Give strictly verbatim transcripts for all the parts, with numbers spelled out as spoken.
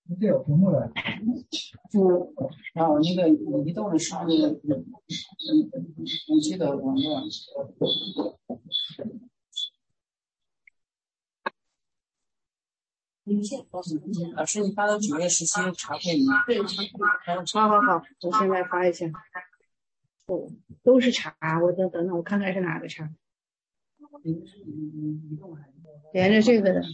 对，有屏幕的。就然后那个移动的是五 G 的网络。老师，你发到九月十七查可以吗？ 对，好好好，我现在发一下。哦，都是茶，我等等等，我看看是哪个茶。连着这个的。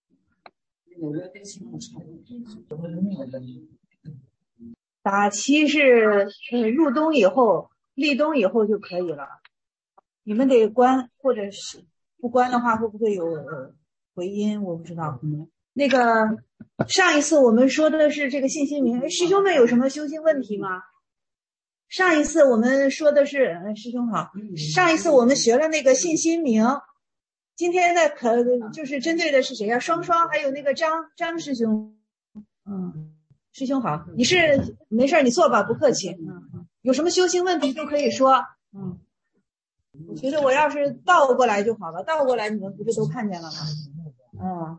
打七是呃入冬以后，立冬以后就可以了。你们得关，或者是不关的话，会不会有回音？我不知道。那个上一次我们说的是这个信心明，师兄们有什么修行问题吗？上一次我们说的是，师兄好，上一次我们学了那个信心明，今天的可就是针对的是谁呀？双双还有那个张张师兄。嗯，师兄好，你是没事你坐吧，不客气。嗯，有什么修行问题都可以说。嗯，我觉得我要是倒过来就好了，倒过来你们不是都看见了吗？嗯，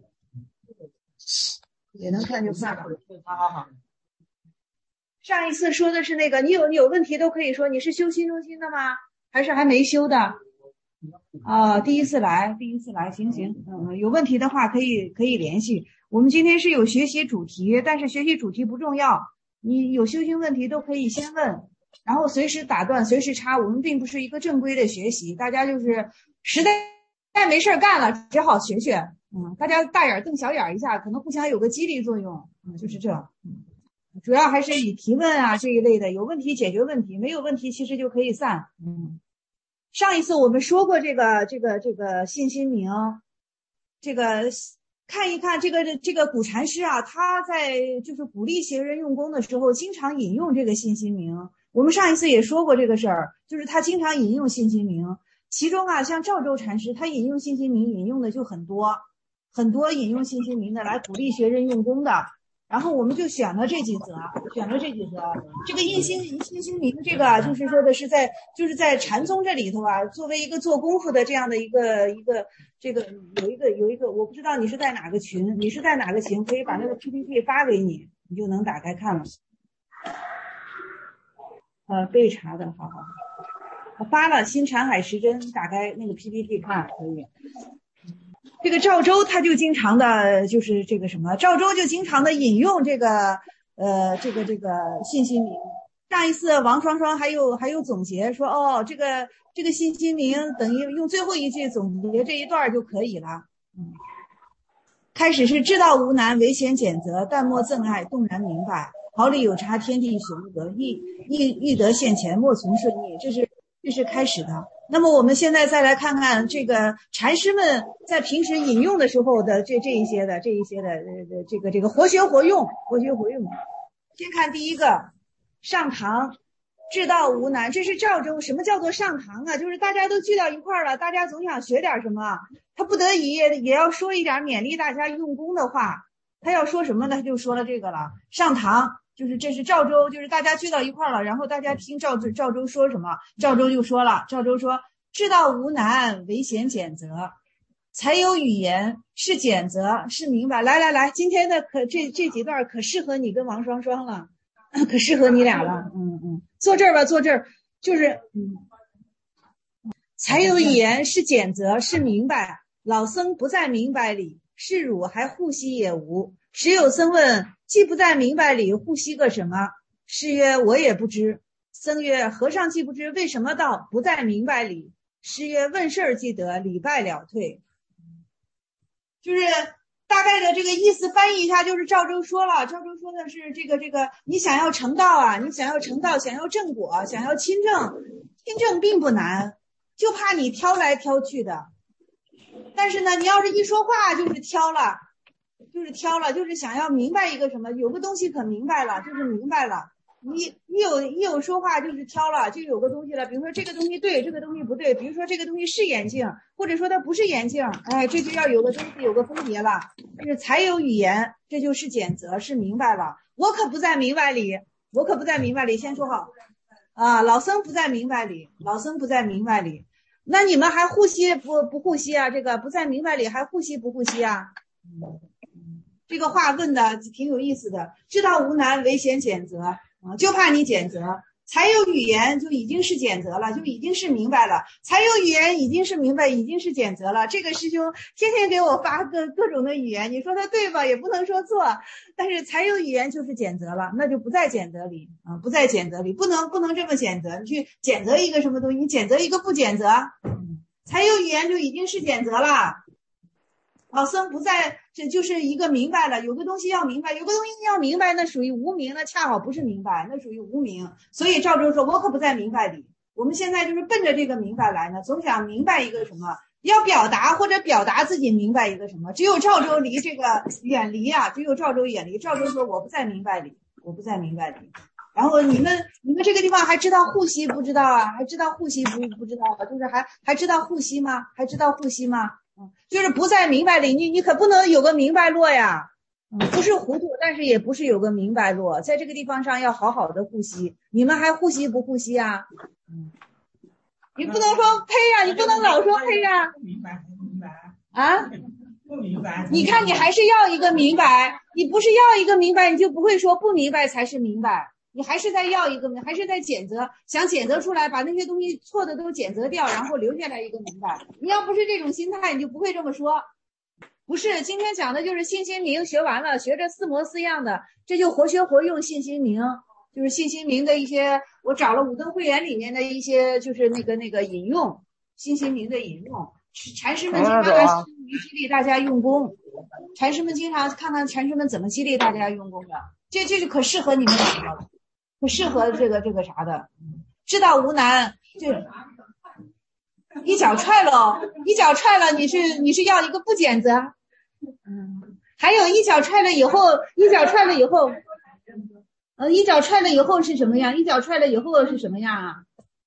也能看就看了。好好好。上一次说的是那个，你有你有问题都可以说。你是修心中心的吗？还是还没修的？啊、呃，第一次来，第一次来，行行，嗯，有问题的话可以可以联系。我们今天是有学习主题，但是学习主题不重要，你有修行问题都可以先问，然后随时打断，随时插。我们并不是一个正规的学习，大家就是实在没事干了，只好学学。嗯，大家大眼瞪小眼一下，可能互相有个激励作用。嗯，就是这。嗯。主要还是以提问啊这一类的，有问题解决问题，没有问题其实就可以散。嗯，上一次我们说过这个这个这个信心明，这个看一看这个这个古禅师啊，他在就是鼓励学人用功的时候，经常引用这个信心明。我们上一次也说过这个事儿，就是他经常引用信心明，其中啊像赵州禅师，他引用信心明引用的就很多，很多引用信心明的来鼓励学人用功的。然后我们就选了这几则，选了这几则。这个印心信心明，这个就是说的是在就是在禅宗这里头啊，作为一个做功夫的这样的一个一个这个有一个有一个，我不知道你是在哪个群，你是在哪个群，可以把那个 P P T 发给你，你就能打开看了。呃，备查的，好好好，我发了新禅海时针，打开那个 P P T 看可以。这个赵州他就经常的就是这个什么，赵州就经常的引用这个呃这个这个信心明。上一次王双双还有还有总结说，哦，这个这个信心明等于用最后一句总结这一段就可以了。嗯，开始是知道无难，唯贤简择，淡漠憎爱，动然明白，毫厘有差，天地玄德，亦亦亦得现前，莫从顺逆。这是这是开始的。那么我们现在再来看看这个禅师们在平时引用的时候的这这一些的这一些的呃这个这个活学活用，活学活用。先看第一个，上堂，知道无难，这是赵州。什么叫做上堂啊？就是大家都聚到一块儿了，大家总想学点什么，他不得已也要说一点勉励大家用功的话。他要说什么呢？他就说了这个了，上堂。就是这是赵州，就是大家聚到一块了，然后大家听赵赵州说什么，赵州就说了，赵州说，知道无难，唯贤简择，才有语言，是简择，是明白。来来来，今天的可这这几段可适合你跟王双双了，可适合你俩了。嗯嗯，坐这儿吧，坐这儿，就是嗯，才有语言，是简择，是明白。老僧不在明白里，是汝还护惜也无。时有僧问，既不在明白里，护惜个什么？师曰：我也不知。僧曰：和尚既不知，为什么道不在明白里？师曰：问事儿即得，礼拜了退。就是大概的这个意思翻译一下，就是赵州说了，赵州说的是这个这个，你想要成道啊，你想要成道，想要正果，想要亲正，亲正并不难，就怕你挑来挑去的。但是呢，你要是一说话就是挑了。就是挑了，就是想要明白一个什么，有个东西可明白了，就是明白了。你你有你有说话就是挑了，就有个东西了。比如说这个东西对，这个东西不对。比如说这个东西是眼镜，或者说它不是眼镜，哎，这就要有个东西有个分别了。就是才有语言，这就是简择，是明白了。我可不在明白里，我可不在明白里。先说好啊，老僧不在明白里，老僧不在明白里。那你们还护惜不不护惜啊？这个不在明白里还护惜不护惜啊？ 这个话问的挺有意思的，知道无难唯嫌拣择啊，就怕你拣择。才有语言就已经是拣择了，就已经是明白了。才有语言已经是明白，已经是拣择了。这个师兄天天给我发各各种的语言，你说他对吧？也不能说错，但是才有语言就是拣择了，那就不在拣择里啊，不在拣择里，不能不能这么拣择。你去拣择一个什么东西，你拣择一个不拣择，才有语言就已经是拣择了。老僧不在，这就是一个明白了。有个东西要明白，有个东西要明白，那属于无明，那恰好不是明白，那属于无明。所以赵州说：“我可不在明白里。”我们现在就是奔着这个明白来呢，总想明白一个什么，要表达或者表达自己明白一个什么。只有赵州离这个远离啊，只有赵州远离。赵州说：“我不在明白里，我不在明白里。”然后你们你们这个地方还知道护吸不知道啊？还知道护吸不不知道啊？就是还还知道护吸吗？还知道护吸吗？嗯，就是不在明白里，你你可不能有个明白落呀，嗯，不是糊涂，但是也不是有个明白落，在这个地方上要好好的呼吸。你们还呼吸不呼吸啊？嗯，你不能说呸呀，你不能老说呸呀。 不明白，不明白啊？ 不明白。 你看，你还是要一个明白，你不是要一个明白，你就不会说不明白才是明白。你还是在要一个，还是在检责，想检责出来，把那些东西错的都检责掉，然后留下来一个明白。你要不是这种心态，你就不会这么说。不是，今天讲的就是信心明，学完了，学着四模四样的，这就活学活用信心明，就是信心明的一些，我找了五灯会员里面的一些，就是那个那个引用，信心明的引用。禅师们经常来激励大家用功，禅师们经常看看禅师们怎么激励大家用功的，这这就可适合你们两个了。不适合这个这个啥的，知道无难，就一脚踹了，一脚踹了，你是你是要一个不检责，嗯，还有一脚踹了以后，一脚踹了以后，呃，一脚踹了以后是什么样？一脚踹了以后是什么样啊？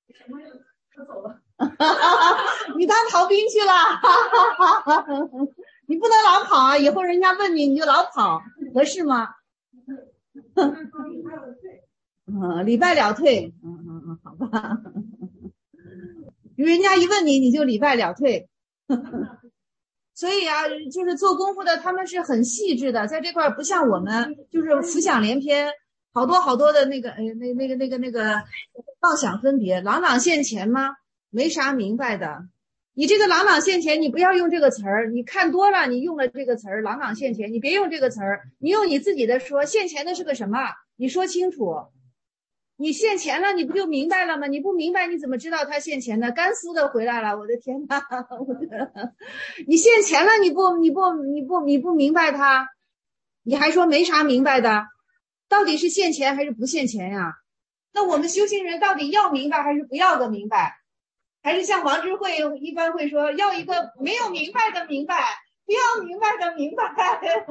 你当逃兵去了，你不能老跑啊！以后人家问你，你就老跑，合适吗？嗯，礼拜了退，嗯嗯嗯，好吧。人家一问你，你就礼拜了退。所以啊，就是做功夫的，他们是很细致的，在这块不像我们，就是浮想联翩，好多好多的那个，哎，那那个那个那个妄想分别，朗朗现前吗？没啥明白的。你这个朗朗现前，你不要用这个词儿，你看多了，你用了这个词儿，朗朗现前，你别用这个词儿，你用你自己的说，现前的是个什么？你说清楚。你现钱了，你不就明白了吗？你不明白，你怎么知道他现钱的？甘肃的回来了，我的天哪！你现钱了，你不，你不，你不，你不明白他，你还说没啥明白的，到底是现钱还是不现钱呀？那我们修行人到底要明白还是不要个明白？还是像王智慧一般会说，要一个没有明白的明白，不要明白的明白。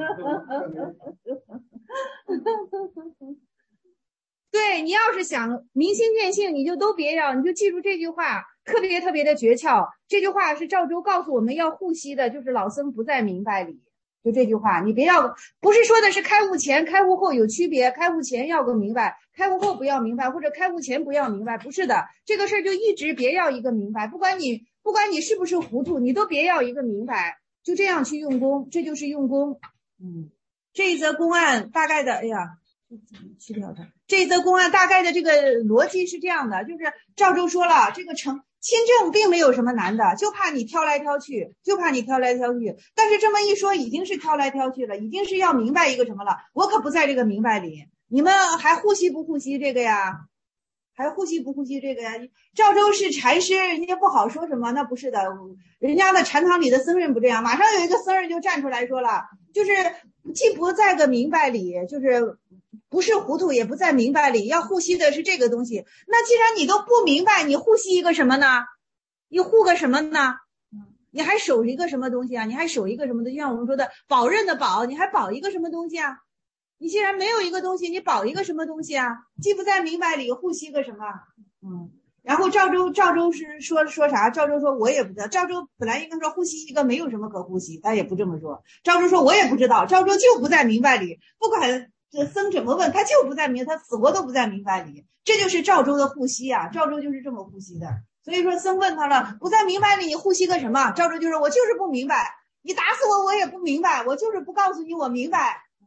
对，你要是想明心见性，你就都别要，你就记住这句话，特别特别的诀窍。这句话是赵州告诉我们要护息的，就是老僧不在明白里。就这句话，你别要，不是说的是开悟前开悟后有区别，开悟前要个明白，开悟后不要明白，或者开悟前不要明白，不是的，这个事儿就一直别要一个明白，不管你不管你是不是糊涂，你都别要一个明白，就这样去用功，这就是用功。嗯，这一则公案大概的，哎呀。去掉它。这一则公案大概的这个逻辑是这样的，就是赵州说了，这个成亲政并没有什么难的，就怕你挑来挑去，就怕你挑来挑去。但是这么一说，已经是挑来挑去了，已经是要明白一个什么了。我可不在这个明白里，你们还呼吸不呼吸这个呀？还呼吸不呼吸这个呀？赵州是禅师，人家不好说什么，那不是的，人家的禅堂里的僧人不这样。马上有一个僧人就站出来说了，就是既不在个明白里，就是不是糊涂，也不在明白里，要护吸的是这个东西。那既然你都不明白，你护吸一个什么呢？你护个什么呢？你还守一个什么东西啊？你还守一个什么东西？像我们说的保任的保，你还保一个什么东西啊？你既然没有一个东西，你保一个什么东西啊？既不在明白里，护吸个什么？嗯。然后赵州赵州是说说啥？赵州说我也不知道。赵州本来应该说呼吸一个没有什么可呼吸，他也不这么说。赵州说我也不知道。赵州就不在明白里，不管这僧怎么问，他就不在明，他死活都不在明白里。这就是赵州的呼吸啊，赵州就是这么呼吸的。所以说僧问他了，不在明白里，你呼吸个什么？赵州就说我就是不明白，你打死我我也不明白，我就是不告诉你我明白。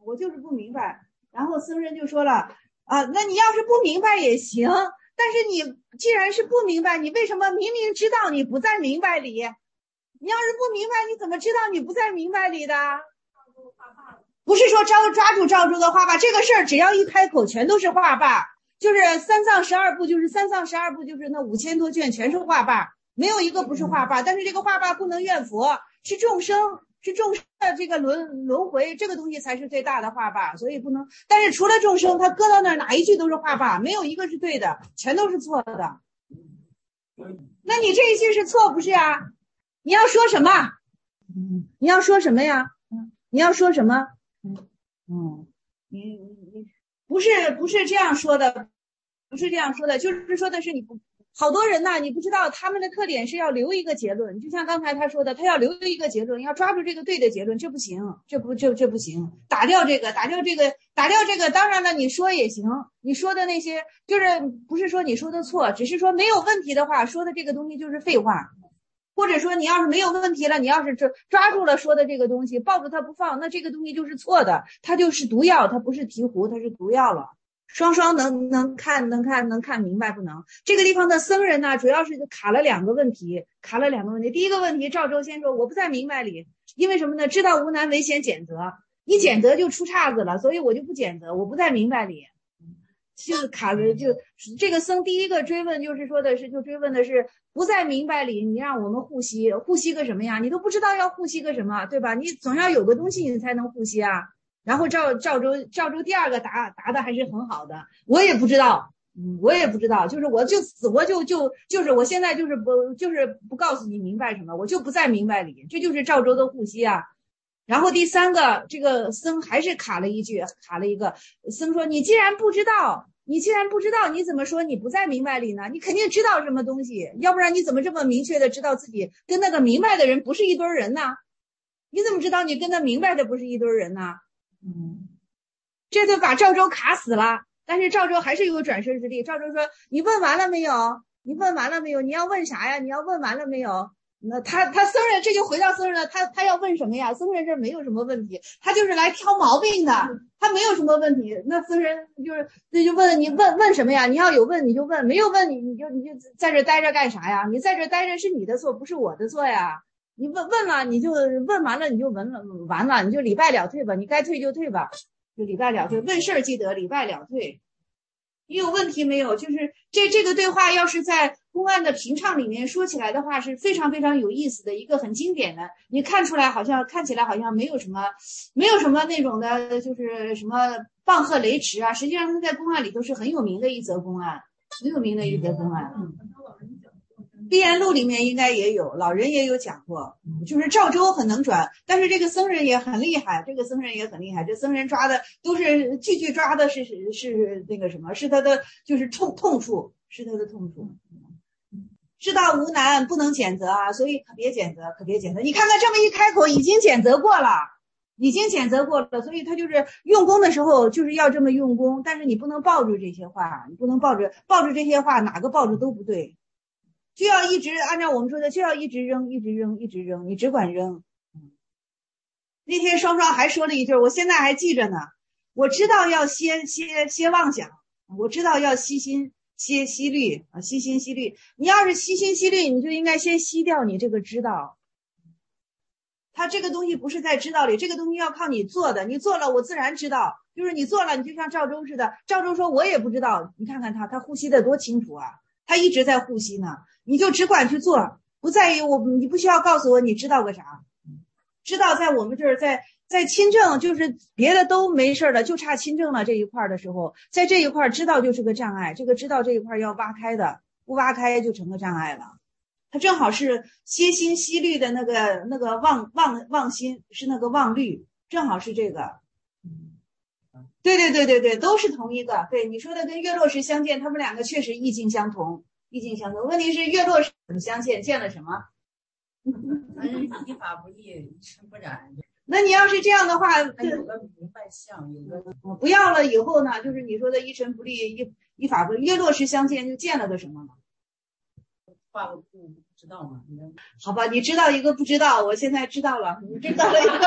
我就是不明白。然后僧人就说了啊，那你要是不明白也行，但是你既然是不明白，你为什么明明知道你不在明白里？你要是不明白，你怎么知道你不在明白里的？不是说抓抓住赵州的画霸，这个事儿只要一开口全都是画霸，就是三藏十二部，就是三藏十二部，就是那五千多卷全是画霸，没有一个不是画霸。但是这个画霸不能怨佛，是众生，是众生的这个轮轮回，这个东西才是最大的画霸，所以不能。但是除了众生，他搁到那儿哪一句都是画霸，没有一个是对的，全都是错的。那你这一句是错不是啊？你要说什么？你要说什么呀？你要说什么？嗯，你你不是不是这样说的，不是这样说的，就是说的是你不好多人呐，你不知道他们的特点是要留一个结论，就像刚才他说的，他要留一个结论，要抓住这个对的结论，这不行，这不这这不行，打掉这个，打掉这个，打掉这个，当然了，你说也行，你说的那些就是不是说你说的错，只是说没有问题的话，说的这个东西就是废话。或者说你要是没有问题了，你要是抓住了说的这个东西，抱住它不放，那这个东西就是错的，它就是毒药，它不是醍醐，它是毒药了。双双能能看能看能看明白不能？这个地方的僧人呢，主要是卡了两个问题，卡了两个问题。第一个问题，赵州先说我不在明白里，因为什么呢？知道无难唯险减责，一减责就出岔子了，所以我就不减责，我不在明白里。就卡着就这个僧第一个追问就是说的是就追问的是不在明白里，你让我们护吸护吸个什么呀？你都不知道要护吸个什么，对吧？你总要有个东西你才能护吸啊。然后赵赵州赵州第二个答答的还是很好的，我也不知道，嗯，我也不知道，就是我就死活就就就是我现在就是不就是不告诉你明白什么，我就不在明白里，这就是赵州的护吸啊。然后第三个这个僧还是卡了一句，卡了一个僧说你既然不知道。你既然不知道，你怎么说你不在明白里呢？你肯定知道什么东西，要不然你怎么这么明确的知道自己跟那个明白的人不是一堆人呢？你怎么知道你跟那明白的不是一堆人呢？嗯，这就把赵州卡死了。但是赵州还是有转身之力。赵州说：“你问完了没有？你问完了没有？你要问啥呀？你要问完了没有？”那他他僧人这就回到僧人了，他他要问什么呀？僧人这没有什么问题，他就是来挑毛病的，他没有什么问题。那僧人就是那就问你问问什么呀？你要有问你就问，没有问你你就你就在这待着干啥呀？你在这待着是你的错，不是我的错呀。你问问了你就问完了你就问了完了你就礼拜了退吧，你该退就退吧，就礼拜了退。问事儿记得礼拜了退。你有问题没有？就是这这个对话要是在公案的评唱里面说起来的话，是非常非常有意思的一个很经典的。你看出来好像看起来好像没有什么，没有什么那种的，就是什么棒喝雷池啊。实际上它在公案里头是很有名的一则公案，很有名的一则公案。嗯，《碧岩录》里面应该也有，老人也有讲过，就是赵州很能转，但是这个僧人也很厉害，这个僧人也很厉害，这僧人抓的都是句句抓的是是是那个什么，是他的就是痛痛处，是他的痛处。知道无难不能谴责啊，所以可别谴责，可别谴责。你看他这么一开口，已经谴责过了，已经谴责过了，所以他就是用功的时候就是要这么用功，但是你不能抱住这些话，你不能抱着抱着这些话，哪个抱着都不对。就要一直按照我们说的，就要一直扔，一直扔，一直扔，你只管扔。那天双双还说了一句，我现在还记着呢。我知道要歇歇歇妄想，我知道要悉心歇息虑啊，悉心息虑。你要是悉心息虑，你就应该先息掉你这个知道。他这个东西不是在知道里，这个东西要靠你做的。你做了，我自然知道。就是你做了，你就像赵州似的。赵州说我也不知道，你看看他，他呼吸的多清楚啊，他一直在呼吸呢。你就只管去做，不在于我，你不需要告诉我你知道个啥。知道在我们这儿，在在亲政，就是别的都没事了，就差亲政了这一块的时候，在这一块知道就是个障碍，这个知道这一块要挖开的，不挖开就成个障碍了。它正好是歇心息虑的那个那个忘忘忘心，是那个忘虑，正好是这个。对对对对对，都是同一个。对你说的跟月落时相见，他们两个确实意境相同。意境相同，问题是月落时怎么相见？见了什么？ 依法不立，一尘不染。 那你要是这样的话， 它有个明白相，有个不要了以后呢，就是你说的一尘不立，一依法不立，月落时相见就见了个什么嘛？ 画个布，不知道吗？ 好吧，你知道一个不知道，我现在知道了，你知道了一个。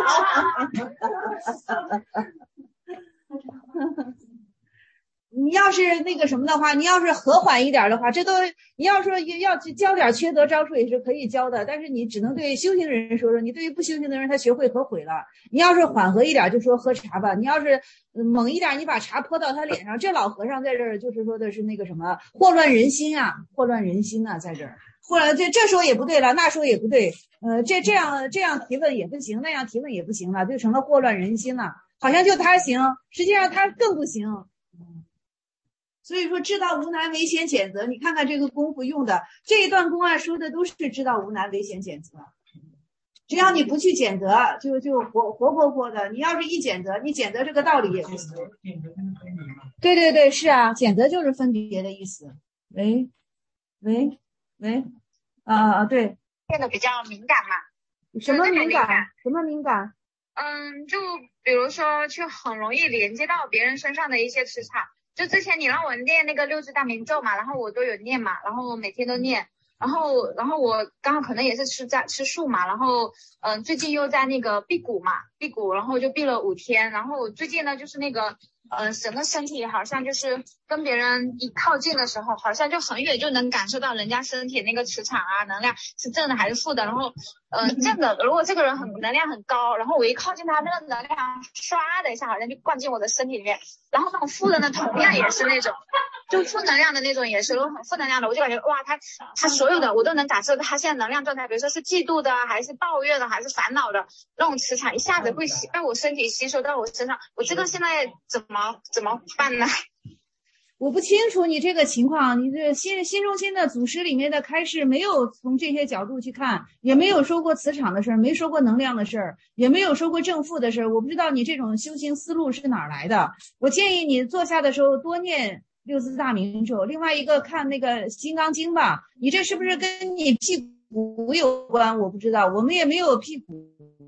你要是那个什么的话，你要是和缓一点的话，这都你要说要去教点缺德招数也是可以教的，但是你只能对修行人说说，你对于不修行的人他学会和悔了。你要是缓和一点就说喝茶吧，你要是猛一点你把茶泼到他脸上，这老和尚在这儿就是说的是那个什么祸乱人心啊，祸乱人心啊，在这儿。或者这这时候也不对了，那时候也不对，呃，这这样这样提问也不行，那样提问也不行了，就成了祸乱人心了。好像就他行，实际上他更不行。所以说知道无难为先谴责，你看看这个功夫用的这一段公案说的都是知道无难为先谴责。只要你不去谴责，就就活活活活的。你要是一谴责，你谴责这个道理也不行。对对对，是啊，谴责就是分别的意思。喂喂喂，啊对， 变得比较敏感嘛。 什么敏感？什么敏感？ 嗯，就比如说，去很容易连接到别人身上的一些磁场。就之前你让我念那个六字大明咒嘛，然后我都有念嘛，然后我每天都念，然后然后我刚好可能也是吃在吃素嘛，然后嗯最近又在那个辟谷嘛，辟谷然后就辟了五天，然后最近呢就是那个嗯整个身体好像就是跟别人一靠近的时候，好像就很远就能感受到人家身体那个磁场啊能量是正的还是负的，然后嗯正的如果这个人很能量很高，然后我一靠近他那个能量唰的一下好像就灌进我的身体里面，然后那种负的呢同样也是那种就负能量的那种也是很负能量的，我就感觉哇他他所有的我都能感受到他现在能量状态，比如说是嫉妒的还是抱怨的还是烦恼的那种磁场一下子会被我身体吸收到我身上，我这个现在怎么怎么办呢？ 我不清楚你这个情况，你这心心中心的祖师里面的开示没有从这些角度去看，也没有说过磁场的事儿，没说过能量的事儿，也没有说过正负的事儿。我不知道你这种修行思路是哪儿来的。我建议你坐下的时候多念六字大明咒，另外一个看那个金刚经吧。你这是不是跟你辟谷有关？我不知道，我们也没有辟谷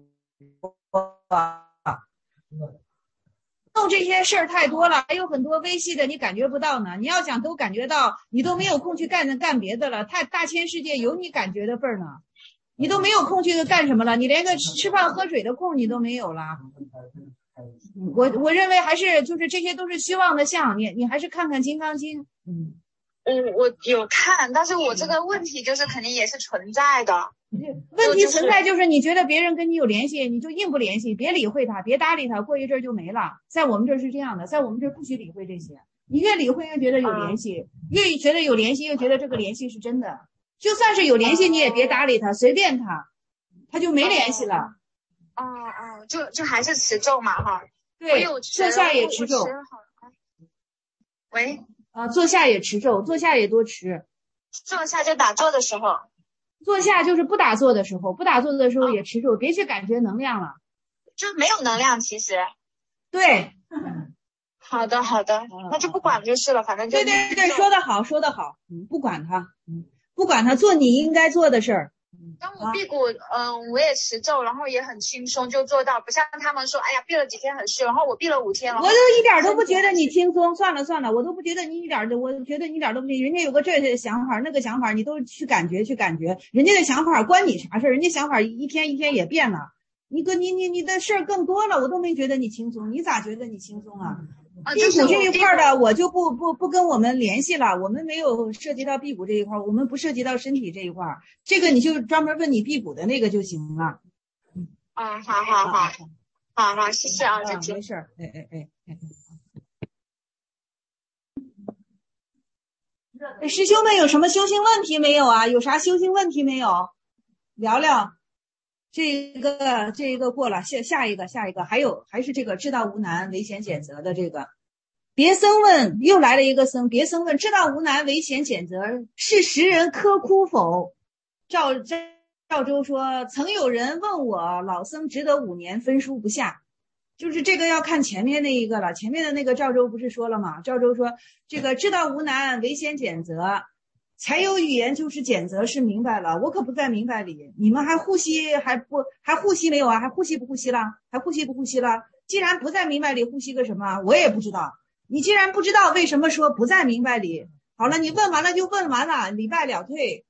啊。弄这些事儿太多了，还有很多微细的你感觉不到呢。你要想都感觉到，你都没有空去干干别的了。太大千世界有你感觉的份儿呢，你都没有空去干什么了？你连个吃饭喝水的空你都没有了。我我认为还是就是这些都是虚妄的相，你你还是看看《金刚经》。嗯嗯，我有看，但是我这个问题就是肯定也是存在的。 问题存在就是你觉得别人跟你有联系，你就硬不联系，别理会他，别搭理他，过一阵就没了。在我们这儿是这样的，在我们这儿不许理会这些，你越理会越觉得有联系，越觉得有联系越觉得这个联系是真的。就算是有联系，你也别搭理他，随便他，他就没联系了。 哦哦，就就还是持咒嘛哈。 对，坐下也持咒。 喂。 啊，坐下也持咒，坐下也多持。 坐下就打坐的时候。 坐下就是不打坐的时候，不打坐的时候也持咒，别去感觉能量了， 就没有能量其实。 对。 好的好的，那就不管就是了，反正就。 对对对，说得好说得好，嗯，不管他，嗯，不管他，做你应该做的事儿。 当我辟谷，嗯，我也持咒，然后也很轻松就做到，不像他们说，哎呀，辟了几天很虚，然后我辟了五天了。 我都一点都不觉得你轻松，算了算了，我都不觉得你一点的，我觉得你一点都不轻。人家有个这些想法，那个想法，你都去感觉去感觉，人家的想法关你啥事儿？人家想法一天一天也变了，你个你你你的事儿更多了，我都没觉得你轻松，你咋觉得你轻松啊？辟谷这一块的我就不不不跟我们联系了，我们没有涉及到辟谷这一块，我们不涉及到身体这一块，这个你就专门问你辟谷的那个就行了。 嗯，好好好，好好，谢谢啊，姐姐。 没事，哎哎哎哎。师兄们有什么修行问题没有啊？有啥修行问题没有？聊聊。这个这个过了，下下一个下一个，还有还是这个知道无难为先谴责的这个。别僧问，又来了一个僧，别僧问知道无难为先谴责，是时人苛哭否？赵赵州说，曾有人问我，老僧只得五年，分书不下。就是这个要看前面那一个了，前面的那个赵州不是说了吗？赵州说，这个知道无难为先谴责。才有语言就是谴责是明白了，我可不在明白里。你们还呼吸还不还呼吸没有啊？还呼吸不呼吸了？还呼吸不呼吸了？既然不在明白里，呼吸个什么？我也不知道。你既然不知道，为什么说不在明白里？好了，你问完了就问完了，礼拜了退。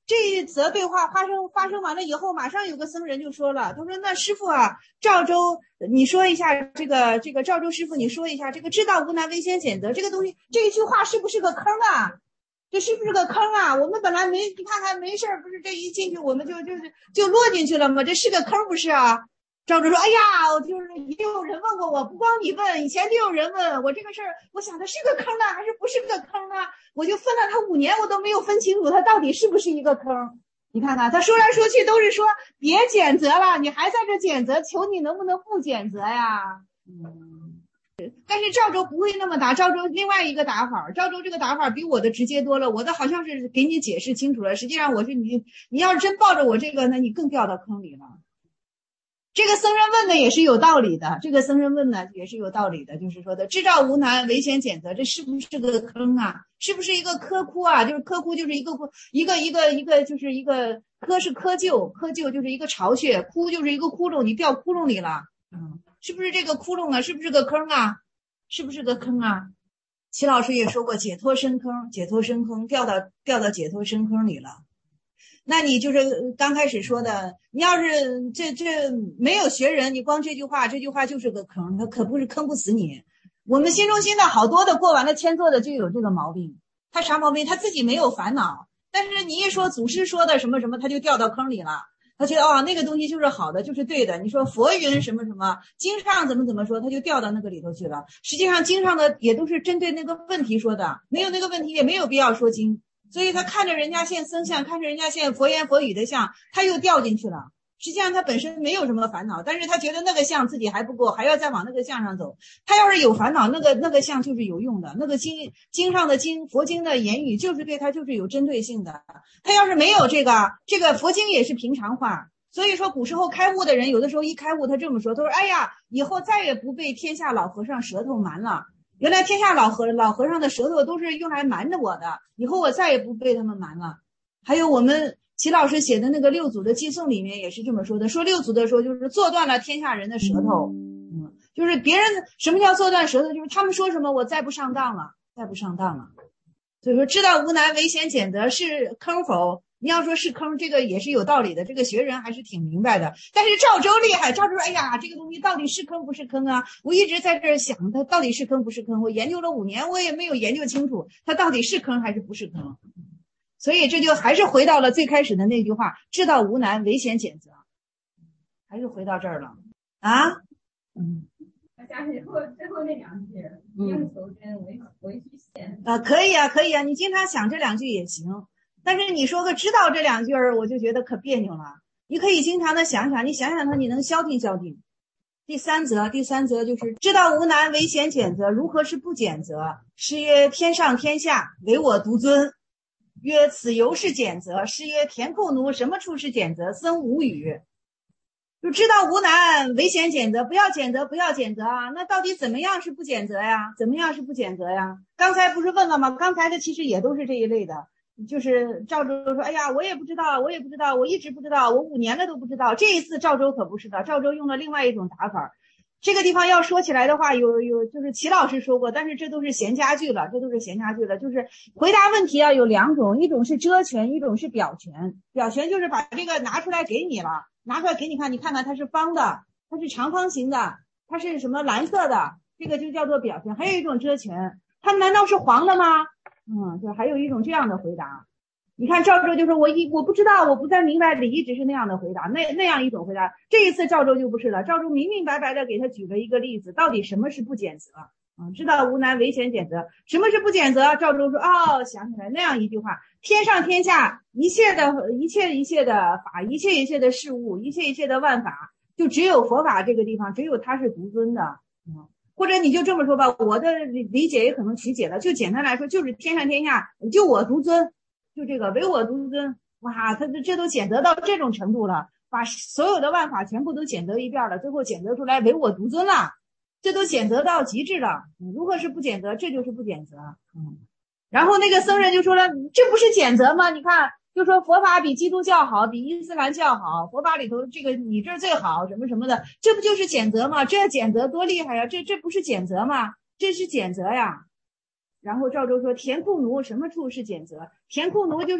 这一则对话发生发生完了以后，马上有个僧人就说了，他说那师父啊，赵州你说一下这个这个赵州师父你说一下这个知道无难唯先谴责这个东西，这一句话是不是个坑啊？这是不是个坑啊？我们本来没你看看没事儿，不是这一进去我们就就是就落进去了吗？这是个坑不是啊？赵州说哎呀，就是也有人问过我，不光你问，以前就有人问我这个事儿，我想的是个坑呢还是不是个坑呢？我就分了他五年，我都没有分清楚他到底是不是一个坑。你看看他说来说去都是说别谴责了，你还在这谴责，求你能不能不谴责呀？嗯，但是赵州不会那么打，赵州另外一个打法，赵州这个打法比我的直接多了，我的好像是给你解释清楚了，实际上我是你你要是真抱着我这个，那你更掉到坑里了。这个僧人问的也是有道理的，这个僧人问的也是有道理的，就是说的知道无难唯先谴责，这是不是个坑啊？是不是一个窠窟啊？就是窠窟就是一个一个一个一个就是一个窠是窠臼，窠臼就是一个巢穴，窟就是一个窟窿，你掉窟窿里了，嗯，是不是这个窟窿啊？是不是个坑啊？是不是个坑啊？齐老师也说过解脱深坑，解脱深坑，掉到掉到解脱深坑里了。那你就是刚开始说的，你要是这这没有学人，你光这句话，这句话就是个坑，它可不是坑不死你。我们心中心的好多的过完了千座的就有这个毛病，他啥毛病？他自己没有烦恼，但是你一说祖师说的什么什么，他就掉到坑里了。他觉得哦，那个东西就是好的，就是对的。你说佛云什么什么，经上怎么怎么说，他就掉到那个里头去了。实际上经上的也都是针对那个问题说的，没有那个问题也没有必要说经。所以他看着人家现僧像，看着人家现佛言佛语的像，他又掉进去了。实际上他本身没有什么烦恼，但是他觉得那个像自己还不够，还要再往那个像上走。他要是有烦恼，那个那个像就是有用的，那个经经上的经佛经的言语就是对他就是有针对性的。他要是没有这个，这个佛经也是平常话。所以说古时候开悟的人，有的时候一开悟他这么说，他说哎呀，以后再也不被天下老和尚舌头瞒了。原来天下老和老和尚的舌头都是用来瞒着我的，以后我再也不被他们瞒了。还有我们齐老师写的那个六祖的寄颂里面也是这么说的，说六祖的时候就是做断了天下人的舌头，嗯，就是别人什么叫做断舌头，就是他们说什么我再不上当了，再不上当了。所以说知道无难唯先谴责是坑否？你要说是坑，这个也是有道理的，这个学人还是挺明白的。但是赵州厉害，赵州说哎呀，这个东西到底是坑不是坑啊？我一直在这儿想它到底是坑不是坑，我研究了五年我也没有研究清楚它到底是坑还是不是坑。所以这就还是回到了最开始的那句话，知道无难唯先谴责，还是回到这儿了啊。嗯， 加最后最后那两句，应求真唯唯须现啊，可以啊可以啊，你经常想这两句也行。但是你说个知道这两句儿，我就觉得可别扭了。你可以经常的想想，你想想它，你能消停消停。第三则，第三则就是知道无难唯先谴责，如何是不谴责？是曰天上天下，唯我独尊。曰此犹是谴责。是曰田寇奴，什么处是谴责？僧无语。就知道无难唯先谴责，不要谴责，不要谴责啊！那到底怎么样是不谴责呀？怎么样是不谴责呀？刚才不是问了吗？刚才的其实也都是这一类的。就是赵州说哎呀我也不知道我也不知道我一直不知道我五年了都不知道。这一次赵州可不是的，赵州用了另外一种打法。这个地方要说起来的话有有就是齐老师说过，但是这都是闲家具了，这都是闲家具了。就是回答问题啊有两种，一种是遮权，一种是表权。表权就是把这个拿出来给你了，拿出来给你看，你看看它是方的，它是长方形的，它是什么蓝色的，这个就叫做表权。还有一种遮权，它难道是黄的吗？嗯，就还有一种这样的回答。你看赵州就说我一我不知道，我不太明白，李一直是那样的回答，那那样一种回答。这一次赵州就不是了，赵州明明白白的给他举了一个例子，到底什么是不谴责啊？知道无难唯先谴责，什么是不谴责？赵州说哦，想起来那样一句话，天上天下一切的一切一切的法，一切一切的事物，一切一切的万法，就只有佛法这个地方，只有它是独尊的。嗯，或者你就这么说吧，我的理解也可能曲解了，就简单来说就是天上天下就我独尊，就这个唯我独尊。哇，他这这都谴责到这种程度了，把所有的万法全部都谴责一遍了，最后谴责出来唯我独尊了，这都谴责到极致了。嗯，如何是不谴责？这就是不谴责。嗯，然后那个僧人就说了，这不是谴责吗？你看就说佛法比基督教好，比伊斯兰教好，佛法里头这个你这最好什么什么的，这不就是谴责吗？这谴责多厉害呀！这这不是谴责吗？这是谴责呀。然后赵州说田库奴什么处是谴责？田库奴就是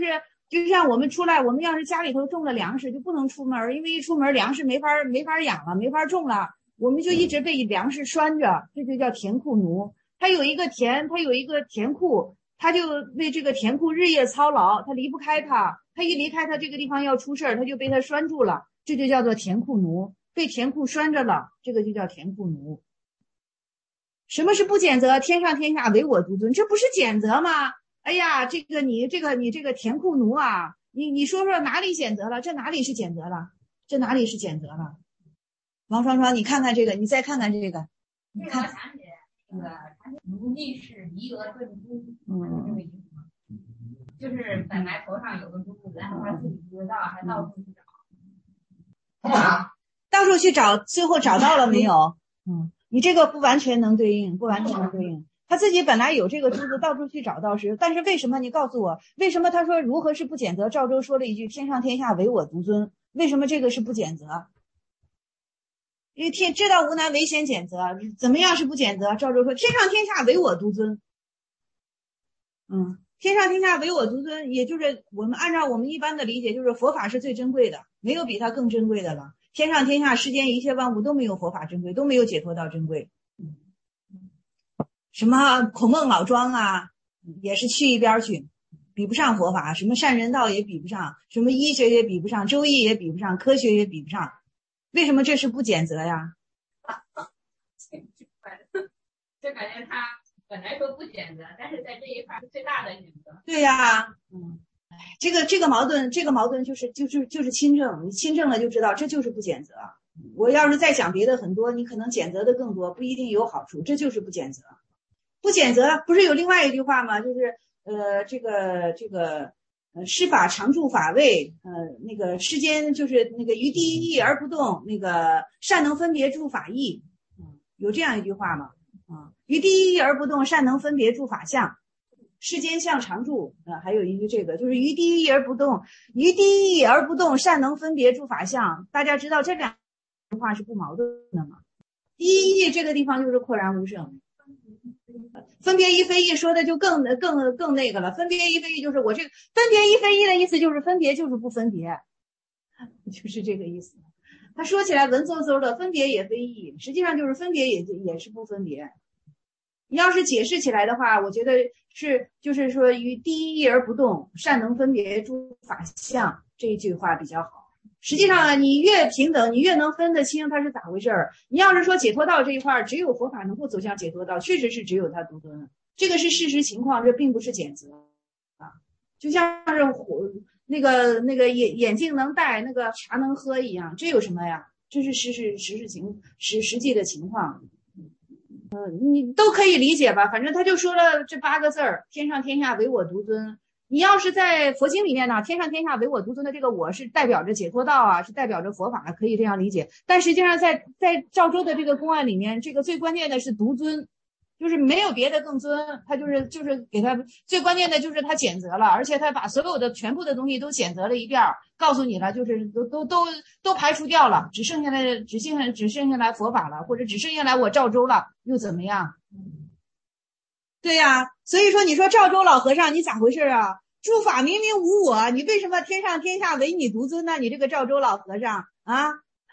就像我们出来，我们要是家里头种了粮食，就不能出门，因为一出门粮食没法没法养了，没法种了，我们就一直被粮食拴着，这就叫田库奴。他有一个田，他有一个田库，他就为这个田库日夜操劳，他离不开他，他一离开他这个地方要出事儿，他就被他拴住了，这就叫做田库奴，被田库拴着了，这个就叫田库奴。什么是不谴责？天上天下唯我独尊，这不是谴责吗？哎呀，这个你这个你这个田库奴啊，你你说说哪里谴责了？这哪里是谴责了？这哪里是谴责了？王双双，你看看这个，你再看看这个，你看。 我想起那个奴隶是离额顿珠， 嗯， 这个意思吗？就是本来头上有个珠子，然后他自己不知道，还到处去找。 到处去找，最后找到了没有？嗯，你这个不完全能对应，不完全能对应。他自己本来有这个珠子，到处去找到时，但是为什么？你告诉我，为什么他说如何是不谴责？赵州说了一句：“天上天下唯我独尊。”为什么这个是不谴责？因为天知道无难唯先谴责，怎么样是不谴责？赵州说：“天上天下唯我独尊。”嗯，天上天下唯我独尊，也就是我们按照我们一般的理解，就是佛法是最珍贵的，没有比它更珍贵的了。天上天下世间一切万物都没有佛法珍贵，都没有解脱道珍贵。什么孔孟老庄啊，也是去一边去，比不上佛法。什么善人道也比不上，什么医学也比不上，周易也比不上，科学也比不上。为什么这是不谴责呀？ 就感觉他本来说不谴责，但是在这一块是最大的谴责。 对呀，嗯，这个这个矛盾，这个矛盾就是就是就是亲证，你亲证了就知道这就是不谴责。我要是再讲别的很多，你可能谴责的更多，不一定有好处，这就是不谴责。不谴责不是有另外一句话吗？就是呃这个这个呃施法常住法位，呃那个世间就是那个于第一义而不动，那个善能分别诸法义，嗯，有这样一句话吗？啊，于第一义而不动，善能分别诸法相，世间相常住。呃，还有一句这个就是于第一义而不动，于第一义而不动，善能分别诸法相。大家知道这两句话是不矛盾的吗？第一义这个地方就是廓然无圣。分别一非一说的就更更更那个了。分别一非一就是我这个分别一非一的意思就是分别就是不分别，就是这个意思。他说起来文绉绉的，分别也非一，实际上就是分别也也是不分别。你要是解释起来的话，我觉得是就是说于第一义而不动，善能分别诸法相，这一句话比较好。实际上你越平等，你越能分得清它是咋回事儿。你要是说解脱道这一块，只有佛法能够走向解脱道，确实是只有它独尊，这个是事实情况，这并不是谴责啊。就像是火那个那个眼眼镜能戴，那个茶能喝一样，这有什么呀？这是实实实事情实实际的情况。嗯、呃，你都可以理解吧？反正他就说了这八个字儿：天上天下唯我独尊。你要是在佛经里面呢，天上天下唯我独尊的这个我是代表着解脱道啊，是代表着佛法，可以这样理解。但实际上在在赵州的这个公案里面，这个最关键的是独尊，就是没有别的更尊，他就是就是给他最关键的就是他谴责了，而且他把所有的全部的东西都谴责了一遍，告诉你了，就是都都都都排除掉了，只剩下来只剩下只剩下来佛法了，或者只剩下来我赵州了，又怎么样？对呀、啊，所以说你说赵州老和尚你咋回事啊？诸法明明无我，你为什么天上天下唯你独尊呢？你这个赵州老和尚啊，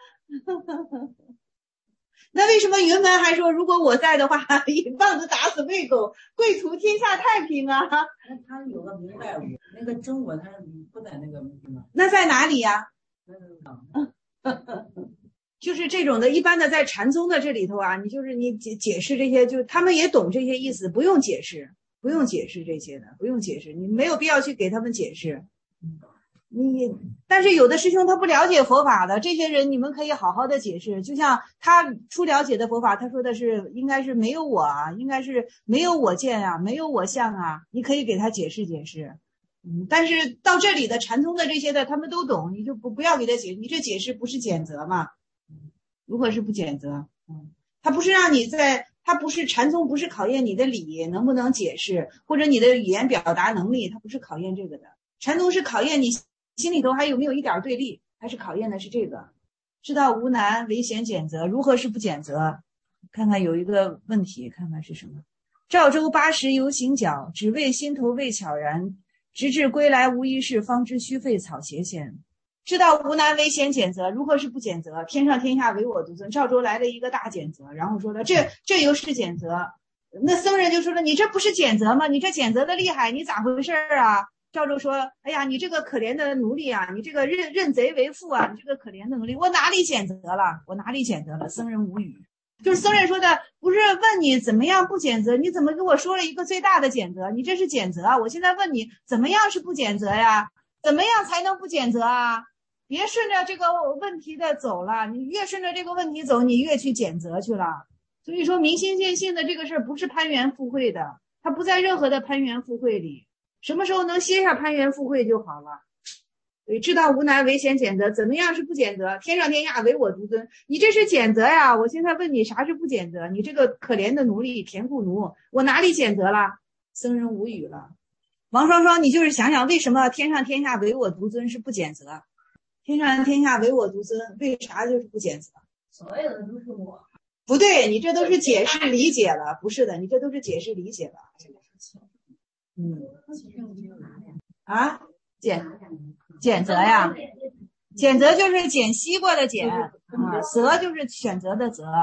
那为什么云门还说如果我在的话，一棒子打死喂狗，贵图天下太平啊？ 那他有个明白我，那个真我他不在那个地方。 那在哪里呀、 啊？ 就是这种的，一般的在禅宗的这里头啊，你就是你解解释这些，就他们也懂这些意思，不用解释，不用解释这些的，不用解释，你没有必要去给他们解释。你但是有的师兄他不了解佛法的，这些人你们可以好好的解释。就像他初了解的佛法，他说的是应该是没有我啊，应该是没有我见啊，没有我相啊，你可以给他解释解释。嗯，但是到这里的禅宗的这些的他们都懂，你就不不要给他解释，你这解释不是谴责嘛？如何是不谴责？嗯，他不是让你在，他不是禅宗，不是考验你的理能不能解释，或者你的语言表达能力，他不是考验这个的。禅宗是考验你心里头还有没有一点对立，还是考验的是这个。知道无难唯先谴责，如何是不谴责？看看有一个问题，看看是什么。赵州八十游行脚，只为心头未悄然， 直至归来无一事，方知虚费草鞋先。知道无难为先谴责，如何是不谴责？天上天下唯我独尊。赵州来了一个大谴责，然后说了这这又是谴责。那僧人就说了，你这不是谴责吗？你这谴责的厉害，你咋回事啊？赵州说，哎呀，你这个可怜的奴隶啊，你这个认认贼为父啊，你这个可怜的奴隶，我哪里谴责了？我哪里谴责了？僧人无语。就是僧人说的，不是问你怎么样不谴责，你怎么跟我说了一个最大的谴责？你这是谴责啊！我现在问你，怎么样是不谴责呀？怎么样才能不谴责啊？别顺着这个问题的走了，你越顺着这个问题走，你越去谴责去了。所以说明心见性的这个事儿不是攀缘附会的，它不在任何的攀缘附会里。什么时候能歇下攀缘附会就好了。所以知道无难为先谴责，怎么样是不谴责？天上天下唯我独尊，你这是谴责呀！我现在问你啥是不谴责？你这个可怜的奴隶，田库奴，我哪里谴责了？僧人无语了。王双双，你就是想想为什么天上天下唯我独尊是不谴责？天上天下唯我独尊，为啥就是不谴责？ 所有的都是我。 不对，你这都是解释理解了，不是的，你这都是解释理解了。嗯，啊，谴谴责呀，谴责就是捡西瓜的捡啊，择就是选择的择。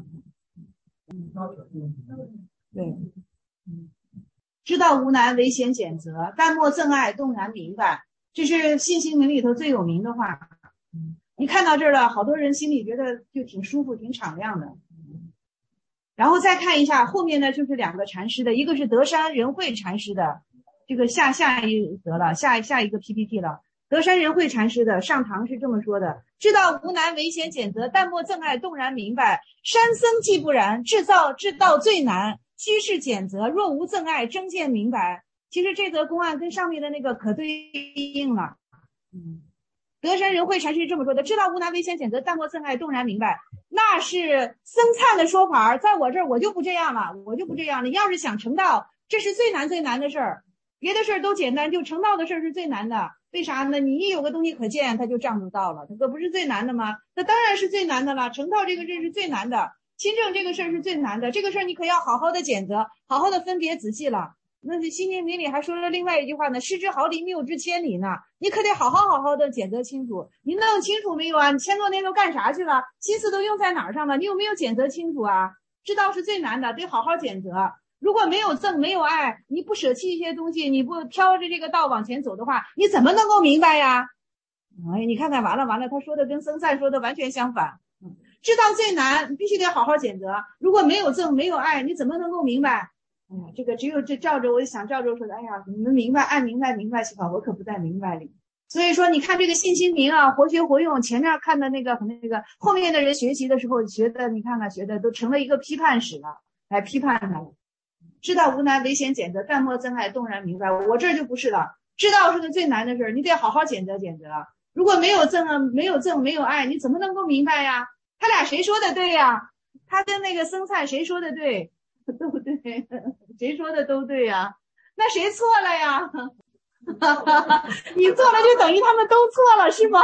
对，知道无难为先谴责，淡漠憎爱动然明白，这是信心铭里头最有名的话。你看到这儿了，好多人心里觉得就挺舒服挺敞亮的。然后再看一下后面呢，就是两个禅师的，一个是德山仁慧禅师的，这个下下一得了，下下一个 P P T 了。德山仁慧禅师的上堂是这么说的：知道无难为先谴责，淡漠憎爱动然明白。山僧既不然，制造制道最难，须是谴责。若无憎爱，争见明白。其实这则公案跟上面的那个可对应了。嗯。德山仁慧禅师这么说的：知道无难为先谴责，淡漠憎爱动然明白。那是僧璨的说法，在我这儿我就不这样了，我就不这样了。你要是想成道，这是最难最难的事儿，别的事儿都简单，就成道的事儿是最难的。为啥呢？你一有个东西可见，它就障住道了，它可不是最难的吗？那当然是最难的了。成道这个事是最难的，亲证这个事儿是最难的。这个事儿你可要好好的检责，好好的分别仔细了。那这心经明里还说了另外一句话呢：失之毫厘，谬之千里呢。你可得好好好好的检责清楚。你弄清楚没有啊？你千多年都干啥去了？心思都用在哪儿上了？你有没有检责清楚啊？知道是最难的，得好好检责。如果没有憎没有爱，你不舍弃一些东西，你不挑着这个道往前走的话，你怎么能够明白呀？哎，你看看完了完了，他说的跟僧璨说的完全相反。知道最难，必须得好好检责。如果没有憎没有爱，你怎么能够明白？哎呀，这个只有这照着，我就想照着说的，哎呀，你们明白，按明白明白去吧，我可不在明白里。所以说，你看这个信心明啊，活学活用，前面看的那个和那个，后面的人学习的时候学的，你看看学的都成了一个批判史了，来批判他了。知道无难为先谴责，淡漠憎爱动然明白。我这就不是了，知道是个最难的事儿，你得好好谴责谴责。如果没有憎啊，没有憎没有爱，你怎么能够明白呀？他俩谁说的对呀？他跟那个僧璨谁说的对？对不对？谁说的都对呀？那谁错了呀？你错了就等于他们都错了是吗？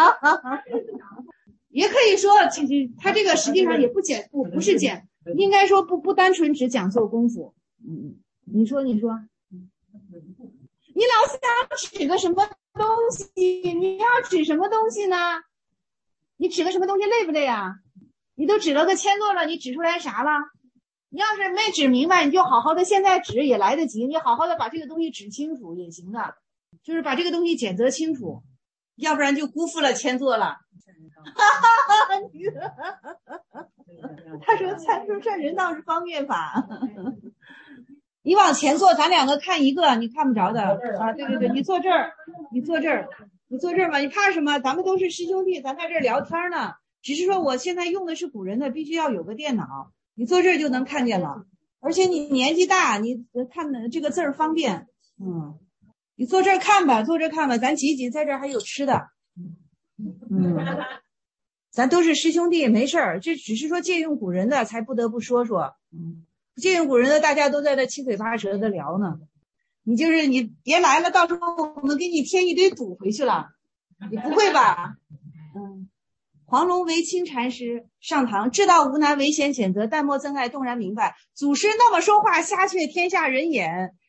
也可以说，其实他这个实际上也不简不不是简，应该说不不单纯只讲做功夫。嗯，你说你说，你老想指个什么东西？你要指什么东西呢？你指个什么东西累不累啊？你都指了个千座了，你指出来啥了？你要是没指明白，你就好好的现在指也来得及，你好好的把这个东西指清楚也行的，就是把这个东西检责清楚，要不然就辜负了千座了。他说参出善人道是方便法。你往前坐，咱两个看一个，你看不着的啊。对对对，你坐这儿，你坐这儿，你坐这儿吧，你怕什么？咱们都是师兄弟，咱在这儿聊天呢。只是说我现在用的是古人的，必须要有个电脑。你坐这儿就能看见了，而且你年纪大，你看的这个字儿方便。嗯，你坐这儿看吧，坐这儿看吧，咱挤挤，在这儿还有吃的。嗯，咱都是师兄弟，没事儿，这只是说借用古人的，才不得不说说。嗯，借用古人的，大家都在这七嘴八舌的聊呢。你就是你别来了，到时候我们给你添一堆堵回去了。你不会吧？嗯。黄龙为清禅师上堂，知道无难为先谴责，淡漠憎爱动然明白。祖师那么说话，瞎却天下人眼。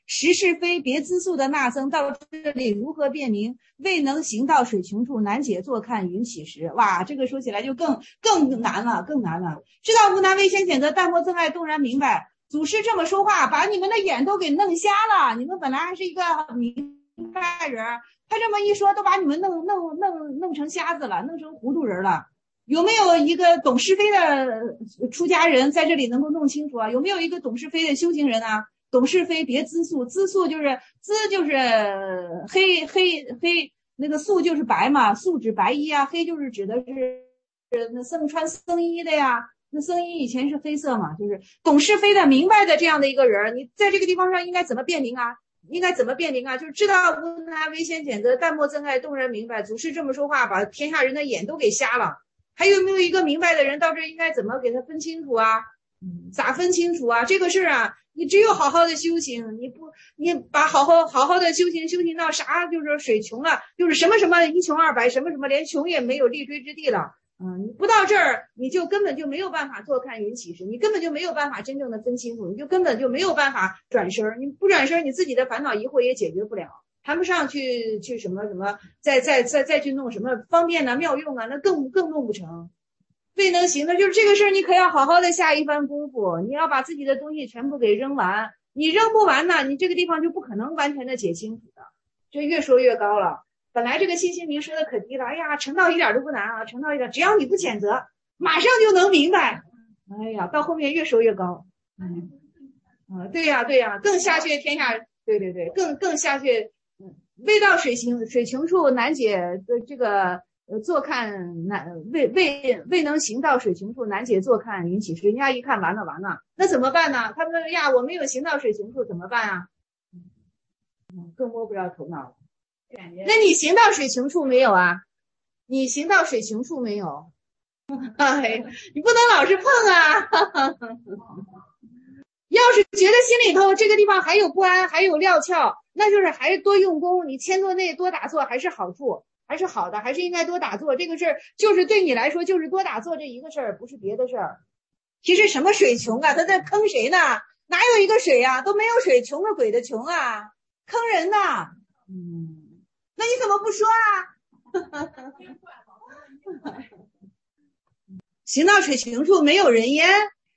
识是非别资宿的那僧到这里如何辨明？未能行到水穷处，难解坐看云起时。哇，这个说起来就更更难了，更难了。知道无难危险险则，淡泊憎爱动然明白。祖师这么说话，把你们的眼都给弄瞎了。你们本来还是一个明白人，他这么一说，都把你们弄弄弄弄成瞎子了，弄成糊涂人了。有没有一个懂是非的出家人在这里能够弄清楚啊？有没有一个懂是非的修行人啊？懂是非别资宿，资宿就是资就是黑黑黑，那个素就是白嘛，素指白衣啊，黑就是指的是那僧穿僧衣的呀。那僧衣以前是黑色嘛，就是懂是非的、明白的这样的一个人，你在这个地方上应该怎么辨明啊？应该怎么辨明啊？就是知道无难危险险则，淡泊憎爱动然明白。祖师这么说话，把天下人的眼都给瞎了。还有没有一个明白的人到这应该怎么给他分清楚啊？嗯，咋分清楚啊？这个事啊，你只有好好的修行，你不，你把好好好好的修行，修行到啥就是水穷了，就是什么什么一穷二白，什么什么连穷也没有立锥之地了。嗯，你不到这儿，你就根本就没有办法坐看云起时，你根本就没有办法真正的分清楚，你就根本就没有办法转身，你不转身，你自己的烦恼疑惑也解决不了，谈不上去去什么什么，再再再再去弄什么方便啊妙用啊，那更更弄不成。未能行的，就是这个事儿，你可要好好的下一番功夫，你要把自己的东西全部给扔完，你扔不完呢，你这个地方就不可能完全的解清楚的，这越说越高了。本来这个信心明说的可低了，哎呀，成道一点都不难啊，成道一点，只要你不谴责，马上就能明白。哎呀，到后面越说越高。嗯，啊，对呀，对呀，更下去天下，对对对，更更下去，嗯，未到水行水穷处难解的这个呃坐看难未未未能行到水穷处难解坐看云起时。人家一看完了完了，那怎么办呢？他们说呀，我没有行到水穷处怎么办啊？嗯，更摸不着头脑了。那你行到水穷处没有啊？你行到水穷处没有？哎，你不能老是碰啊！要是觉得心里头这个地方还有不安，还有料峭，那就是还是多用功。你千坐内多打坐还是好处，还是好的，还是应该多打坐。这个事儿就是对你来说就是多打坐这一个事儿，不是别的事儿。其实什么水穷啊？他在坑谁呢？哪有一个水啊？都没有水，穷个鬼的穷啊！坑人的。嗯。那你怎么不说啊？行到水穷处没有人烟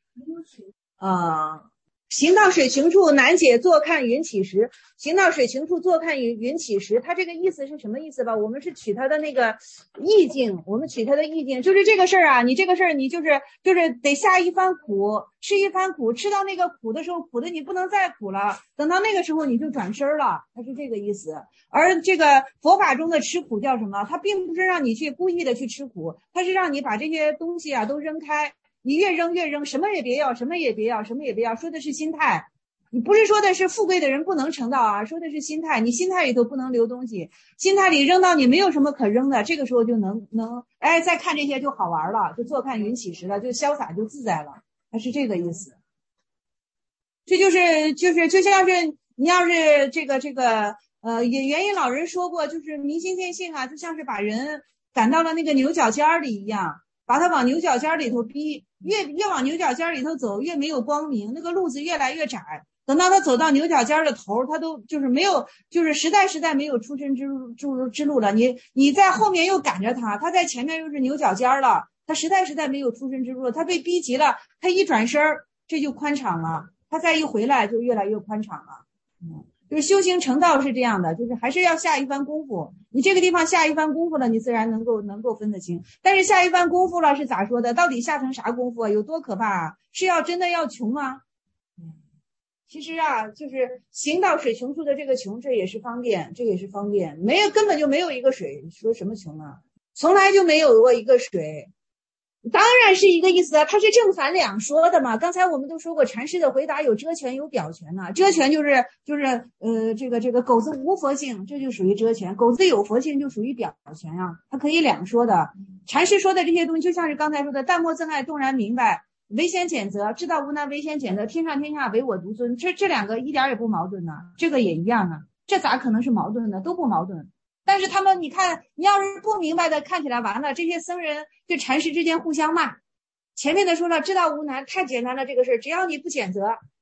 啊，行到水穷处难解坐看云起时。行到水穷处坐看云云起时，它这个意思是什么意思吧？我们是取它的那个意境，我们取它的意境，就是这个事儿啊，你这个事儿你就是就是得下一番苦，吃一番苦，吃到那个苦的时候，苦的你不能再苦了，等到那个时候你就转身了，它是这个意思。而这个佛法中的吃苦叫什么？它并不是让你去故意的去吃苦，它是让你把这些东西啊都扔开，你越扔越扔，什么也别要，什么也别要，什么也别要，说的是心态。你不是说的是富贵的人不能成道啊，说的是心态，你心态里头不能留东西，心态里扔到你没有什么可扔的，这个时候就能能哎再看这些就好玩了，就坐看云起时了，就潇洒就自在了，它是这个意思。这就是就是就像是你要是这个这个呃也元音老人说过，就是明心见性啊，就像是把人赶到了那个牛角尖里一样，把他往牛角尖里头逼，越越往牛角尖里头走越没有光明，那个路子越来越窄，等到他走到牛角尖的头，他都就是没有，就是实在实在没有出身之路之路之路了。你你在后面又赶着他，他在前面又是牛角尖了，他实在实在没有出身之路了，他被逼急了，他一转身这就宽敞了，他再一回来就越来越宽敞了。嗯，就是修行成道是这样的，就是还是要下一番功夫。你这个地方下一番功夫了，你自然能够能够分得清。但是下一番功夫了是咋说的？到底下成啥功夫啊？有多可怕啊？是要真的要穷吗？其实啊，就是行到水穷处的这个穷，这也是方便，这也是方便。没有，根本就没有一个水，说什么穷啊？从来就没有过一个水。当然是一个意思啊，它是正反两说的嘛。刚才我们都说过，禅师的回答有遮权有表权呐、啊。遮权就是就是呃这个这个狗子无佛性，这就属于遮权；狗子有佛性就属于表权啊。它可以两说的。禅师说的这些东西，就像是刚才说的，淡漠憎爱动然明白。唯先谴责，知道无难唯先谴责，天上天下唯我独尊，这这两个一点也不矛盾呢、啊，这个也一样啊，这咋可能是矛盾的？都不矛盾。但是他们，你看，你要是不明白的，看起来完了，这些僧人对禅师之间互相骂。前面的说了，知道无难太简单了，这个事儿，只要你不谴责，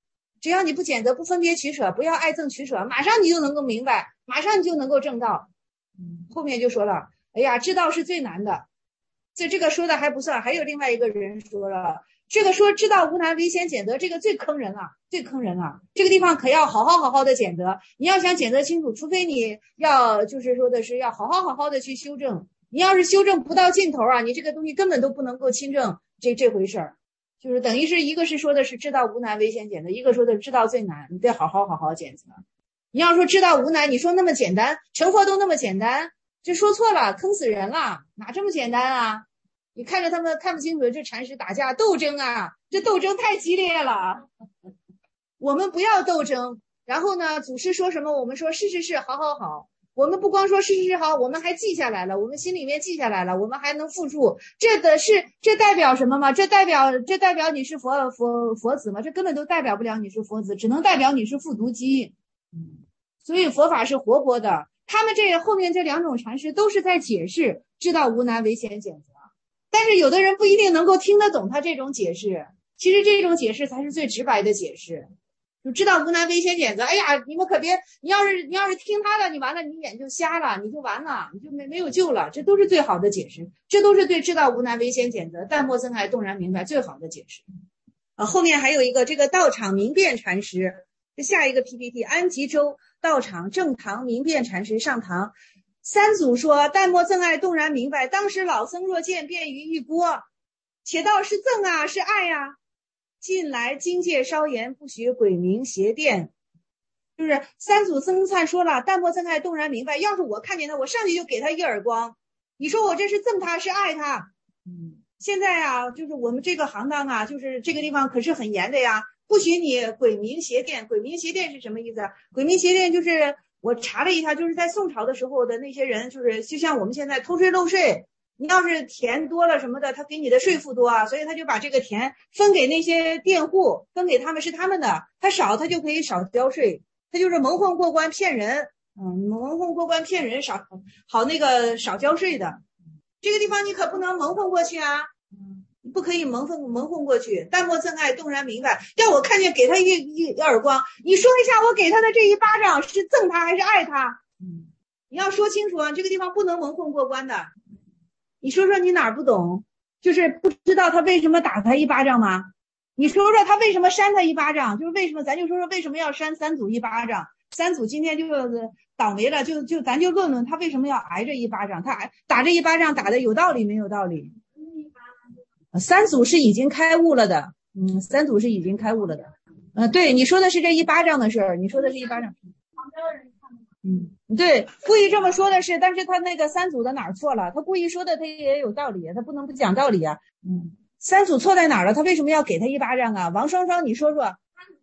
只要你不拣择，不分别取舍，不要爱憎取舍，马上你就能够明白，马上你就能够正道。嗯，后面就说了，哎呀，知道是最难的。这这个说的还不算，还有另外一个人说了，这个说知道无难唯先拣择，这个最坑人了，最坑人了。这个地方可要好好好好的拣择，你要想拣择清楚，除非你要就是说的是要好好好好的去修正。你要是修正不到尽头啊，你这个东西根本都不能够亲证这这回事儿。就是等于是一个是说的是知道无难唯先拣择，一个说的知道最难，你得好好好好拣择。你要说知道无难，你说那么简单，成佛都那么简单，这说错了，坑死人了，哪这么简单啊？你看着他们看不清楚，这禅师打架斗争啊，这斗争太激烈了。我们不要斗争，然后呢，祖师说什么，我们说是是是，好好好。我们不光说是是是好，我们还记下来了，我们心里面记下来了，我们还能复述。这的是这代表什么吗？这代表这代表你是佛佛佛子吗？这根本都代表不了你是佛子，只能代表你是复读机。嗯，所以佛法是活泼的。他们这后面这两种禅师都是在解释知道无难唯先拣择，但是有的人不一定能够听得懂他这种解释。其实这种解释才是最直白的解释。就知道无难唯先拣择，哎呀，你们可别，你要是你要是听他的，你完了，你眼就瞎了，你就完了，你就没没有救了。这都是最好的解释，这都是对知道无难唯先拣择，淡泊憎爱，动然明白最好的解释。啊，后面还有一个这个道场明辨禅师，这下一个 P P T， 安吉州道场正堂明辨禅师上堂，三祖说淡泊憎爱，动然明白。当时老僧若见，便于一锅，且道是憎啊，是爱呀、啊。近来经界稍严，不许鬼名邪殿。就是三祖僧璨说了，淡泊憎爱，动然明白。要是我看见他，我上去就给他一耳光。你说我这是憎他是爱他？嗯，现在啊，就是我们这个行当啊，就是这个地方可是很严的呀，不许你鬼名邪殿。鬼名邪殿是什么意思啊？鬼名邪殿就是我查了一下，就是在宋朝的时候的那些人，就是就像我们现在偷税漏税。你要是田多了什么的，他给你的税负多啊，所以他就把这个田分给那些佃户，分给他们是他们的，他少他就可以少交税，他就是蒙混过关骗人，嗯，蒙混过关骗人少好那个少交税的。这个地方你可不能蒙混过去啊，你不可以蒙混蒙混过去。淡泊憎爱，动然明白。要我看见给他一一一耳光，你说一下我给他的这一巴掌是憎他还是爱他？嗯，你要说清楚啊，这个地方不能蒙混过关的。你说说你哪儿不懂？就是不知道他为什么打他一巴掌吗？你说说他为什么扇他一巴掌？就是为什么咱就说说为什么要扇三祖一巴掌？三祖今天就倒霉了，就就咱就论论他为什么要挨这一巴掌？他打这一巴掌打的有道理没有道理？三祖是已经开悟了的，嗯，三祖是已经开悟了的。呃，对，你说的是这一巴掌的事儿，你说的是一巴掌。嗯，对，故意这么说的是，但是他那个三祖的哪儿错了？他故意说的他也有道理，他不能不讲道理啊。嗯，三祖错在哪儿了？他为什么要给他一巴掌啊？王双双，你说说。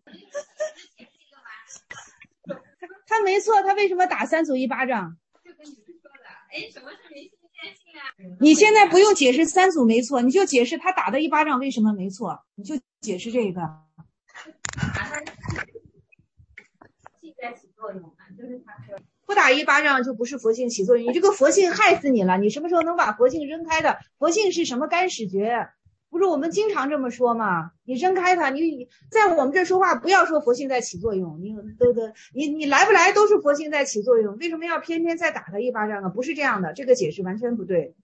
他没错，他为什么打三祖一巴掌？ 就跟你们说的，哎，什么是没新鲜性啊？ 你现在不用解释三祖没错，你就解释他打的一巴掌为什么没错，你就解释这个。 气在起作用嘛，就是他说不打一巴掌就不是佛性起作用，你这个佛性害死你了，你什么时候能把佛性扔开的？佛性是什么干始觉？不是我们经常这么说吗？你扔开它，你在我们这说话不要说佛性在起作用，你都都你你来不来都是佛性在起作用，为什么要偏偏再打他一巴掌呢？不是这样的，这个解释完全不对。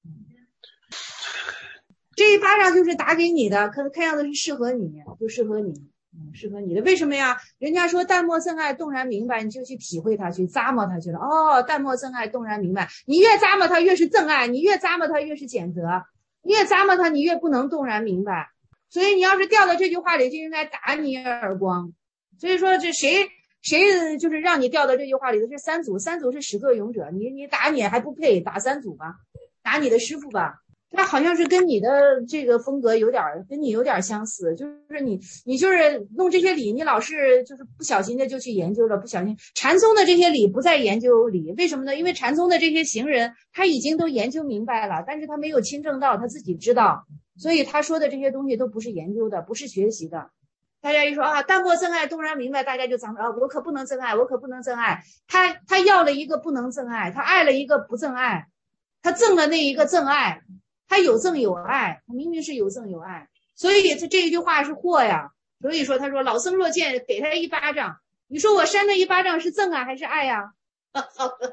这一巴掌就是打给你的，可看样子是适合你，就适合你。嗯，适合你的，为什么呀？人家说淡泊憎爱，动然明白，你就去体会它，去咂摸它去了。哦，淡泊憎爱，动然明白，你越咂摸它越是憎爱，你越咂摸它越是谴责，你越咂摸它你越不能动然明白。所以你要是掉到这句话里，就应该打你耳光。所以说这谁谁就是让你掉到这句话里的是三祖，三祖是始作俑者，你你打你还不配，打三祖吧，打你的师父吧。他好像是跟你的这个风格有点跟你有点相似，就是你你就是弄这些理，你老是就是不小心的就去研究了，不小心禅宗的这些理不再研究理，为什么呢？因为禅宗的这些行人他已经都研究明白了，但是他没有亲证到，他自己知道，所以他说的这些东西都不是研究的，不是学习的。大家一说啊，淡泊憎爱，动然明白，大家就咱们啊，我可不能憎爱，我可不能憎爱。他他要了一个不能憎爱，他爱了一个不憎爱，他憎了那一个憎爱。他有憎有爱，他明明是有憎有爱，所以这这一句话是祸呀， 所以说他说老僧若见，给他一巴掌，你说我扇他一巴掌是憎啊还是爱呀、啊？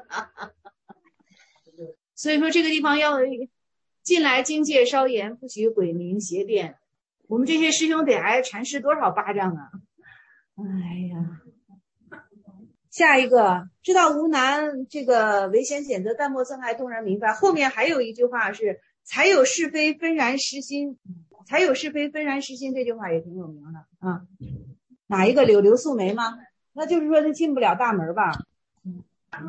所以说这个地方要近来境界稍严，不许鬼名邪辩。我们这些师兄得挨禅师多少巴掌啊！哎呀，下一个知道无难，这个唯贤显则，淡漠憎爱，动然明白。后面还有一句话是才有是非分然实心，才有是非分然实心，这句话也挺有名的啊。哪一个柳刘素梅吗？那就是说他进不了大门吧？嗯，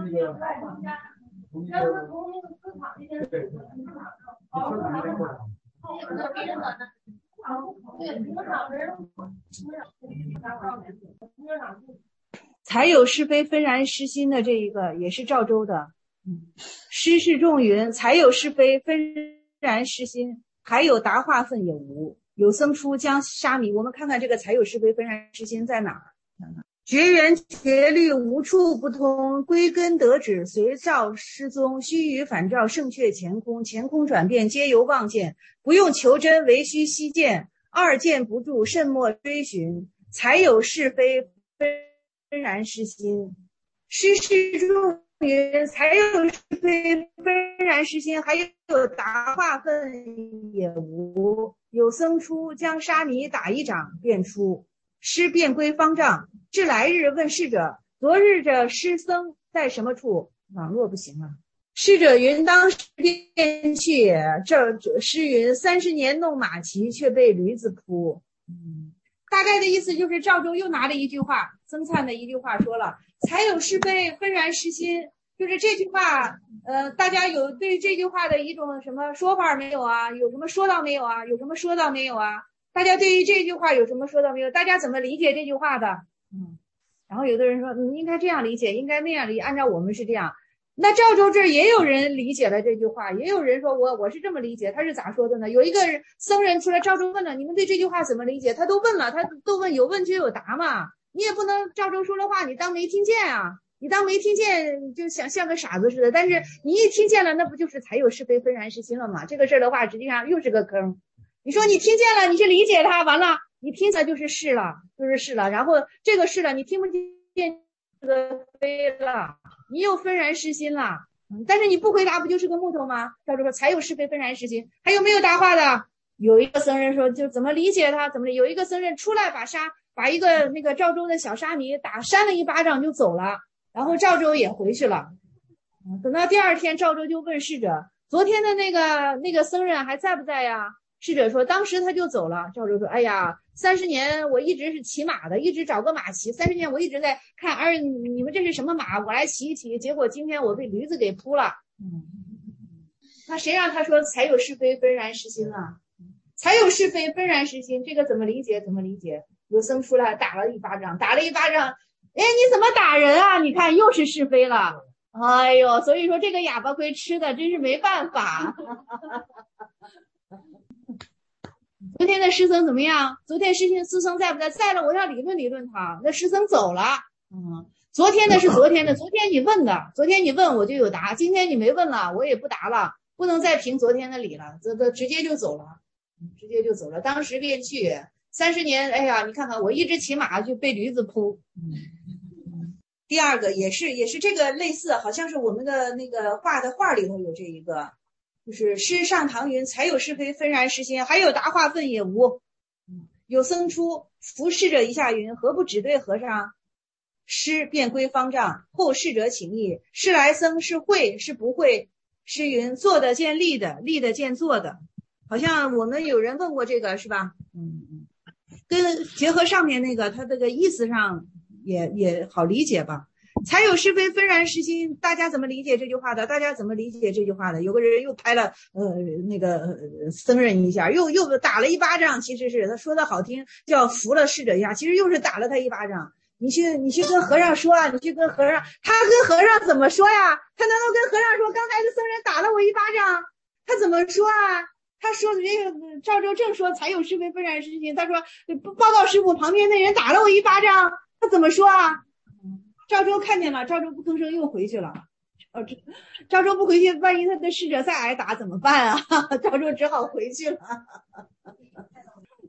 才有是非分然实心的这一个也是赵州的。诗是众云，才有是非分然实心，还有达化分也无。有僧出将沙弥，我们看看这个才有是非分然实心在哪儿？绝缘绝律无处不通，归根得止随照失踪，须臾反照胜却前空，前空转变皆由妄见，不用求真唯须悉见，二见不住甚莫追寻，才有是非分然实心。诗是众云，才有是非分然实心，还有达化分也无。有僧出将沙弥打一掌便出，师便归方丈。至来日问侍者，昨日这师僧在什么处？网络不行了。侍者云，当时便去。这师云，三十年弄马骑，却被驴子扑。嗯，大概的意思就是赵州又拿了一句话，僧璨的一句话说了，才有是非分然实心。就是这句话，呃，大家有对这句话的一种什么说法没有啊？有什么说到没有啊？有什么说到没有啊？大家对于这句话有什么说到没有？大家怎么理解这句话的？嗯，然后有的人说，你应该这样理解，应该那样理解，按照我们是这样。那赵州这儿也有人理解了这句话，也有人说我我是这么理解，他是咋说的呢？有一个僧人出来，赵州问了，你们对这句话怎么理解？他都问了，他都问，有问就有答嘛，你也不能赵州说的话你当没听见啊。你当没听见就想像个傻子似的，但是你一听见了，那不就是才有是非分然实心了吗？这个事儿的话，实际上又是个坑。你说你听见了，你去理解它，完了你听见就是是了，就是是了，然后这个是了，你听不见这个非了，你又分然实心了。嗯，但是你不回答，不就是个木头吗？赵州说才有是非分然实心。还有没有答话的？有一个僧人说，就怎么理解他？怎么有一个僧人出来把沙把一个那个赵州的小沙弥打扇了一巴掌就走了。然后赵州也回去了，等到第二天，赵州就问侍者，昨天的那个那个僧人还在不在呀？侍者说，当时他就走了。赵州说，哎呀，三十年我一直是骑马的，一直找个马骑，三十年我一直在看，而你们这是什么马？我来骑一骑，结果今天我被驴子给扑了。嗯，那谁让他说才有是非分然实心了？才有是非分然实心，这个怎么理解？怎么理解？有僧出来打了一巴掌，打了一巴掌。哎，你怎么打人啊？你看又是是非了。哎呦，所以说这个哑巴亏吃的真是没办法。昨天的师僧怎么样？昨天师师僧在不在？在了，我要理论理论他。那师僧走了。嗯，昨天的是昨天的，昨天你问的，昨天你问我就有答，今天你没问了，我也不答了，不能再凭昨天的理了，这个直接就走了，直接就走了。当时便去。三十年，哎呀，你看看我一直骑马就被驴子扑。嗯，第二个也是也是这个类似，好像是我们的那个画的画里头有这一个，就是诗上堂云，才有是非分然实心，还有答化分也无。有僧出服侍者一下云，何不只对和尚？师便归方丈，后侍者请意，师来僧是会是不会？师云，坐的见立的，立的见坐的。好像我们有人问过这个是吧？嗯嗯。跟结合上面那个，它这个意思上也也好理解吧。才有是非分然实心，大家怎么理解这句话的？大家怎么理解这句话的？有个人又拍了呃那个、呃、僧人一下，又又打了一巴掌，其实是他说的好听叫服了侍者一下，其实又是打了他一巴掌。你去你去跟和尚说啊，你去跟和尚，他跟和尚怎么说呀？他难道跟和尚说刚才的僧人打了我一巴掌？他怎么说啊？他说的这个赵州正说才有是非分然实心，他说报告师傅，旁边那人打了我一巴掌，他怎么说啊？赵州看见了，赵州不吭声又回去了。赵州赵州不回去，万一他的侍者再挨打怎么办啊？赵州只好回去了。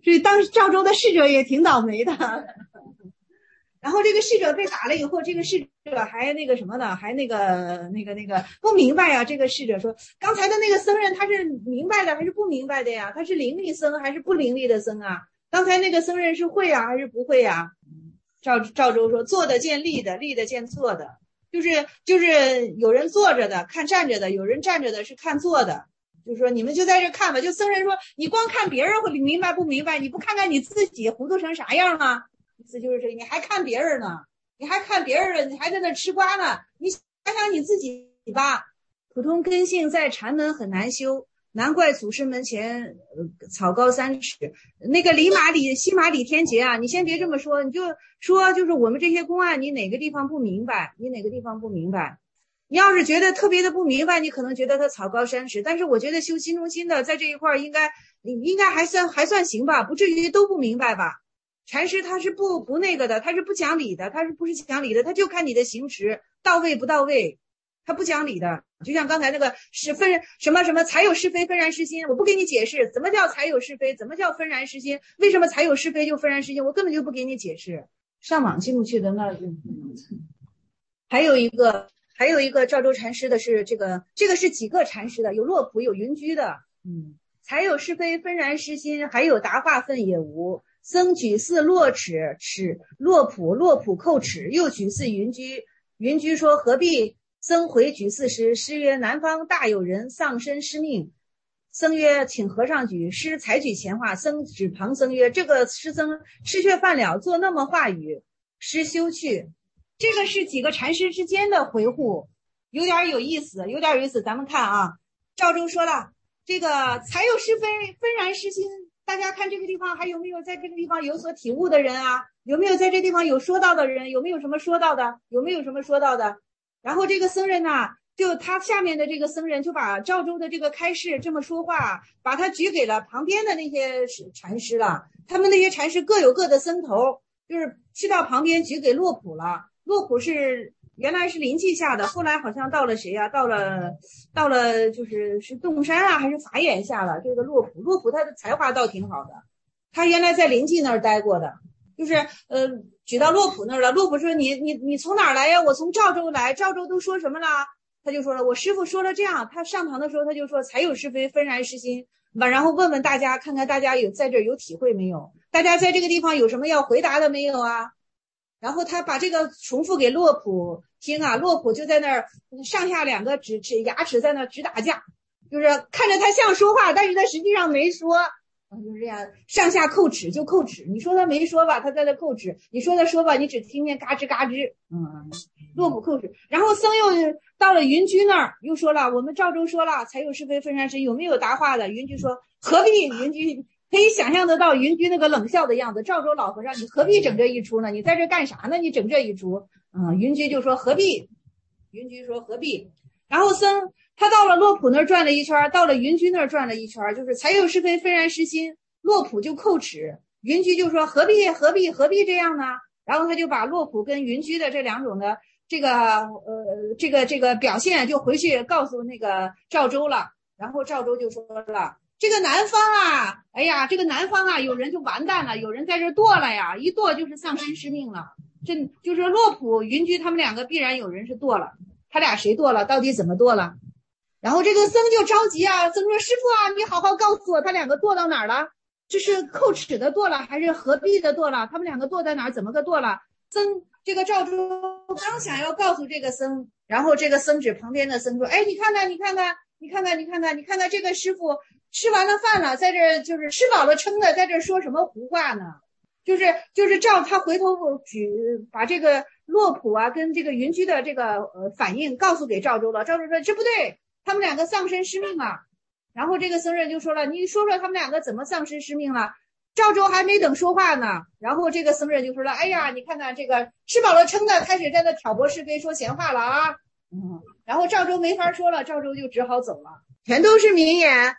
所以当赵州的侍者也挺倒霉的。然后这个侍者被打了以后，这个侍者还那个什么呢？还那个那个那个不明白呀。这个侍者说，刚才的那个僧人他是明白的还是不明白的呀？他是灵力僧还是不灵力的僧啊？刚才那个僧人是会啊还是不会呀？赵赵州说，坐的见立的，立的见坐的，就是就是有人坐着的看站着的，有人站着的是看坐的。就是说你们就在这看吧。就僧人说，你光看别人会明白不明白，你不看看你自己糊涂成啥样啊？意思就是这个，你还看别人呢，你还看别人了，你还在那吃瓜呢，你想想你自己吧。普通根性在禅门很难修，难怪祖师门前呃草高三尺。那个李马李西马李天杰啊，你先别这么说，你就说就是我们这些公案，你哪个地方不明白，你哪个地方不明白。你要是觉得特别的不明白，你可能觉得他草高三尺，但是我觉得修心中心的在这一块应该应该还算还算行吧，不至于都不明白吧。禅师他是不不那个的，他是不讲理的，他是不是讲理的，他就看你的行持到位不到位，他不讲理的。就像刚才那个是分什么什么才有是非分然失心，我不给你解释怎么叫才有是非，怎么叫分然失心，为什么才有是非就分然失心，我根本就不给你解释。上网进不去的那。还有一个还有一个赵州禅师的是这个这个是几个禅师的，有洛普有云居的。嗯，才有是非分然失心，还有答话分也无。僧举寺落齿，齿洛普，洛普叩齿，又举寺云居。云居说何必？僧回举寺时，师曰：南方大有人丧身失命。僧曰：请和尚举。师采举前话，僧指旁僧曰：这个师僧吃却饭了，做那么话语。师休去。这个是几个禅师之间的回护，有点有意思，有点有意思。咱们看啊，赵州说了，这个才有是非，分然失心。大家看这个地方还有没有在这个地方有所体悟的人啊？有没有在这地方有说到的人？有没有什么说到的？有没有什么说到的？然后这个僧人呢、啊，就他下面的这个僧人就把赵州的这个开示这么说话，把他举给了旁边的那些禅师了。他们那些禅师各有各的僧头，就是去到旁边举给洛普了。洛普是原来是灵气下的，后来好像到了谁呀、啊？到了到了就是是洞山啊，还是法眼下了。这个洛普，洛普他的才华倒挺好的，他原来在灵气那儿待过的，就是呃举到洛普那儿了。洛普说你你你从哪儿来呀？我从赵州来。赵州都说什么了？他就说了，我师父说了这样。他上堂的时候他就说才有是非，分然失心。然后问问大家，看看大家有在这儿有体会没有？大家在这个地方有什么要回答的没有啊？然后他把这个重复给洛普听啊，洛普就在那儿上下两个指指牙齿在那直打架，就是看着他像说话，但是他实际上没说，就是这样上下扣齿就扣齿。你说他没说吧，他在那扣齿；你说他说吧，你只听见嘎吱嘎吱。嗯，洛普扣齿。然后僧又到了云居那儿，又说了，我们赵州说了，才有是非分然失，有没有答话的？云居说何必？云居可以想象得到云居那个冷笑的样子。赵州老和尚，你何必整这一出呢？你在这干啥呢？你整这一出。嗯，云居就说何必？云居说何必？然后僧他到了洛普那儿转了一圈，到了云居那儿转了一圈，就是才有是非分然失心。洛普就叩齿，云居就说何必何必何必这样呢？然后他就把洛普跟云居的这两种的这个呃这个这个表现就回去告诉那个赵州了。然后赵州就说了，这个南方啊，哎呀，这个南方啊，有人就完蛋了，有人在这堕了呀，一堕就是丧身失命了。这就是洛普、云居他们两个必然有人是堕了，他俩谁堕了？到底怎么堕了？然后这个僧就着急啊，僧说师父啊，你好好告诉我，他两个堕到哪儿了？这是叩齿的堕了，还是合璧的堕了？他们两个堕在哪儿？怎么个堕了？僧这个赵州刚想要告诉这个僧，然后这个僧指旁边的僧说，哎，你看看，你看看，你看看，你看看，你看看这个师父吃完了饭了，在这就是吃饱了撑的，在这说什么胡话呢？就是就是照他回头举把这个洛普啊跟这个云居的这个呃反应告诉给赵州了。赵州说这不对，他们两个丧身失命了。然后这个僧人就说了，你说说他们两个怎么丧身失命了？赵州还没等说话呢，然后这个僧人就说了，哎呀，你看看这个吃饱了撑的开始在那挑拨是非说闲话了啊。嗯，然后赵州没法说了，赵州就只好走了。全都是名言。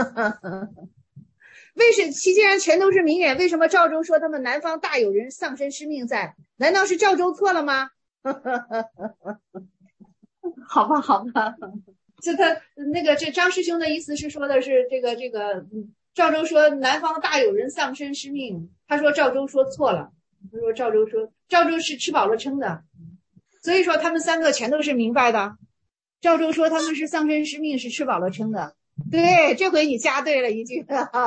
为什其既然全都是名言，为什么赵州说他们南方大有人丧身失命在？难道是赵州错了吗？好吧好吧，就他那个这张师兄的意思是说的是这个这个赵州说南方大有人丧身失命，他说赵州说错了，他说赵州说赵州是吃饱了撑的，所以说他们三个全都是明白的。赵州说他们是丧身失命，是吃饱了撑的。对，这回你加对了一句。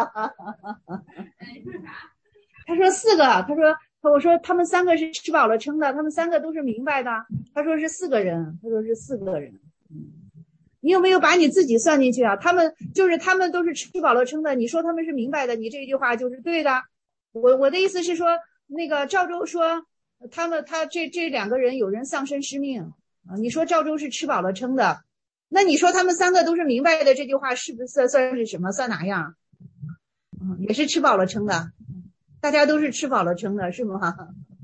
他说四个，他说我说他们三个是吃饱了撑的，他们三个都是明白的。他说是四个人，他说是四个人。你有没有把你自己算进去啊？他们就是他们都是吃饱了撑的，你说他们是明白的，你这句话就是对的。我我的意思是说，那个赵州说他们他这这两个人有人丧身失命啊，你说赵州是吃饱了撑的，那你说他们三个都是明白的，这句话是不是算算是什么？算哪样？嗯，也是吃饱了撑的，大家都是吃饱了撑的，是吗？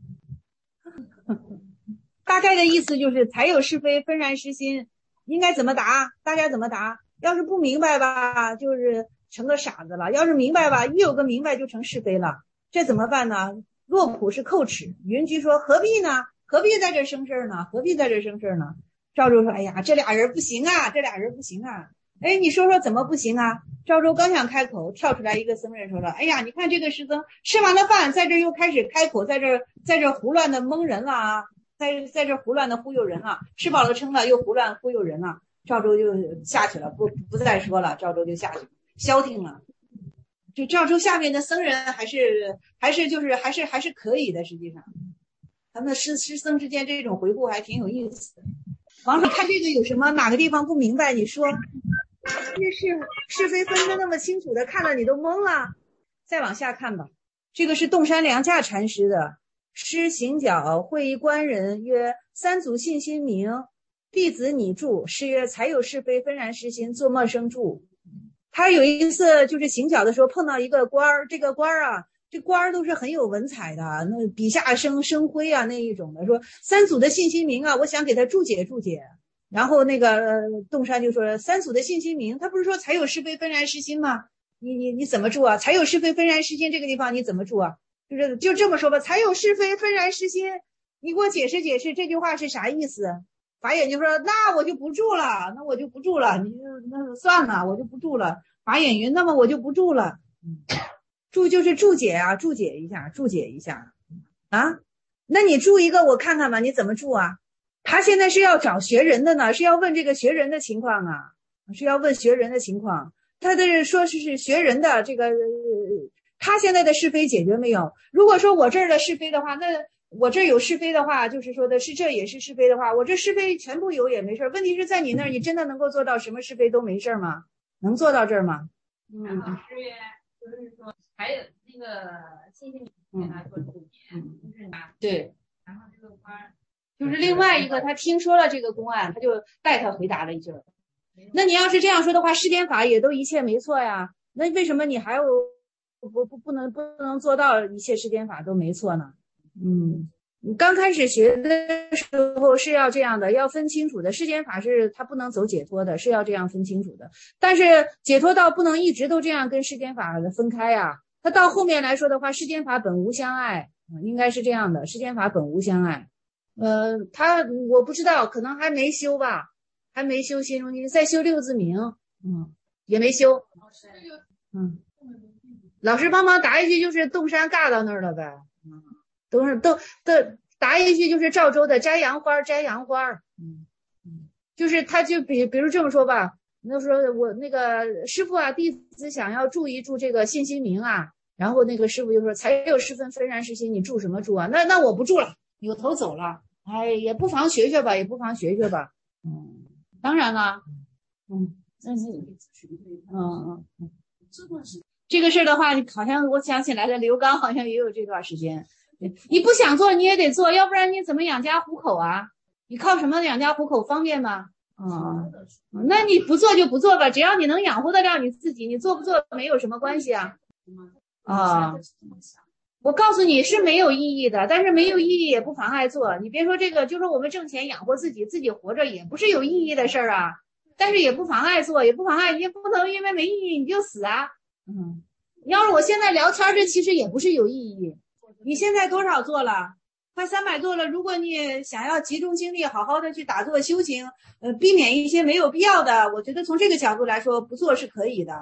大概的意思就是才有是非，纷然失心。应该怎么答？大家怎么答？要是不明白吧，就是成个傻子了；要是明白吧，一有个明白就成是非了。这怎么办呢？洛普是叩齿，云居说何必呢？何必在这生事呢？何必在这生事呢？赵州说：“哎呀，这俩人不行啊，这俩人不行啊！哎，你说说怎么不行啊？”赵州刚想开口，跳出来一个僧人说了：“哎呀，你看这个师僧吃完了饭，在这又开始开口，在这在这胡乱的蒙人了啊！”在在这胡乱的忽悠人了，吃饱了撑了又胡乱忽悠人了。赵州就下去了，不不再说了，赵州就下去了，消停了。就赵州下面的僧人还是还是就是还是还是可以的，实际上他们师师僧之间这种回顾还挺有意思的。王叔看这个有什么哪个地方不明白？你说这是是非分得那么清楚的，看了你都懵了。再往下看吧，这个是洞山良价禅师的。师行脚会一官人曰：三祖信心明，弟子拟著。师曰：才有是非，纷然失心，作陌生著。他有一次就是行脚的时候碰到一个官儿，这个官儿啊，这官儿都是很有文采的，那笔下生生辉啊那一种的，说三祖的信心明啊，我想给他注解注解。然后那个、呃、洞山就说三祖的信心明，他不是说才有是非，纷然失心吗？你你你怎么注啊？才有是非，纷然失心这个地方你怎么注啊？就是就这么说吧，才有是非，纷然失心。你给我解释解释这句话是啥意思？法眼就说：“那我就不住了，那我就不住了，你就那算了，我就不住了。”法眼云：“那么我就不住了。”注就是注解啊，注解一下，注解一下啊。那你注一个我看看吧，你怎么注啊？他现在是要找学人的呢，是要问这个学人的情况啊，是要问学人的情况。他的说是是学人的这个。呃他现在的是非解决没有？如果说我这儿的是非的话，那我这儿有是非的话，就是说的是这也是是非的话，我这是非全部有也没事。问题是在你那儿，你真的能够做到什么是非都没事吗？能做到这儿吗？ 嗯，然后师曰就是说还有那个信心给他做注解，就是他对， 然后这个官就是另外一个，他听说了这个公案，他就带他回答了一句。那你要是这样说的话，世间法也都一切没错呀，那为什么你还有？不不不能不能做到一切世间法都没错呢。嗯，你刚开始学的时候是要这样的，要分清楚的。世间法是它不能走解脱的，是要这样分清楚的。但是解脱道不能一直都这样跟世间法分开呀。它到后面来说的话，世间法本无相碍，应该是这样的。世间法本无相碍。呃，他我不知道，可能还没修吧，还没修心中经，再修六字明，嗯，也没修。嗯。老师帮忙答一句，就是洞山尬到那儿了呗。嗯，都是都都答一句，就是赵州的摘杨花，摘杨花。嗯嗯，就是他就比比如这么说吧，那时候我那个师傅啊，弟子想要注一注这个信心明啊，然后那个师傅就说：“才有十分纷然失心，你注什么注啊？”那那我不注了，扭头走了。哎，也不妨学学吧，也不妨学学吧。嗯，当然了。嗯，但是嗯嗯嗯，这段时间。这个事儿的话，好像我想起来了，刘刚好像也有这段时间。你不想做，你也得做，要不然你怎么养家糊口啊？你靠什么养家糊口？方便吗？嗯，那你不做就不做吧，只要你能养活得了你自己，你做不做没有什么关系啊。啊，我告诉你是没有意义的，但是没有意义也不妨碍做。你别说这个，就说我们挣钱养活自己，自己活着也不是有意义的事儿啊。但是也不妨碍做，也不妨碍，你也不能因为没意义你就死啊。嗯，要是我现在聊天，这其实也不是有意义。你现在多少做了？快三百做了。如果你想要集中精力，好好的去打坐修行，呃，避免一些没有必要的，我觉得从这个角度来说，不做是可以的。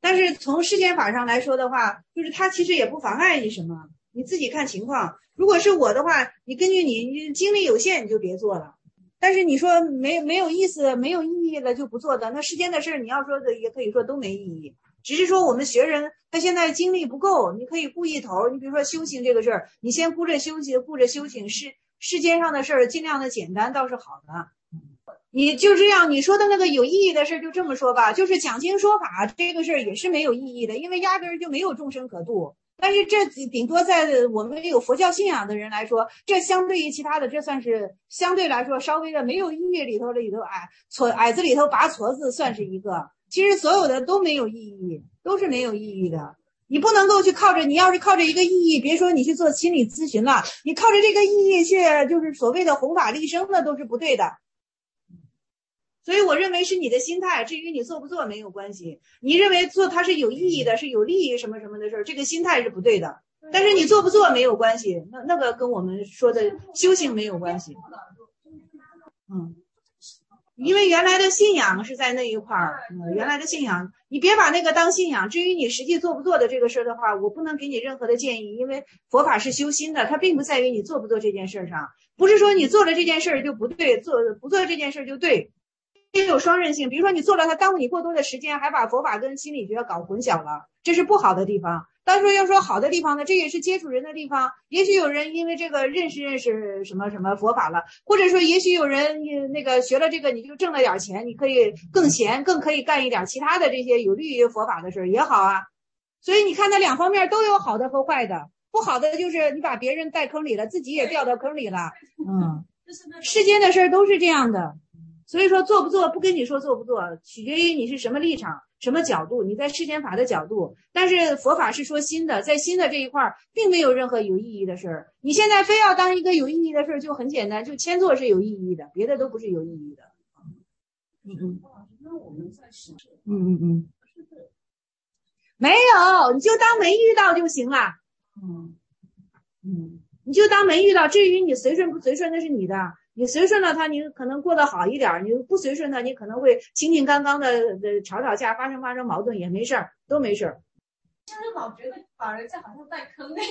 但是从世间法上来说的话，就是它其实也不妨碍你什么，你自己看情况。如果是我的话，你根据你精力有限，你就别做了。但是你说没没有意思、没有意义了就不做的，那世间的事你要说的也可以说都没意义。只是说我们学人他现在精力不够，你可以顾一头。你比如说修行这个事儿，你先顾着修行，顾着修行，世世间上的事儿尽量的简单倒是好的。你就这样，你说的那个有意义的事就这么说吧，就是讲经说法这个事儿也是没有意义的，因为压根儿就没有众生可度。但是这顶多在我们有佛教信仰的人来说，这相对于其他的，这算是相对来说稍微的没有意义里头的里头矮矬矮子里头拔矬子算是一个。其实所有的都没有意义，都是没有意义的。你不能够去靠着，你要是靠着一个意义，别说你去做心理咨询了，你靠着这个意义去就是所谓的弘法利生的都是不对的。所以我认为是你的心态，至于你做不做没有关系。你认为做它是有意义的，是有利益什么什么的事儿，这个心态是不对的。但是你做不做没有关系，那那个跟我们说的修行没有关系。嗯，因为原来的信仰是在那一块儿，嗯，原来的信仰，你别把那个当信仰。至于你实际做不做的这个事儿的话，我不能给你任何的建议，因为佛法是修心的，它并不在于你做不做这件事上，不是说你做了这件事就不对，做不做这件事就对。也有双刃性，比如说你做了它耽误你过多的时间，还把佛法跟心理学搞混淆了，这是不好的地方。但是要说好的地方呢，这也是接触人的地方。也许有人因为这个认识认识什么什么佛法了，或者说也许有人那个学了这个你就挣了点钱，你可以更闲，更可以干一点其他的这些有利于佛法的事也好啊。所以你看它两方面都有好的和坏的，不好的就是你把别人带坑里了，自己也掉到坑里了。嗯，世间的事都是这样的。所以说做不做不跟你说做不做，取决于你是什么立场什么角度，你在世间法的角度。但是佛法是说心的，在心的这一块并没有任何有意义的事儿。你现在非要当一个有意义的事儿，就很简单，就签作是有意义的，别的都不是有意义的。嗯嗯嗯嗯嗯，没有，你就当没遇到就行了。嗯嗯，你就当没遇到，至于你随顺不随顺那是你的。你随顺了他，你可能过得好一点；你不随顺他，你可能会清清刚刚的吵吵架，发生发生矛盾也没事儿，都没事儿。 但是老觉得把人家好像在坑里。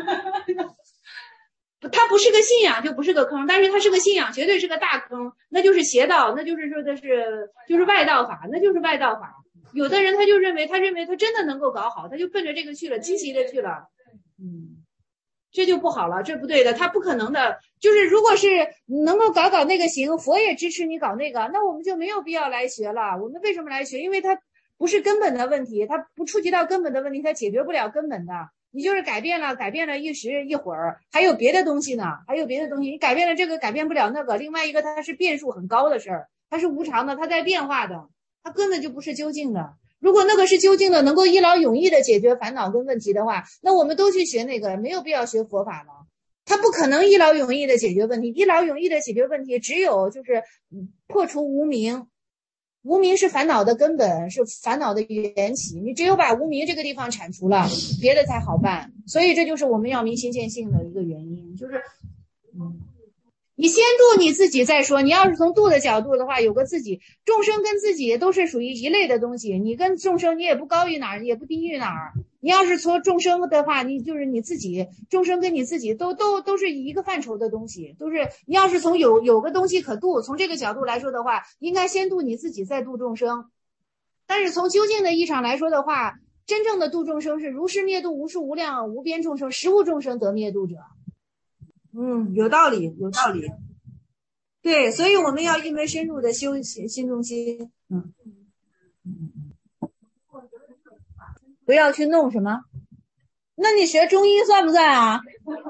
他不是个信仰就不是个坑，但是他是个信仰，绝对是个大坑，那就是邪道，那就是说的是就是外道法，那就是外道法。有的人他就认为他认为他真的能够搞好，他就奔着这个去了，积极的去了。嗯。这就不好了，这不对的，他不可能的。就是如果是能够搞搞那个行，佛也支持你搞那个，那我们就没有必要来学了。我们为什么来学？因为它不是根本的问题，它不触及到根本的问题，它解决不了根本的。你就是改变了，改变了一时一会儿，还有别的东西呢，还有别的东西。你改变了这个，改变不了那个。另外一个，它是变数很高的事儿，它是无常的，它在变化的，它根本就不是究竟的。如果那个是究竟的，能够一劳永逸的解决烦恼跟问题的话，那我们都去学那个，没有必要学佛法了。它不可能一劳永逸的解决问题，一劳永逸的解决问题只有就是破除无明。无明是烦恼的根本，是烦恼的缘起。你只有把无明这个地方铲除了，别的才好办。所以这就是我们要明心见性的一个原因，就是嗯。你先度你自己再说，你要是从度的角度的话，有个自己，众生跟自己都是属于一类的东西，你跟众生你也不高于哪儿，也不低于哪儿。你要是从众生的话，你就是你自己，众生跟你自己都都都是一个范畴的东西，都是你要是从有有个东西可度，从这个角度来说的话，应该先度你自己再度众生。但是从究竟的意义上来说的话，真正的度众生是如是灭度无数无量无边众生，实无众生得灭度者。嗯，有道理，有道理。对，所以我们要因为深入的修心中心，嗯，不要去弄什么。那你学中医算不算啊？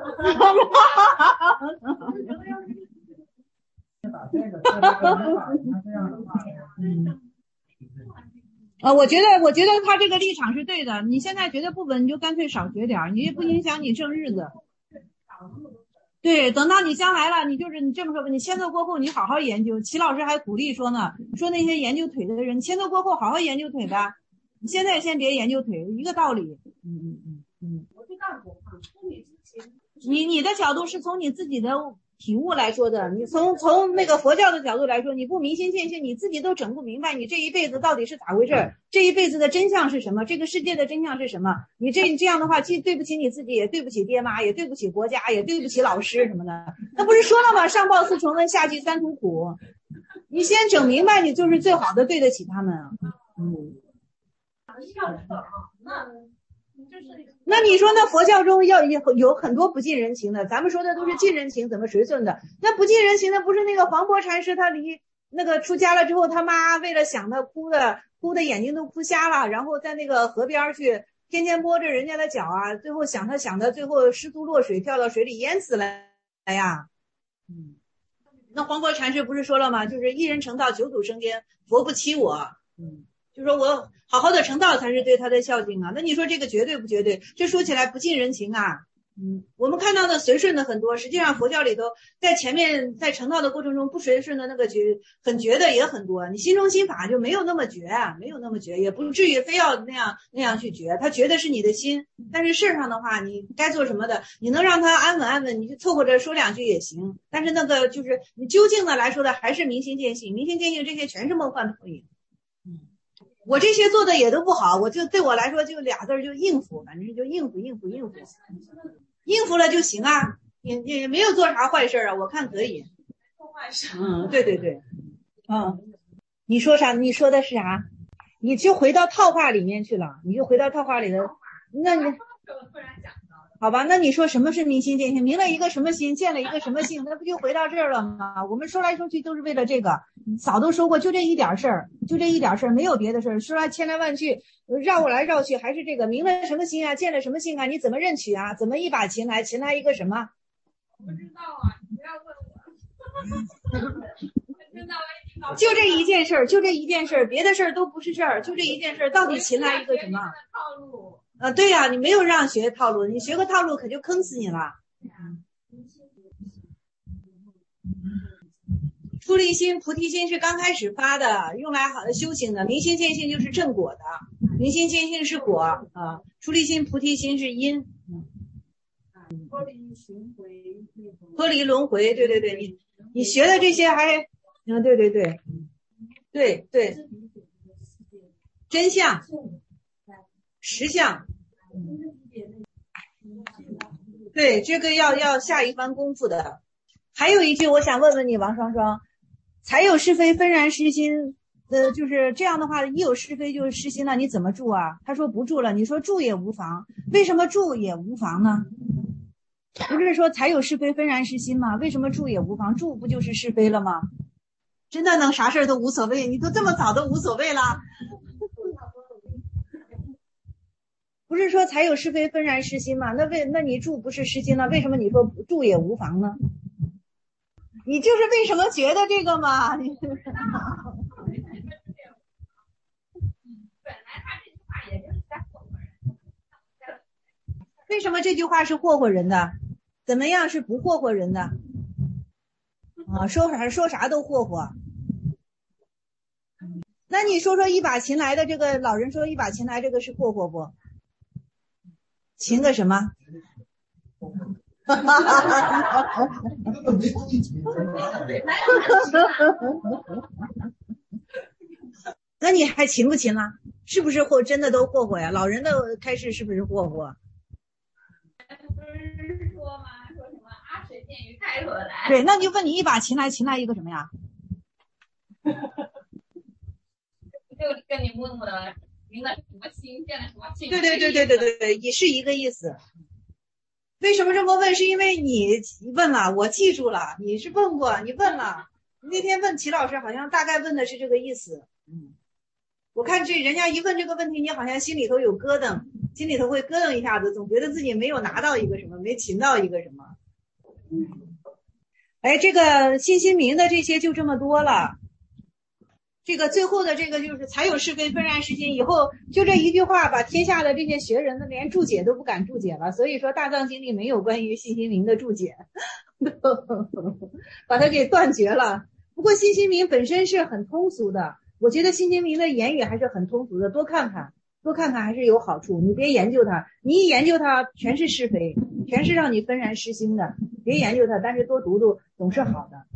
嗯，啊，我觉得，我觉得他这个立场是对的。你现在觉得不稳，你就干脆少学点，你也不影响你挣日子。对，等到你将来了，你就是你这么说吧，你签字过后，你好好研究。齐老师还鼓励说呢，说那些研究腿的人，签字过后好好研究腿吧。你现在先别研究腿，一个道理。嗯嗯嗯嗯。我知道我你你的角度是从你自己的体悟来说的，你从从那个佛教的角度来说，你不明心见性，你自己都整不明白你这一辈子到底是咋回事，这一辈子的真相是什么，这个世界的真相是什么，你这这样的话既对不起你自己，也对不起爹妈，也对不起国家，也对不起老师什么的。那不是说了吗？上报四重恩，下济三途苦。你先整明白，你就是最好的对得起他们啊。嗯。那你说那佛教中要有有很多不近人情的，咱们说的都是近人情，怎么随顺的？那不近人情的不是那个黄渤禅师，他离那个出家了之后，他妈为了想他哭的哭的眼睛都哭瞎了，然后在那个河边去天天摸着人家的脚啊，最后想他想的最后失足落水，跳到水里淹死了呀。嗯，那黄渤禅师不是说了吗？就是一人成道，九祖升天，佛不欺我。嗯。就说我好好的成道才是对他的孝敬啊，那你说这个绝对不绝对？这说起来不近人情啊。嗯，我们看到的随顺的很多，实际上佛教里头在前面在成道的过程中不随顺的那个绝很绝的也很多。你心中心法就没有那么绝啊，没有那么绝，也不至于非要那样那样去绝。他绝的是你的心，但是事上的话，你该做什么的，你能让他安稳安稳，你就凑合着说两句也行。但是那个就是你究竟的来说的，还是明心见性，明心见性这些全是梦幻投影。我这些做的也都不好，我就对我来说就俩字儿就应付，反正就应付应付应付，应付了就行啊，也也没有做啥坏事啊，我看可以。嗯，对对对，嗯，你说啥？你说的是啥？你就回到套话里面去了，你就回到套话里的，那你好吧？那你说什么是明心见性？明了一个什么心，见了一个什么性，那不就回到这儿了吗？我们说来说去都是为了这个。嫂都说过，就这一点事儿，就这一点事儿，没有别的事儿。说来千来万去，绕过来绕去，还是这个明了什么心啊，见了什么性啊？你怎么认取啊？怎么一把擒来？擒来一个什么？ 我知道啊，你不要问我。我知道啊， 就这一件事儿，就这一件事儿，别的事儿都不是事儿，就这一件事儿，到底擒来一个什么？ 套路。 啊，对呀、啊，你没有让学套路，你学个套路可就坑死你了。出离心、菩提心是刚开始发的，用来修行的。明心见性就是正果的，明心见性是果啊。出离心、菩提心是因。脱离轮回，脱离轮回，对对对，你你学的这些还，嗯，对对对，对对，真相、实相，对这个要要下一番功夫的。还有一句，我想问问你，王双双。才有是非纷然失心，呃，就是这样的话，一有是非就是失心了，你怎么住啊？他说不住了，你说住也无妨，为什么住也无妨呢？不是说才有是非纷然失心吗？为什么住也无妨？住不就是是非了吗？真的能啥事都无所谓？你都这么早都无所谓了？不是说才有是非纷然失心吗？那为那你住不是失心了？为什么你说住也无妨呢？你就是为什么觉得这个嘛？你本来他这句话也就是在霍霍人。 为什么这句话是霍霍人的？怎么样是不霍霍人的？啊，说啥说啥都霍霍。那你说说一把擒来的这个老人说一把擒来这个是霍霍不？擒个什么？哈哈哈哈哈哈！那你还擒不擒了？是不是霍真的都霍霍呀？老人的开示是不是霍霍？ 不是说吗？说什么阿水见鱼开河来？ 对，那就问你一把擒来，擒来一个什么呀？ 就跟你问我的明了什么心，见了什么性？ 对对对对对对对，也是一个意思。为什么这么问？是因为你问了，我记住了。你是问过，你问了。那天问齐老师，好像大概问的是这个意思。嗯，我看这人家一问这个问题，你好像心里头有咯噔，心里头会咯噔一下子，总觉得自己没有拿到一个什么，没擒到一个什么。嗯，哎，这个信心明的这些就这么多了。这个最后的这个就是才有是非纷然失心，以后就这一句话把天下的这些学人的连注解都不敢注解了，所以说大藏经里没有关于信心明的注解把它给断绝了。不过信心明本身是很通俗的，我觉得信心明的言语还是很通俗的，多看看多多看看还是有好处。你别研究它，你一研究它全是是非，全是让你愤然失心的。别研究它，但是多读读总是好的。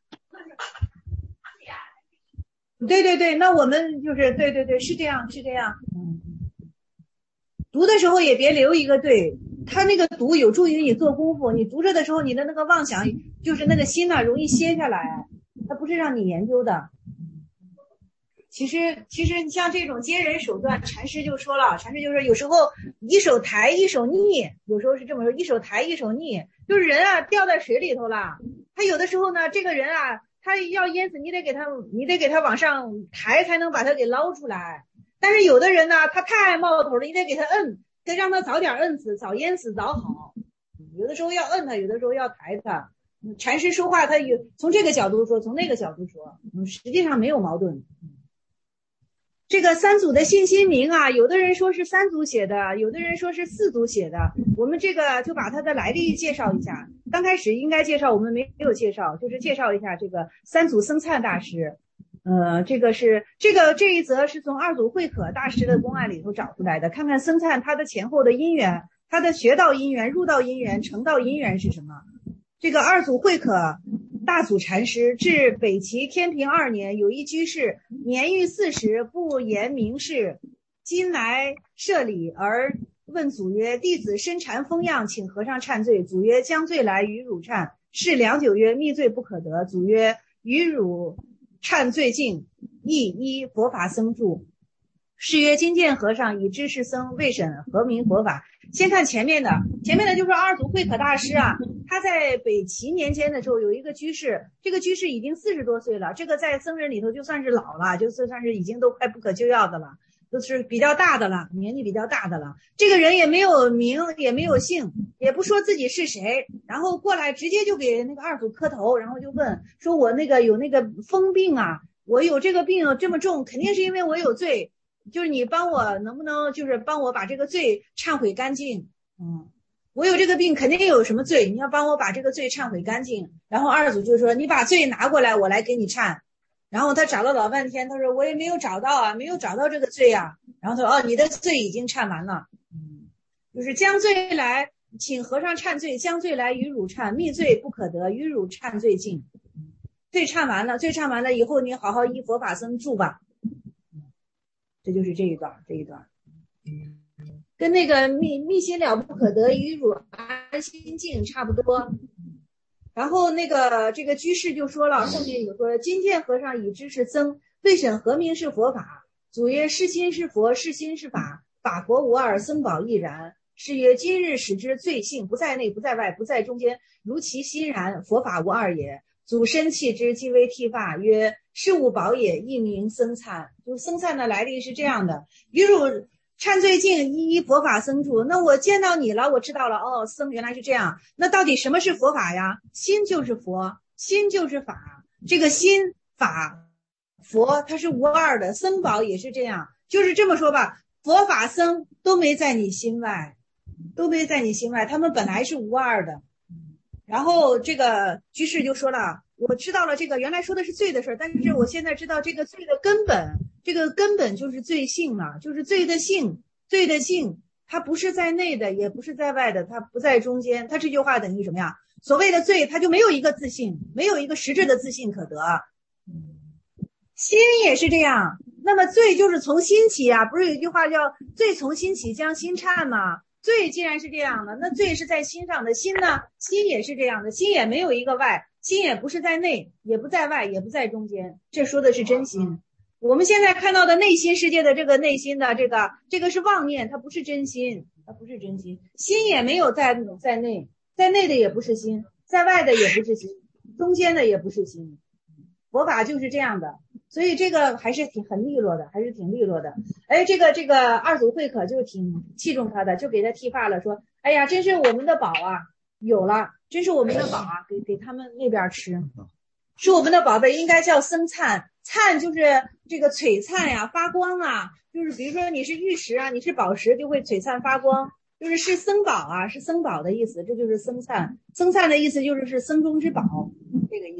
对对对，那我们就是对对对，是这样是这样。嗯，读的时候也别留一个对，他那个读有助于你做功夫。你读着的时候，你的那个妄想就是那个心呢、啊，容易歇下来，它不是让你研究的。其实其实你像这种接人手段，禅师就说了，禅师就说有时候一手抬一手逆，有时候是这么说，一手抬一手逆，就是人啊掉在水里头了，他有的时候呢，这个人啊。他要淹死，你得给他，你得给他往上抬，才能把他给捞出来。但是有的人呢，他太爱冒头了，你得给他摁，得让他早点摁死，早淹死早好。有的时候要摁他，有的时候要抬他。禅师说话，他有从这个角度说，从那个角度说，嗯，实际上没有矛盾。这个三祖的信心铭啊，有的人说是三祖写的，有的人说是四祖写的。我们这个就把它的来历介绍一下。刚开始应该介绍，我们没有介绍，就是介绍一下这个三祖僧璨大师。呃，这个是这个这一则是从二祖慧可大师的公案里头找出来的。看看僧璨他的前后的因缘，他的学道因缘、入道因缘、成道因缘是什么？这个二祖慧可大祖禅师至北齐天平二年，有一居士年逾四十，不言明事，今来舍礼而问祖曰：弟子身禅风样，请和尚忏罪。祖曰：将罪来与汝忏。是良久曰：密罪不可得。祖曰：与汝忏罪尽，亦依佛法僧著。是曰：金见和尚以知识僧，未审何名佛法。先看前面的，前面的就是二祖慧可大师啊，他在北齐年间的时候有一个居士，这个居士已经四十多岁了，这个在僧人里头就算是老了，就算是已经都快不可救药的了，都是比较大的了，年纪比较大的了。这个人也没有名，也没有姓，也不说自己是谁，然后过来直接就给那个二祖磕头，然后就问说：我那个有那个疯病啊，我有这个病这么重，肯定是因为我有罪，就是你帮我能不能就是帮我把这个罪忏悔干净。嗯，我有这个病肯定有什么罪，你要帮我把这个罪忏悔干净。然后二祖就说：你把罪拿过来，我来给你忏。然后他找了老半天，他说：我也没有找到啊，没有找到这个罪啊。然后他说：哦，你的罪已经忏完了。嗯，就是将罪来，请和尚忏罪，将罪来与汝忏，密罪不可得，与汝忏罪尽。罪忏完了，罪忏完了以后，你好好依佛法僧住吧。这就是这一段，这一段。跟那个密密心了不可得，与汝安心静差不多。然后那个这个居士就说了，后面有说：金见和尚以知是僧，未审何名是佛法。祖曰：是心是佛，是心是法，法佛无二，僧宝亦然。是曰：今日使之罪性，不在内，不在外，不在中间，如其心然，佛法无二也。祖身弃之，即为剃发，曰：是物宝也，亦名僧璨。就是僧璨的来历是这样的：与汝忏罪尽，一一佛法僧著。那我见到你了，我知道了，哦，僧原来是这样。那到底什么是佛法呀？心就是佛，心就是法。这个心法佛它是无二的，僧宝也是这样。就是这么说吧，佛法僧都没在你心外，都没在你心外，他们本来是无二的。然后这个居士就说了，我知道了这个原来说的是罪的事，但是我现在知道这个罪的根本，这个根本就是罪性嘛，就是罪的性，罪的性它不是在内的，也不是在外的，它不在中间。它这句话等于什么呀？所谓的罪，它就没有一个自性，没有一个实质的自性可得。心也是这样，那么罪就是从心起啊，不是有一句话叫罪从心起，将心忏吗？罪既然是这样的，那罪是在心上的，心呢，心也是这样的，心也没有一个外，心也不是在内，也不在外，也不在中间，这说的是真心。我们现在看到的内心世界的这个内心的这个这个是妄念，它不是真心，它不是真心。心也没有在在内，在内的也不是心，在外的也不是心，中间的也不是心。佛法就是这样的，所以这个还是挺很利落的，还是挺利落的。哎，这个这个二祖慧可就挺器重他的，就给他剃发了，说：哎呀，真是我们的宝啊，有了，真是我们的宝啊，给给他们那边吃，是我们的宝贝，应该叫僧璨。璨就是这个璀璨呀，发光啊，就是比如说你是玉石啊，你是宝石，就会璀璨发光，就是是僧宝啊，是僧宝的意思，这就是僧璨。僧璨的意思就是是僧中之宝，这个意思。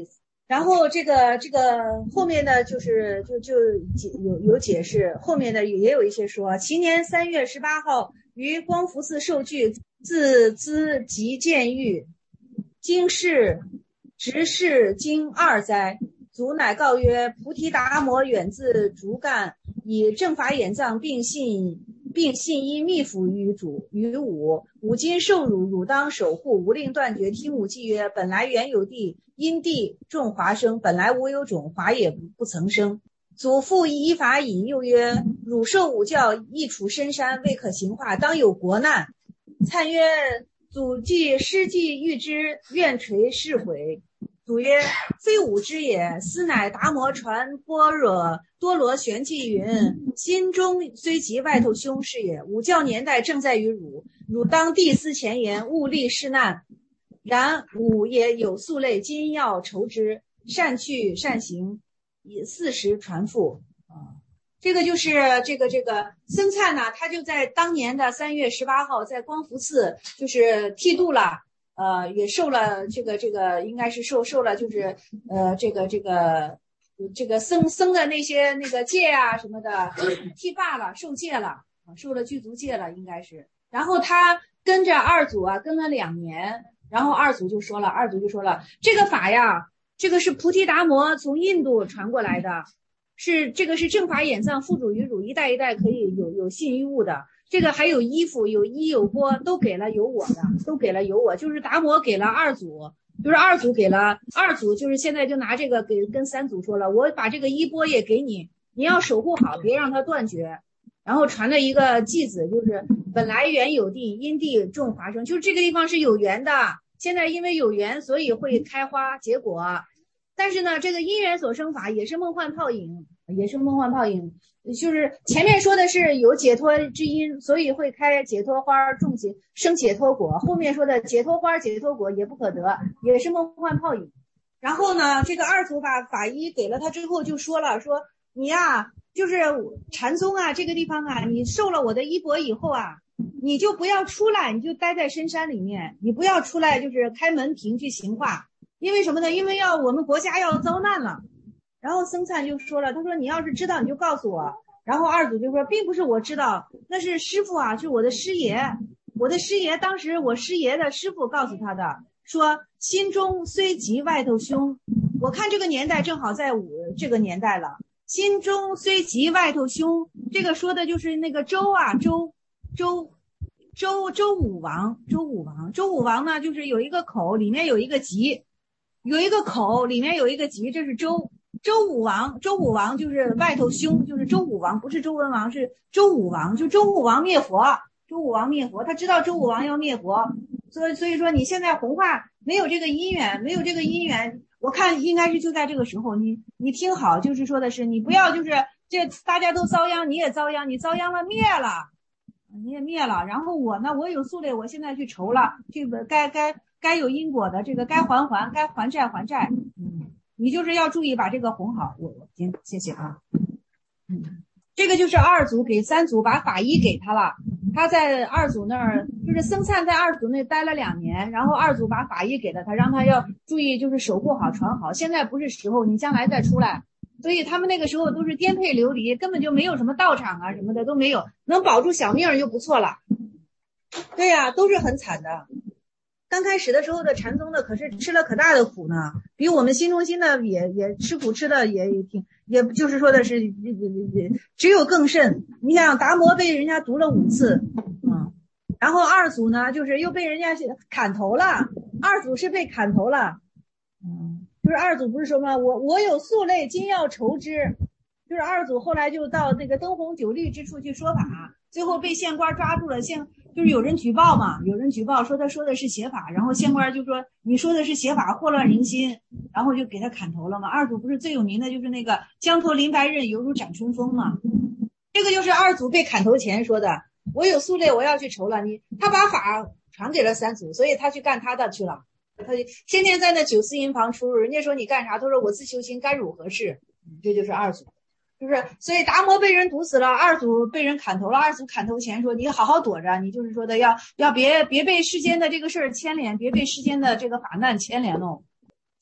然后这个这个后面呢，就是就就解有有解释，后面的也有一些说，其年三月十八号于光福寺受具，自资及见狱，经世执事经二灾。祖乃告曰：菩提达摩远自竹干，以正法眼藏，并信并信依密辅于主于吾。吾今受辱，汝当守护，无令断绝。听吾记曰：本来原有地，因地种华生，本来无有种，华也不曾生。祖父依法以，又曰：汝受吾教，亦处深山，未可行化，当有国难。灿曰：祖既师既欲之，愿垂是悔。祖曰：非吾之也，斯乃达摩传般若多罗玄寂云，心中虽急，外头凶是也。吾教年代正在于汝，汝当谛思前言，勿立是难。然吾也有宿类，今要酬之，善去善行，以四时传复。啊，这个就是这个这个僧璨呢，他就在当年的三月十八号，在光福寺就是剃度了。呃，也受了这个这个，应该是受受了，就是呃，这个这个这个僧僧的那些那个戒啊什么的，剃罢了，受戒了，受了具足戒了，应该是。然后他跟着二祖啊，跟了两年，然后二祖就说了，二祖就说了，这个法呀，这个是菩提达摩从印度传过来的，是这个是正法眼藏，付诸于汝，一代一代可以有有信于物的。这个还有衣服，有衣有钵，都给了有我的，都给了有我，就是达摩给了二祖，就是二祖给了二祖，就是现在就拿这个给跟三祖说了，我把这个衣钵也给你，你要守护好，别让它断绝。然后传了一个偈子，就是本来原有地，因地种华生，就是这个地方是有缘的，现在因为有缘，所以会开花结果。但是呢，这个因缘所生法也是梦幻泡影，也是梦幻泡影。就是前面说的是有解脱之因，所以会开解脱花，种解生解脱果。后面说的解脱花、解脱果也不可得，也是梦幻泡影。然后呢，这个二祖把法医给了他之后，就说了，说你呀，就是禅宗啊，这个地方啊，你受了我的衣钵以后啊，你就不要出来，你就待在深山里面，你不要出来，就是开门庭去行化。因为什么呢？因为要我们国家要遭难了。然后僧璨就说了，他说你要是知道你就告诉我。然后二祖就说，并不是我知道，那是师父啊，是我的师爷，我的师爷，当时我师爷的师父告诉他的，说心中虽急外头凶。我看这个年代正好在我这个年代了，心中虽急外头凶，这个说的就是那个周啊，周周周周武王，周武王，周武王呢，就是有一个口，里面有一个吉，有一个口，里面有一个吉，这是周。周武王，周武王就是外头凶，就是周武王，不是周文王，是周武王，就周武王灭佛，周武王灭佛，他知道周武王要灭佛，所以所以说你现在弘化没有这个因缘，没有这个因缘，我看应该是就在这个时候，你你听好，就是说的是你不要就是这大家都遭殃，你也遭殃，你遭殃了灭了，你也灭了，然后我呢，我有宿类，我现在去筹了，这个该该该有因果的，这个该还还，该还债还债，嗯。你就是要注意把这个哄好，我我行，谢谢啊。嗯，这个就是二祖给三祖把法医给他了，他在二祖那儿，就是僧璨在二祖那待了两年，然后二祖把法医给了他，让他要注意就是守护好传好，现在不是时候，你将来再出来。所以他们那个时候都是颠沛流离，根本就没有什么道场啊什么的都没有，能保住小命就不错了。对呀、啊，都是很惨的。刚开始的时候的禅宗的可是吃了可大的苦呢，比我们新中心的也也吃苦吃的也也挺，也就是说的是只有更甚。你想达摩被人家毒了五次，嗯，然后二祖呢就是又被人家砍头了，二祖是被砍头了，嗯，就是二祖不是说吗？我我有宿类，今要酬之，就是二祖后来就到那个灯红酒绿之处去说法，最后被县官抓住了，县就是有人举报嘛，有人举报说他说的是邪法，然后县官就说你说的是邪法，祸乱人心，然后就给他砍头了嘛。二祖不是最有名的就是那个江头临白刃，犹如斩春风嘛，这个就是二祖被砍头前说的，我有宿类，我要去酬了你。他把法传给了三祖，所以他去干他的去了，他就天天在那九思营房出入，人家说你干啥，他说我自修行，干汝何事，这就是二祖。就是所以达摩被人毒死了，二祖被人砍头了，二祖砍头前说你好好躲着，你就是说的要要别别被世间的这个事儿牵连，别被世间的这个法难牵连喽。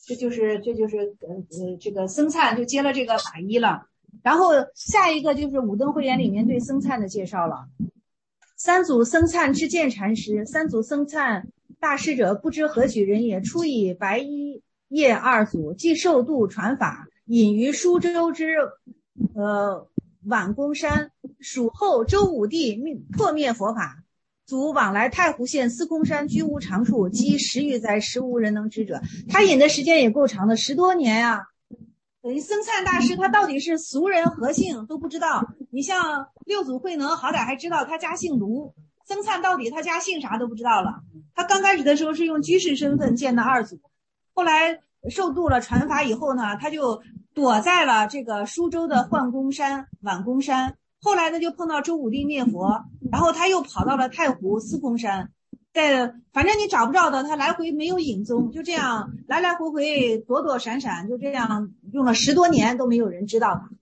这就是这就是呃呃这个僧璨就接了这个法衣了。然后下一个就是五灯会言里面对僧璨的介绍了。三祖僧璨知见禅师，三祖僧璨大师者，不知何许人也。初以白衣叶二祖，既受度传法，隐于舒州之呃宛公山。蜀后周武帝破灭佛法，祖往来太湖县司空山，居无常处，积十余载，实无人能知者。他隐的时间也够长的，十多年呀、啊。等于僧璨大师他到底是俗人何姓都不知道。你像六祖慧能好歹还知道他家姓卢，僧璨到底他家姓啥都不知道了。他刚开始的时候是用居士身份见的二祖，后来受度了传法以后呢，他就躲在了这个舒州的幻公山、宛公山。后来呢就碰到周武帝灭佛，然后他又跑到了太湖司空山。在反正你找不着的，他来回没有影踪，就这样来来回回躲躲闪闪，就这样用了十多年都没有人知道他。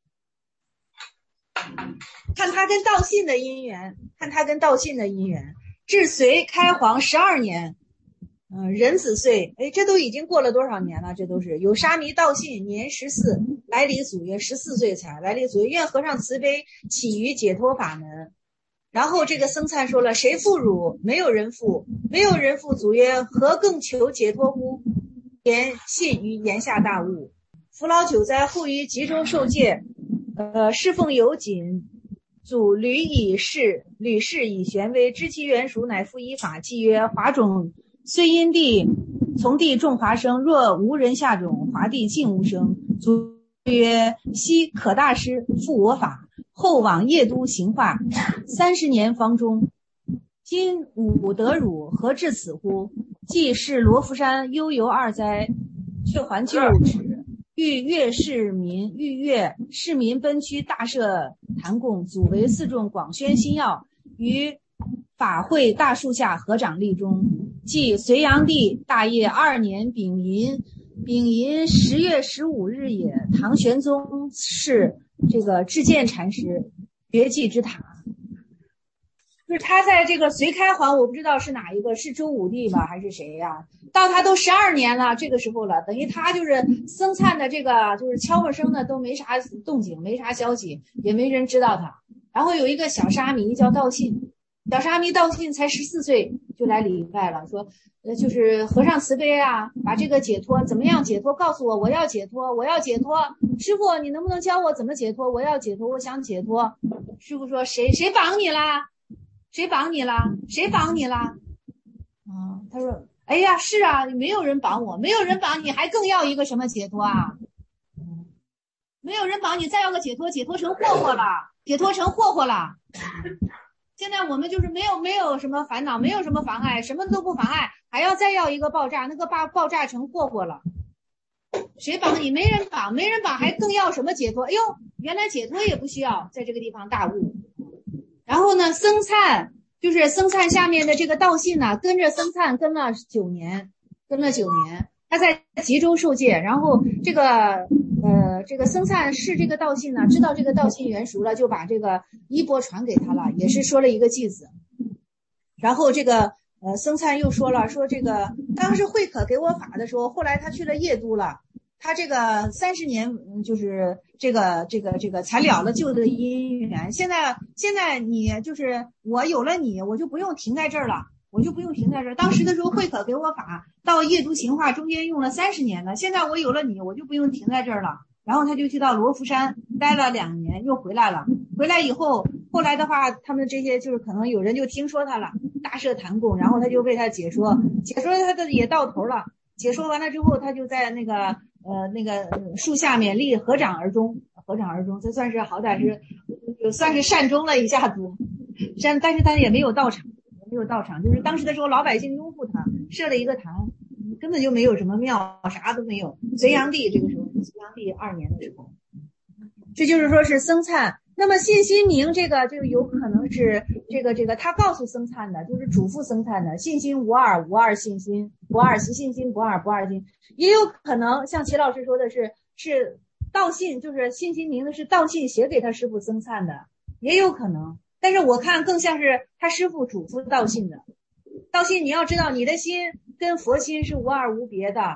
看他跟道信的姻缘，看他跟道信的姻缘，至隋开皇十二年，嗯、呃，壬子岁，哎，这都已经过了多少年了？这都是有沙弥道信年十四，来离祖曰十四岁才来离祖曰愿和尚慈悲，起于解脱法门。然后这个僧璨说了，谁负汝？没有人负，没有人负。祖曰何更求解脱乎？言信于言下大悟。扶老久哉，后于吉州受戒，呃，侍奉有谨。祖屡以示屡示以玄微，知其原属，乃复依法纪曰：华种虽因地从地种华生，若无人下种，华地尽无生。祖曰：昔可大师复我法，后往夜都行化，三十年方终。今吾得汝，何至此乎？既是罗浮山悠游二灾，却还旧址。欲越市民，欲越市民奔趋，大设坛供，祖为四众广宣心要，于法会大树下合掌立中。即隋炀帝大业二年丙寅，丙寅十月十五日也。唐玄宗是这个智见禅师绝迹之塔，就是他在这个隋开皇，我不知道是哪一个，是周武帝吧还是谁呀、啊？到他都十二年了，这个时候了，等于他就是僧璨的这个就是悄没声的都没啥动静，没啥消息，也没人知道他。然后有一个小沙弥叫道信，小沙弥道信才十四岁就来礼拜了，说呃就是和尚慈悲啊，把这个解脱怎么样解脱告诉我，我要解脱，我要解脱，师父你能不能教我怎么解脱？我要解脱，我想解脱。师父说谁谁绑你啦？谁绑你啦？谁绑你啦？啊，他说哎呀，是啊，没有人绑我，没有人绑你，还更要一个什么解脱啊？没有人绑你，再要个解脱，解脱成霍霍了，解脱成霍霍了。现在我们就是没有没有什么烦恼，没有什么妨碍，什么都不妨碍，还要再要一个爆炸，那个爆爆炸成霍霍了。谁绑你？没人绑，没人绑，还更要什么解脱？哎呦，原来解脱也不需要，在这个地方大悟。然后呢，僧璨。就是僧璨下面的这个道信呢、啊，跟着僧璨跟了九年，跟了九年，他在吉州受戒，然后这个呃这个僧璨是这个道信呢，知道这个道信圆熟了，就把这个衣钵传给他了，也是说了一个偈子。然后这个呃僧璨又说了，说这个当时慧可给我法的时候，后来他去了夜都了。他这个三十年，就是这个这个这个才了了旧的姻缘。现在现在你就是我有了你，我就不用停在这儿了，我就不用停在这儿。当时的时候慧可给我法，到夜都行化中间用了三十年了。现在我有了你，我就不用停在这儿了。然后他就去到罗浮山待了两年，又回来了。回来以后，后来的话，他们这些就是可能有人就听说他了，大设坛供，然后他就为他解说，解说他的也到头了。解说完了之后，他就在那个。呃，那个树下面立合掌而终，合掌而终，这算是好歹是，就算是善终了一下子，善，但是他也没有到场，没有到场，就是当时的时候老百姓拥护他，设了一个坛，根本就没有什么庙，啥都没有。隋炀帝这个时候，隋炀帝二年的时候，这就是说是僧璨。那么信心明这个就有可能是这个这个他告诉僧璨的，就是嘱咐僧璨的，信心无二，无二信心，不二信心，不二不二心。也有可能像齐老师说的是是道信，就是信心明的是道信写给他师父僧璨的，也有可能。但是我看更像是他师父嘱咐道信的。道信你要知道，你的心跟佛心是无二无别的，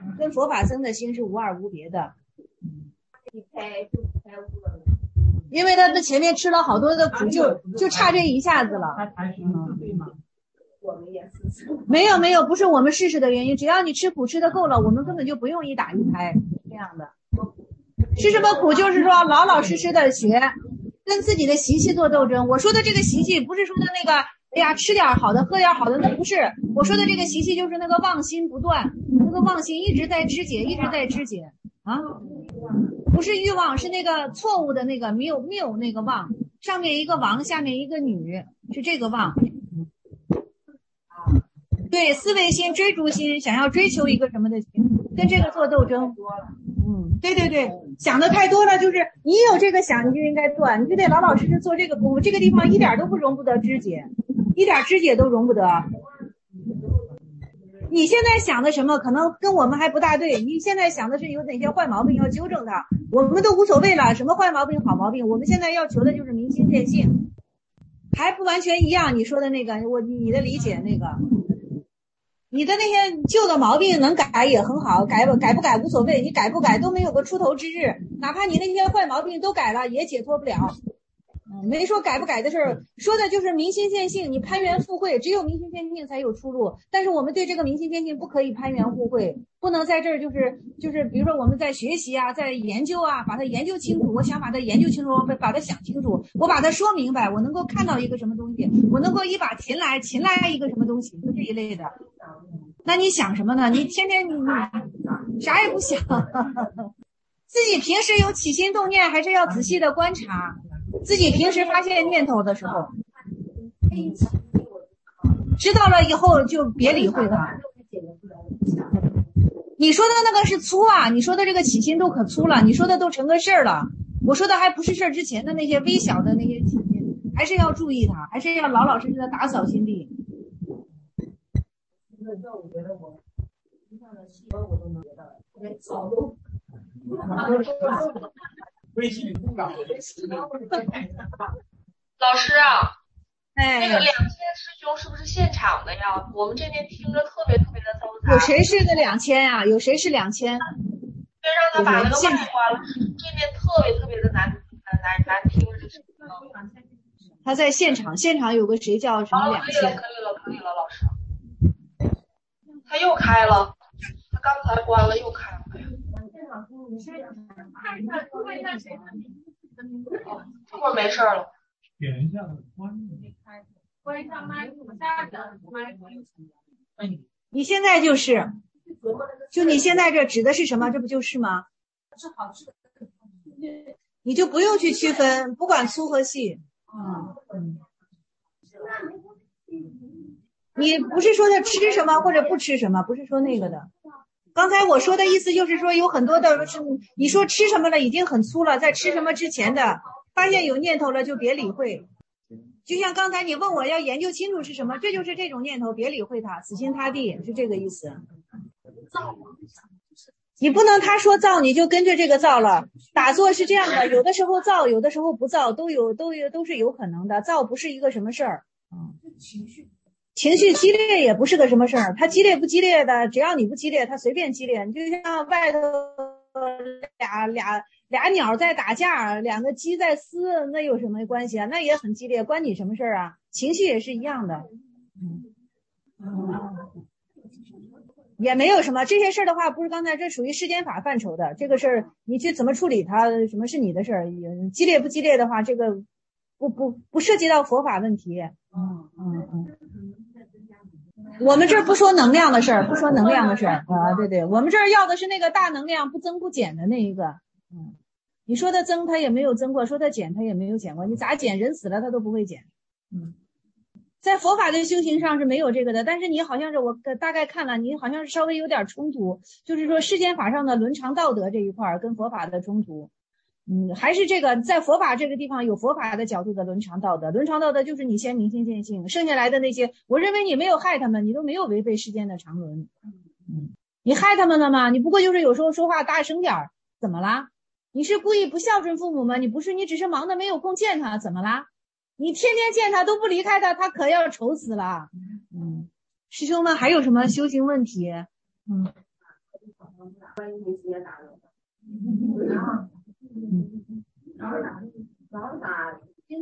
跟佛法僧的心是无二无别的。因为他的前面吃了好多的苦，就就差这一下子了。没有没有，不是我们试试的原因，只要你吃苦吃的够了，我们根本就不用一打一拍这样的。吃什么苦，就是说老老实实的学，跟自己的习气做斗争。我说的这个习气，不是说的那个，哎呀，吃点好的，喝点好的，那不是。我说的这个习气，就是那个妄心不断，那个妄心一直在肢解，一直在肢解啊。不是欲望，是那个错误的那个谬谬那个妄，上面一个王，下面一个女，是这个妄。对，思维心、追逐心，想要追求一个什么的心，跟这个做斗争。嗯，对对对，想的太多了，就是你有这个想，你就应该做，你就得老老实实做这个功夫。这个地方一点都不容不得肢解，一点肢解都容不得。你现在想的什么，可能跟我们还不大对。你现在想的是有哪些坏毛病要纠正它，我们都无所谓了。什么坏毛病、好毛病，我们现在要求的就是明心见性，还不完全一样。你说的那个，我你的理解那个。你的那些旧的毛病能改也很好，改不改不改无所谓，你改不改都没有个出头之日，哪怕你那些坏毛病都改了，也解脱不了。嗯，没说改不改的事儿，说的就是明心见性，你攀缘附会，只有明心见性才有出路。但是我们对这个明心见性不可以攀缘附会，不能在这儿就是就是比如说我们在学习啊，在研究啊，把它研究清楚，我想把它研究清楚，我把它想清楚，我把它说明白，我能够看到一个什么东西，我能够一把琴来琴来一个什么东西，就这一类的。那你想什么呢？你天天你你啥也不想，自己平时有起心动念，还是要仔细的观察。自己平时发现念头的时候，知道了以后就别理会它。你说的那个是粗啊，你说的这个起心都可粗了，你说的都成个事儿了。我说的还不是事儿之前的那些微小的那些起心，还是要注意它，还是要老老实实的打扫心地。我觉得我身上的细胞我都能觉到，连草都。 微信不敢。 老师啊， 哎， 那个两千师兄是不是现场的呀？我们这边听着特别特别的嘈杂。 有谁是个两千呀？有谁是两千？ 先让他把那个麦关了，这边特别特别的难难难听。 他在现场，现场有个谁叫什么两千？ 可以了，可以了，可以了，老师。他又开了，他刚才关了又开了。这会儿没事了。 点一下关关一下麦，下个麦。 你现在就是，就你现在这指的是什么？这不就是吗？ 是好吃的。 你就不用去区分，不管粗和细。嗯嗯。你不是说他吃什么或者不吃什么，不是说那个的。刚才我说的意思就是说，有很多的是你说吃什么了已经很粗了，在吃什么之前的发现有念头了就别理会。就像刚才你问我要研究清楚是什么，这就是这种念头，别理会它，死心塌地，是这个意思。你不能他说造你就跟着这个造了。打坐是这样的，有的时候造，有的时候不造，都有都有都是有可能的。造不是一个什么事儿。嗯，情绪情绪激烈也不是个什么事儿，它激烈不激烈的，只要你不激烈，它随便激烈。你就像外头俩俩俩鸟在打架，两个鸡在撕，那有什么关系啊？那也很激烈，关你什么事儿啊？情绪也是一样的。嗯，嗯也没有什么这些事儿的话，不是刚才这属于世间法范畴的，这个事儿你去怎么处理它，什么是你的事儿？激烈不激烈的话，这个不不不涉及到佛法问题。嗯嗯嗯。我们这儿不说能量的事儿，不说能量的事儿啊，对对，我们这儿要的是那个大能量不增不减的那一个。嗯，你说它增，它也没有增过；说它减，它也没有减过。你咋减？人死了，它都不会减。嗯。在佛法的修行上是没有这个的，但是你好像是我大概看了，你好像是稍微有点冲突，就是说世间法上的伦常道德这一块跟佛法的冲突。嗯，还是这个在佛法这个地方有佛法的角度的伦常道德，伦常道德就是你先明心见性，剩下来的那些，我认为你没有害他们，你都没有违背世间的常伦。嗯，你害他们了吗？你不过就是有时候说话大声点，怎么啦？你是故意不孝顺父母吗？你不是，你只是忙得没有空见他，怎么啦？你天天见他都不离开他，他可要愁死了。嗯，师兄们还有什么修行问题？嗯， 然后打，然后打。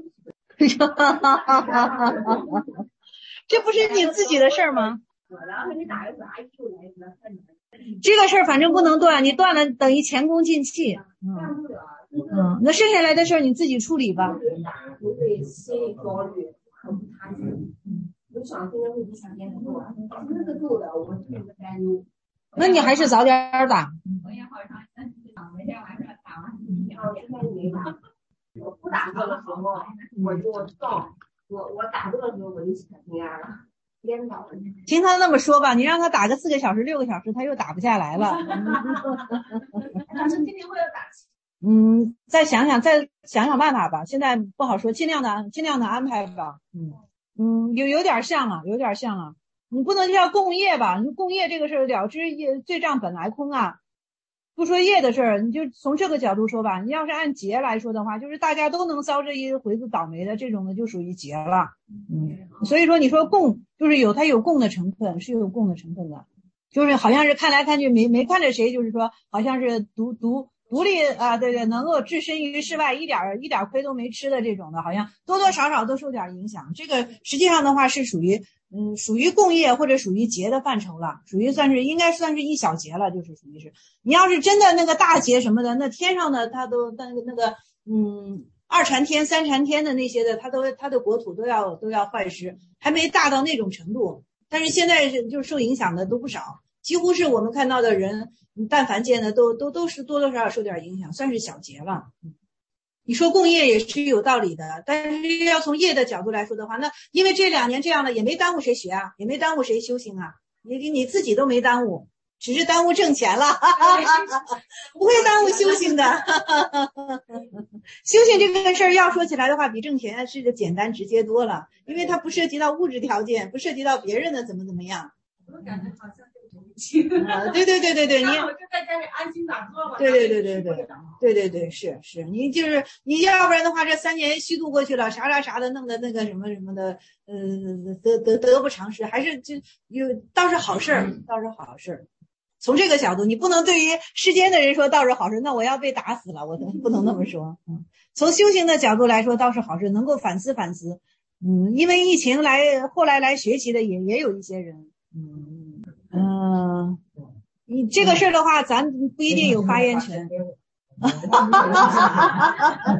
这不是你自己的事儿吗？ 然后你打个啥就来这个事儿反正不能断，你断了等于前功尽弃。嗯嗯，那剩下来的事儿你自己处理吧。 对心理焦虑很不踏实，我想今天会比想天做，那个做的我特别的担忧。 那你还是早点打。 我也好长三十场，每天晚上打完一天没打。我不打过的时候，我就到我我打过的时候我就很黑暗了，颠倒了。 听他那么说吧，你让他打个四个小时、六个小时，他又打不下来了。 老师今天会要打。 嗯，再想想，再想想办法吧。现在不好说，尽量的尽量的安排吧。嗯嗯，有有点像了，有点像了。你不能叫共业吧？你共业这个事儿了知业罪障本来空啊。不说业的事儿，你就从这个角度说吧。你要是按劫来说的话，就是大家都能遭这一回子倒霉的这种的，就属于劫了。嗯，所以说你说共就是有它有共的成分，是有共的成分的，就是好像是看来看去没没看着谁，就是说好像是独独独立啊，对对，能够置身于世外，一点一点亏都没吃的这种的，好像多多少少都受点影响。这个实际上的话是属于。嗯，属于共业或者属于劫的范畴了，属于算是应该算是一小劫了，就是属于是。你要是真的那个大劫什么的，那天上的他都那个那个嗯二禅天、三禅天的那些的，他都他的国土都要都要坏失，还没大到那种程度。但是现在是就是受影响的都不少，几乎是我们看到的人，但凡见的都都都是多多少少受点影响，算是小劫了。你说共业也是有道理的，但是要从业的角度来说的话，那因为这两年这样的也没耽误谁学啊，也没耽误谁修行啊，你你自己都没耽误，只是耽误挣钱了，不会耽误修行的。修行这个事儿要说起来的话，比挣钱是个简单直接多了，因为它不涉及到物质条件，不涉及到别人的怎么怎么样。 我感觉好像啊，对对对对对，你我就在家里安心打坐吧。 对对对对对对对对，是是，你就是你要不然的话，这三年虚度过去了，啥啥啥的，弄得那个什么什么的，呃，得得得不偿失，还是就有倒是好事儿，倒是好事儿。从这个角度，你不能对于世间的人说倒是好事，那我要被打死了，我不能那么说。嗯，从修行的角度来说，倒是好事，能够反思反思。嗯，因为疫情来，后来来学习的也也有一些人。嗯。嗯，你这个事儿的话，咱不一定有发言权。哈哈哈哈哈哈！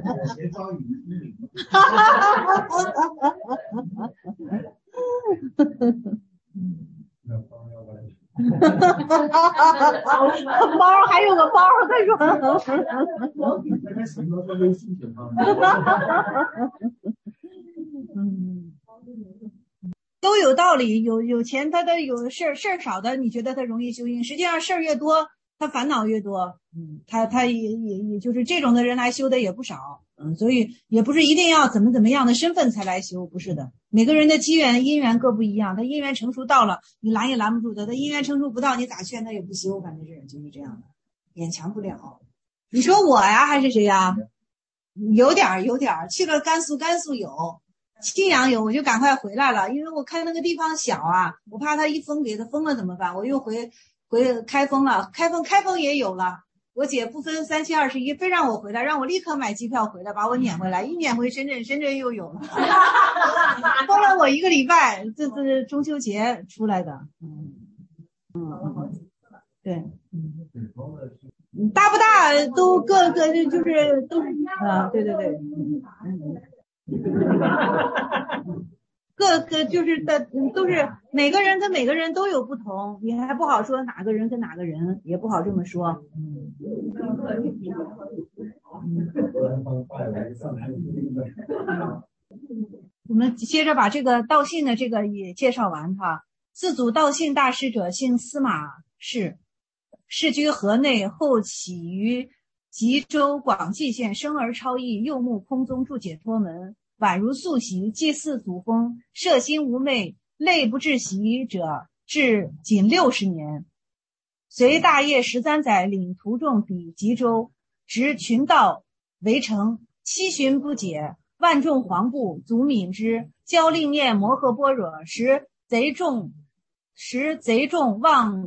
包还有个包，他说。嗯。都有道理，有有钱他的有事儿事儿少的，你觉得他容易修行，实际上事儿越多，他烦恼越多。嗯，他他也也也就是这种的人来修的也不少。嗯，所以也不是一定要怎么怎么样的身份才来修，不是的。每个人的机缘因缘各不一样，他因缘成熟到了，你拦也拦不住的；他因缘成熟不到，你咋劝他也不修，反正是就是这样的，勉强不了。你说我呀，还是谁呀？有点儿有点儿，去了甘肃，甘肃有。信阳有，我就赶快回来了，因为我看那个地方小啊，我怕他一封给他封了怎么办？我又回回开封了，开封开封也有了。我姐不分三七二十一，非让我回来，让我立刻买机票回来，把我撵回来，一撵回深圳，深圳又有了，封了我一个礼拜，这是中秋节出来的。嗯嗯嗯，对，嗯，大不大都各个就是都是啊，对对对，嗯。各个就是的，都是每个人跟每个人都有不同，你还不好说哪个人跟哪个人，也不好这么说。嗯，我们接着把这个道信的这个也介绍完哈。自祖道信大师者，姓司马氏，世居河内，后起于吉州广济县，生而超逸，右目空宗，住解脱门，宛如素习，祭祀祖风，摄心无昧，类不至习者，至仅六十年。随大业十三载，领徒众抵吉州，执群盗围城，七旬不解，万众惶怖，卒泯之。教令念摩诃般若，时贼众时贼众望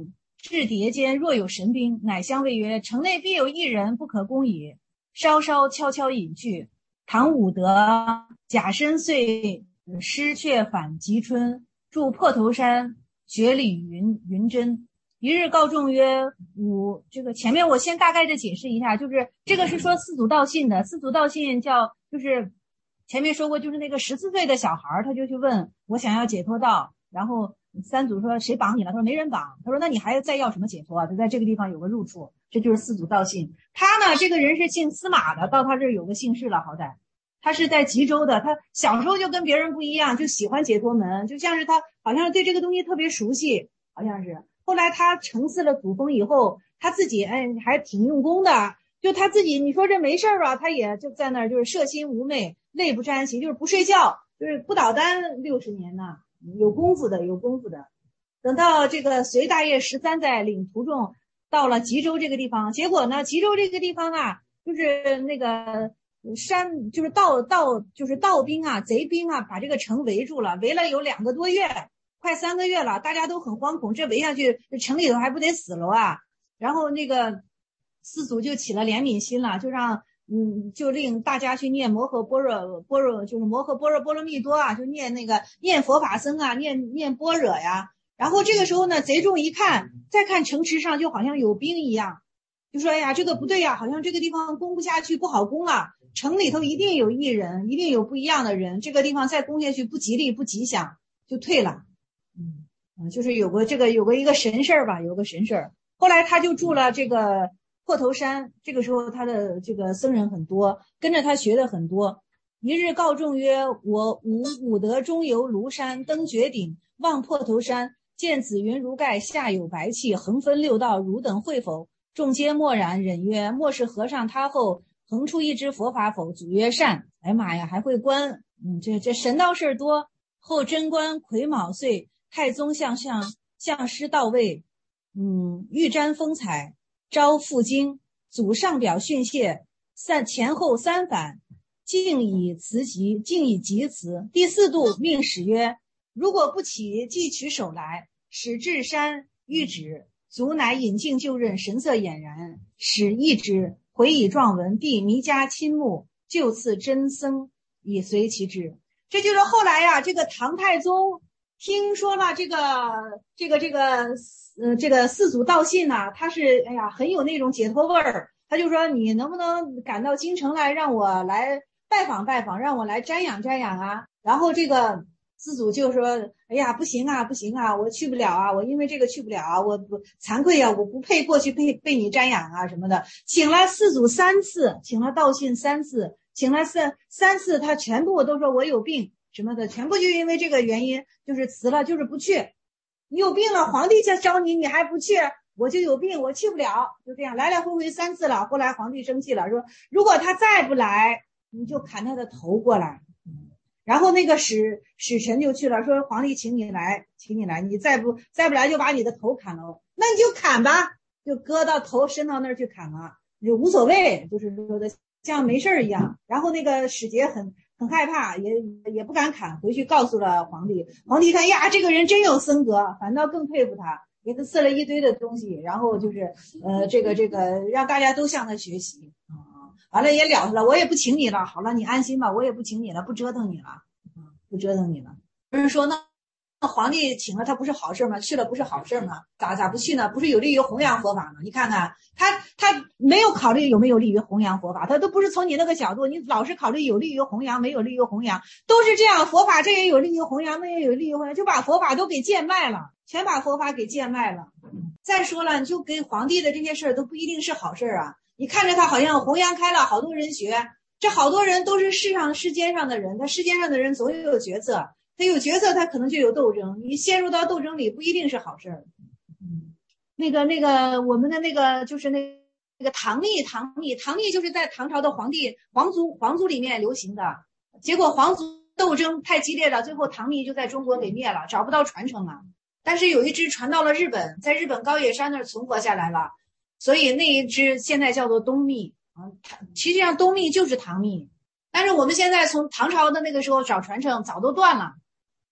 至迭间若有神兵，乃相谓曰：城内必有一人，不可攻矣。稍稍悄悄隐去。唐武德甲申岁失却返吉春，住破头山，学礼云云真。一日告众曰：吾这个前面我先大概的解释一下，就是这个是说四祖道信的。四祖道信叫就是前面说过，就是那个十四岁的小孩，他就去问我想要解脱道，然后三祖说谁绑你了？他说没人绑。他说那你还再要什么解脱啊？就在这个地方有个入处，这就是四祖道信。他呢，这个人是姓司马的，到他这儿有个姓氏了，好歹他是在吉州的。他小时候就跟别人不一样，就喜欢解脱门，就像是他好像是对这个东西特别熟悉，好像是。后来他承祀了祖封以后，他自己哎还挺用功的，就他自己你说这没事吧，他也就在那儿就是摄心无寐，泪不沾席，就是不睡觉，就是不倒单六十年呢，有功夫的有功夫的。等到这个隋大业十三载领徒众到了吉州这个地方，结果呢吉州这个地方啊，就是那个山就是盗盗就是盗兵啊贼兵啊把这个城围住了，围了有两个多月，快三个月了，大家都很惶恐，这围下去这城里头还不得死了啊。然后那个四祖就起了怜悯心了，就让嗯就令大家去念摩诃般若般若就是摩诃般若波罗蜜多啊，就念那个念佛法僧啊，念念般若呀。然后这个时候呢贼众一看，再看城池上就好像有兵一样，就说哎呀这个不对呀，好像这个地方攻不下去，不好攻了，城里头一定有异人，一定有不一样的人，这个地方再攻下去不吉利不吉祥，就退了。嗯，就是有个这个有个一个神事儿吧，有个神事儿。后来他就住了这个破头山，这个时候他的这个僧人很多，跟着他学的很多。一日告众曰：我吾武德中游庐山，登绝顶，望破头山，见紫云如盖，下有白气，横分六道，汝等会否？众皆默然，忍曰：莫是和尚他后横出一支佛法否？祖曰：善。哎妈呀，还会观，嗯，这这神道事儿多。后贞观癸卯岁，太宗向上向师到位，嗯，欲瞻风采，招赴京，祖上表训谢，三前后三反，竟以辞疾，竟以疾辞。第四度命使曰：如果不起，即取手来。使至山欲止，卒乃引颈就任，神色俨然，使一之，回以状文，必弥加亲慕，就赐真僧，以随其志。这就是后来呀、啊，这个唐太宗听说了这个这个这个呃这个四祖道信呢，他是哎呀很有那种解脱味儿，他就说你能不能赶到京城来，让我来拜访拜访，让我来瞻仰瞻仰啊。然后这个四祖就说哎呀不行啊不行啊，我去不了啊，我因为这个去不了啊，我不惭愧啊，我不配过去被被你瞻仰啊什么的。请了四祖三次，请了道信三次，请了三三次，他全部都说我有病什么的，全部就因为这个原因就是辞了，就是不去。你有病了，皇帝在找你，你还不去，我就有病，我去不了，就这样来来回回三次了。后来皇帝生气了，说如果他再不来，你就砍他的头过来。然后那个使使臣就去了，说皇帝请你来，请你来，你再不再不来就把你的头砍了。那你就砍吧，就割到头伸到那儿去砍了，就无所谓，就是说的像没事一样。然后那个使节很很害怕，也也不敢砍，回去告诉了皇帝。皇帝看呀，这个人真有僧格，反倒更佩服他，给他赐了一堆的东西，然后就是呃这个这个让大家都向他学习啊。完了也了了，我也不请你了，好了，你安心吧，我也不请你了，不折腾你了，不折腾你了。有人说那那皇帝请了他不是好事吗？去了不是好事吗？咋咋不去呢？不是有利于弘扬佛法吗？你看看他他没有考虑有没有利于弘扬佛法，他都不是从你那个角度，你老是考虑有利于弘扬没有利于弘扬，都是这样，佛法这也有利于弘扬，那也有利于弘扬，就把佛法都给贱卖了，全把佛法给贱卖了。再说了，你就给皇帝的这些事儿都不一定是好事啊。你看着他好像弘扬开了，好多人学，这好多人都是世上世间上的人，他世间上的人总有角色，他有角色他可能就有斗争，你陷入到斗争里不一定是好事儿。嗯，那个那个我们的那个就是那那个唐密唐密唐密就是在唐朝的皇帝皇族皇族里面流行的，结果皇族斗争太激烈了，最后唐密就在中国给灭了，找不到传承了。但是有一支传到了日本，在日本高野山那儿存活下来了。所以那一支现在叫做东密啊，实际上东密就是唐密，但是我们现在从唐朝的那个时候找传承早都断了，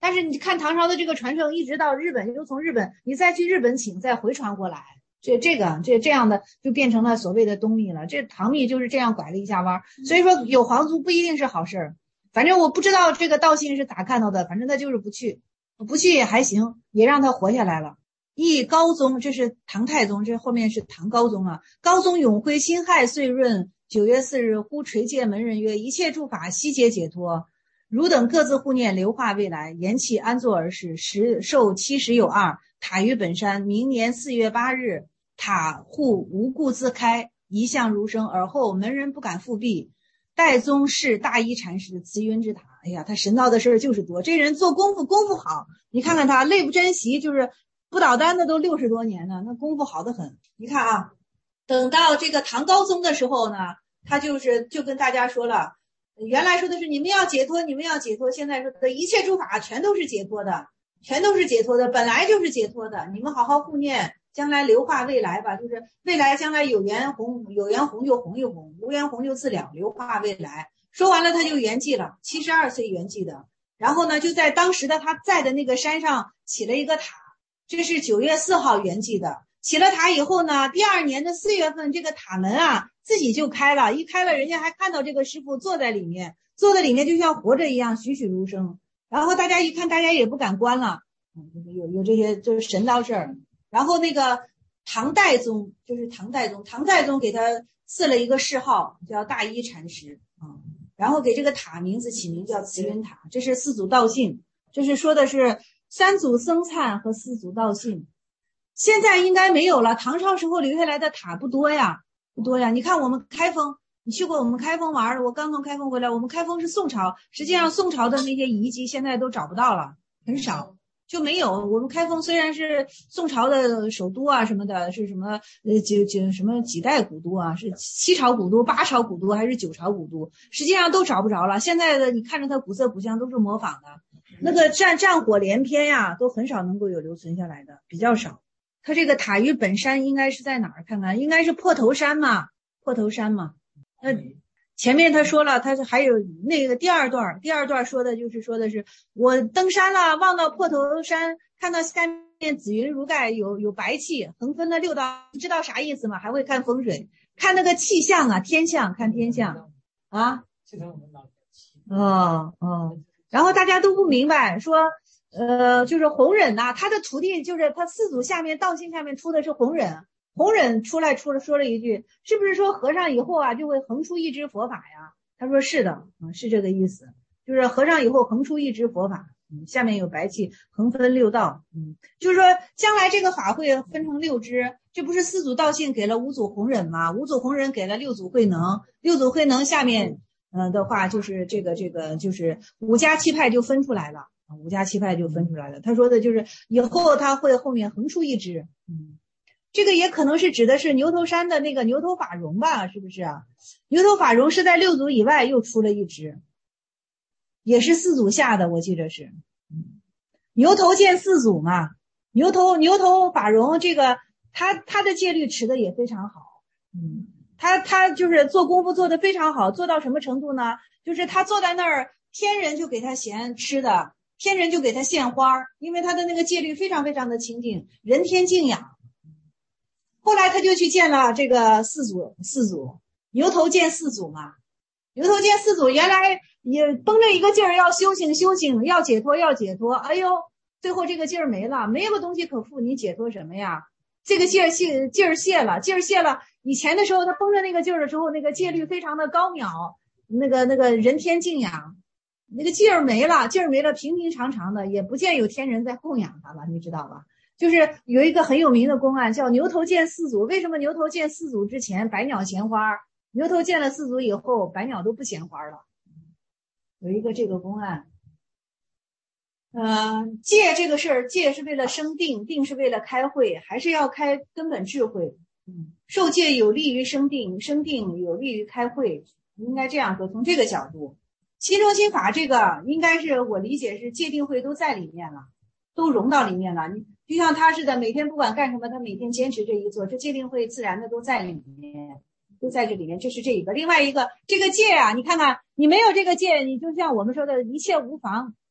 但是你看唐朝的这个传承一直到日本，又从日本你再去日本请，再回传过来，这这个这这样的就变成了所谓的东密了。这唐密就是这样拐了一下弯，所以说有皇族不一定是好事儿。反正我不知道这个道信是咋看到的，反正他就是不去，不去也还行，也让他活下来了。义高宗，这是唐太宗，这后面是唐高宗啊。高宗永徽辛亥岁闰九月四日，呼垂戒门人曰：一切诸法悉皆解脱，汝等各自护念，流化未来，言其安坐而逝。时寿七十有二，塔于本山。明年四月八日，塔户无故自开，一向如生，而后门人不敢复闭。代宗是大一禅师慈云之塔。哎呀，他神道的事儿就是多，这人做功夫功夫好，你看看他累不珍惜，就是不倒单的都六十多年了，那功夫好得很。你看啊，等到这个唐高宗的时候呢，他就是就跟大家说了，原来说的是你们要解脱，你们要解脱，现在说的一切诸法全都是解脱的，全都是解脱的，本来就是解脱的，你们好好护念，将来流化未来吧，就是未来将来有缘红，有缘红就红一红，无缘红就自了，流化未来。说完了他就圆寂了，七十二岁圆寂的。然后呢，就在当时的他在的那个山上起了一个塔，这是九月四号圆寂的。起了塔以后呢，第二年的四月份，这个塔门啊自己就开了，一开了，人家还看到这个师父坐在里面，坐在里面就像活着一样，栩栩如生。然后大家一看，大家也不敢关了，有有这些就是神道事儿。然后那个唐代宗，就是唐代宗，唐代宗给他赐了一个谥号，叫大一禅师啊。然后给这个塔名字起名叫慈云塔，这是四祖道信，这是说的是三祖僧璨和四祖道信。现在应该没有了，唐朝时候留下来的塔不多呀，不多呀。你看我们开封，你去过我们开封玩，我刚从开封回来，我们开封是宋朝，实际上宋朝的那些遗迹现在都找不到了，很少。就没有。我们开封虽然是宋朝的首都啊什么的，是什么呃几几什么几代古都啊，是七朝古都、八朝古都还是九朝古都，实际上都找不着了。现在的你看着它古色古香都是模仿的，那个战战火连篇呀，都很少能够有留存下来的，比较少。它这个塔于本山应该是在哪儿？看看，应该是破头山嘛，破头山嘛。那前面他说了，他还有那个第二段，第二段说的就是说的是我登山了，望到破头山，看到下面紫云如盖，有有白气横分了六道，你知道啥意思吗？还会看风水，看那个气象啊，天象，看天象啊。哦哦，然后大家都不明白，说呃，就是弘忍呐、啊，他的徒弟就是他四祖下面道信下面出的是弘忍。弘忍出来出了说了一句，是不是说和尚以后啊就会横出一支佛法呀？他说是的，嗯，是这个意思，就是和尚以后横出一支佛法，嗯，下面有白气，横分六道，嗯，就是说将来这个法会分成六支，这不是四祖道信给了五祖弘忍吗？五祖弘忍给了六祖慧能，六祖慧能下面，嗯、呃、的话就是这个这个就是五家七派就分出来了，五家七派就分出来了。他说的就是以后他会后面横出一支，嗯。这个也可能是指的是牛头山的那个牛头法融吧，是不是啊？牛头法融是在六祖以外又出了一支，也是四祖下的，我记得是。牛头见四祖嘛，牛头牛头法融这个他他的戒律持的也非常好，嗯，他他就是做功夫做得非常好，做到什么程度呢？就是他坐在那儿，天人就给他衔吃的，天人就给他献花，因为他的那个戒律非常非常的清净，人天敬仰。后来他就去见了这个四祖，四祖牛头见四祖嘛，牛头见四祖原来也绷着一个劲儿要修行修行，要解脱要解脱，哎呦，最后这个劲儿没了，没有东西可付，你解脱什么呀？这个劲儿泄劲儿泄了，劲儿泄了。以前的时候他绷着那个劲儿的时候，那个戒律非常的高妙，那个那个人天敬仰，那个劲儿没了，劲儿没了，平平常常的，也不见有天人在供养他了，你知道吧？就是有一个很有名的公案叫牛头见四祖。为什么牛头见四祖之前百鸟衔花，牛头见了四祖以后百鸟都不衔花了？有一个这个公案。呃，戒这个事儿，戒是为了生定，定是为了开慧，还是要开根本智慧。嗯，受戒有利于生定，生定有利于开慧，应该这样说。从这个角度，心中心法这个应该是我理解是戒定慧都在里面了，都融到里面了。你就像他似的，每天不管干什么，他每天坚持这一做，这戒定慧自然的都在里面，都在这里面。这是这一个。另外一个，这个戒啊，你看看，你没有这个戒，你就像我们说的一切无妨，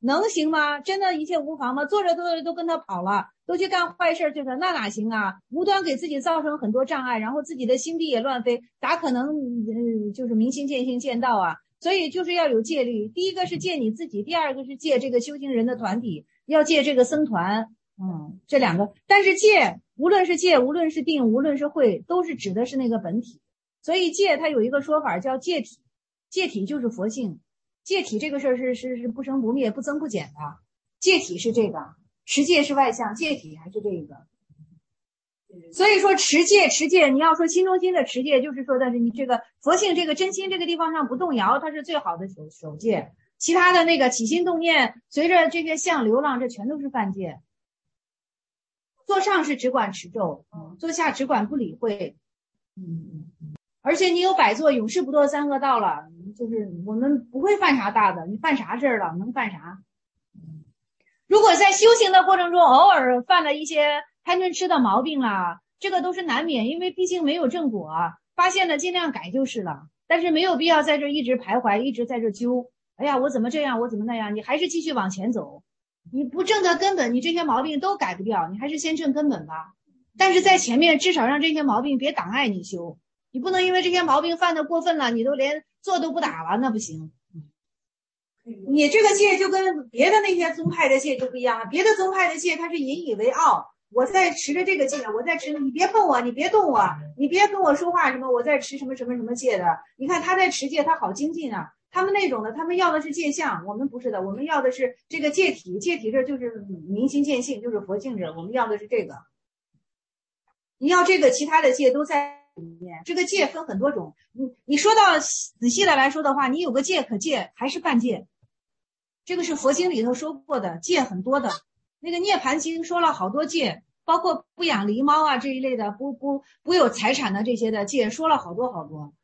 能行吗？真的一切无妨吗？做着做着都跟他跑了，都去干坏事去了，那哪行啊？无端给自己造成很多障碍，然后自己的心地也乱飞，咋可能嗯就是明心见性见道啊？所以就是要有戒律，第一个是戒你自己，第二个是戒这个修行人的团体，要戒这个僧团，嗯，这两个。但是戒，无论是戒，无论是定，无论是慧，都是指的是那个本体。所以戒它有一个说法叫戒体，戒体就是佛性。戒体这个事儿是是是不生不灭、不增不减的，戒体是这个，持戒是外相，戒体还是这个。所以说持戒持戒，你要说心中心的持戒，就是说的是你这个佛性这个真心这个地方上不动摇，它是最好的守守戒。其他的那个起心动念，随着这些相流浪，这全都是犯戒。做上是只管持咒，做下只管不理会。嗯，而且你有百座永世不堕三恶道了，就是我们不会犯啥大的，你犯啥事儿了？能犯啥？如果在修行的过程中偶尔犯了一些贪嗔痴的毛病啦，这个都是难免，因为毕竟没有正果，发现了尽量改就是了。但是没有必要在这一直徘徊，一直在这揪。哎呀，我怎么这样，我怎么那样？你还是继续往前走。你不正的根本，你这些毛病都改不掉，你还是先正根本吧。但是在前面至少让这些毛病别挡碍你修。你不能因为这些毛病犯得过分了，你都连做都不打了，那不行。你这个戒就跟别的那些宗派的戒就不一样了，别的宗派的戒它是引以为傲，我在持着这个戒，我在持，你别碰我，你别动我，你别跟我说话什么，我在持什么什么什么戒的。你看他在持戒，他好精进啊。他们那种的，他们要的是戒相，我们不是的，我们要的是这个戒体，戒体这就是明心见性，就是佛性者，我们要的是这个。你要这个，其他的戒都在里面。这个戒分很多种，你你说到仔细的来说的话，你有个戒可戒，还是犯戒。这个是佛经里头说过的，戒很多的。那个涅盘经说了好多戒，包括不养狸猫啊这一类的，不不不有财产的这些的戒，说了好多好多。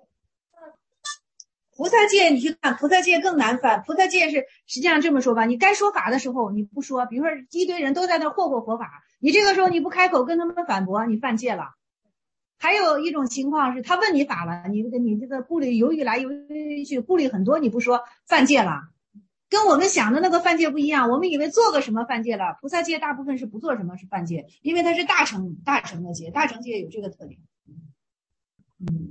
菩萨戒你去看，菩萨戒更难犯。菩萨戒是实际上这么说吧，你该说法的时候你不说，比如说一堆人都在那霍霍佛法，你这个时候你不开口跟他们反驳，你犯戒了。还有一种情况是他问你法了，你你这个顾虑犹豫来犹豫去，顾虑很多你不说，犯戒了。跟我们想的那个犯戒不一样，我们以为做个什么犯戒了，菩萨戒大部分是不做什么是犯戒，因为它是大乘大乘的戒，大乘戒有这个特点。嗯。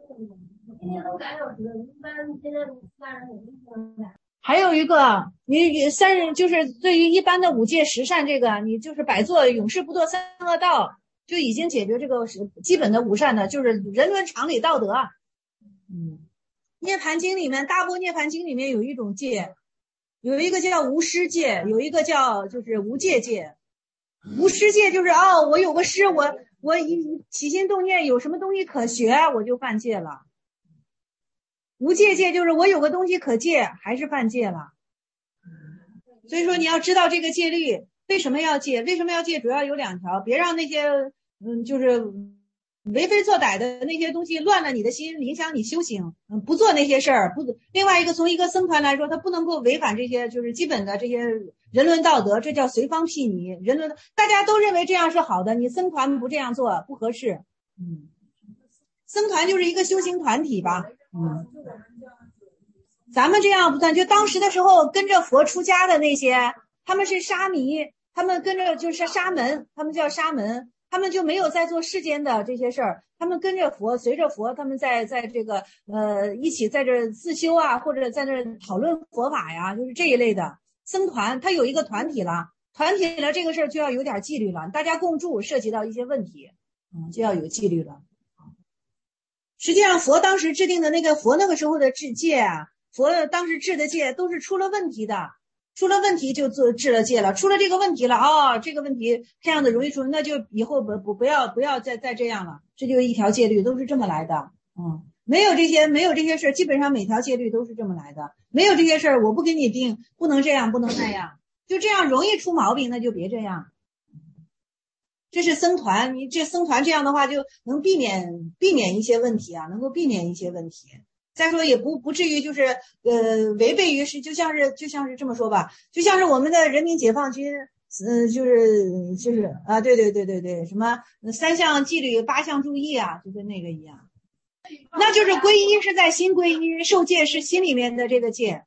还有一个，你三人就是对于一般的五戒十善这个，你就是百作永世不堕三恶道，就已经解决这个基本的五善的，就是人伦常理道德。嗯，涅盘经里面，大部涅盘经里面有一种戒，有一个叫无师戒，有一个叫就是无戒戒。无师戒就是哦，我有个师，我我一起心动念有什么东西可学，我就犯戒了。无戒戒就是我有个东西可戒，还是犯戒了。所以说你要知道这个戒律为什么要戒，为什么要戒，主要有两条，别让那些嗯就是为非作歹的那些东西乱了你的心，影响你修行。嗯，不做那些事儿，不。另外一个，从一个僧团来说，他不能够违反这些就是基本的这些人伦道德，这叫随方辟尼。人伦大家都认为这样是好的，你僧团不这样做不合适。嗯，僧团就是一个修行团体吧。嗯，咱们这样不算，就当时的时候跟着佛出家的那些，他们是沙弥，他们跟着就是沙门，他们叫沙门，他们就没有在做世间的这些事儿，他们跟着佛，随着佛，他们在在这个呃一起在这自修啊，或者在这讨论佛法呀，就是这一类的僧团，他有一个团体了，团体了这个事儿就要有点纪律了，大家共住涉及到一些问题，嗯，就要有纪律了。实际上佛当时制定的那个佛那个时候的制戒啊，佛当时制的戒都是出了问题的，出了问题就做制了戒了，出了这个问题了，哦，这个问题这样的容易出，那就以后不不不要不要再再这样了，这就是一条戒律，都是这么来的。嗯，没有这些没有这些事，基本上每条戒律都是这么来的，没有这些事我不给你定，不能这样不能那样，就这样容易出毛病，那就别这样。这是僧团，你这僧团这样的话就能避免避免一些问题啊，能够避免一些问题。再说也不不至于就是呃违背于是，就像是就像是这么说吧，就像是我们的人民解放军，呃就是就是啊对对对对对，什么三项纪律八项注意啊，就跟那个一样。那就是皈依是在心皈依，受戒是心里面的这个戒。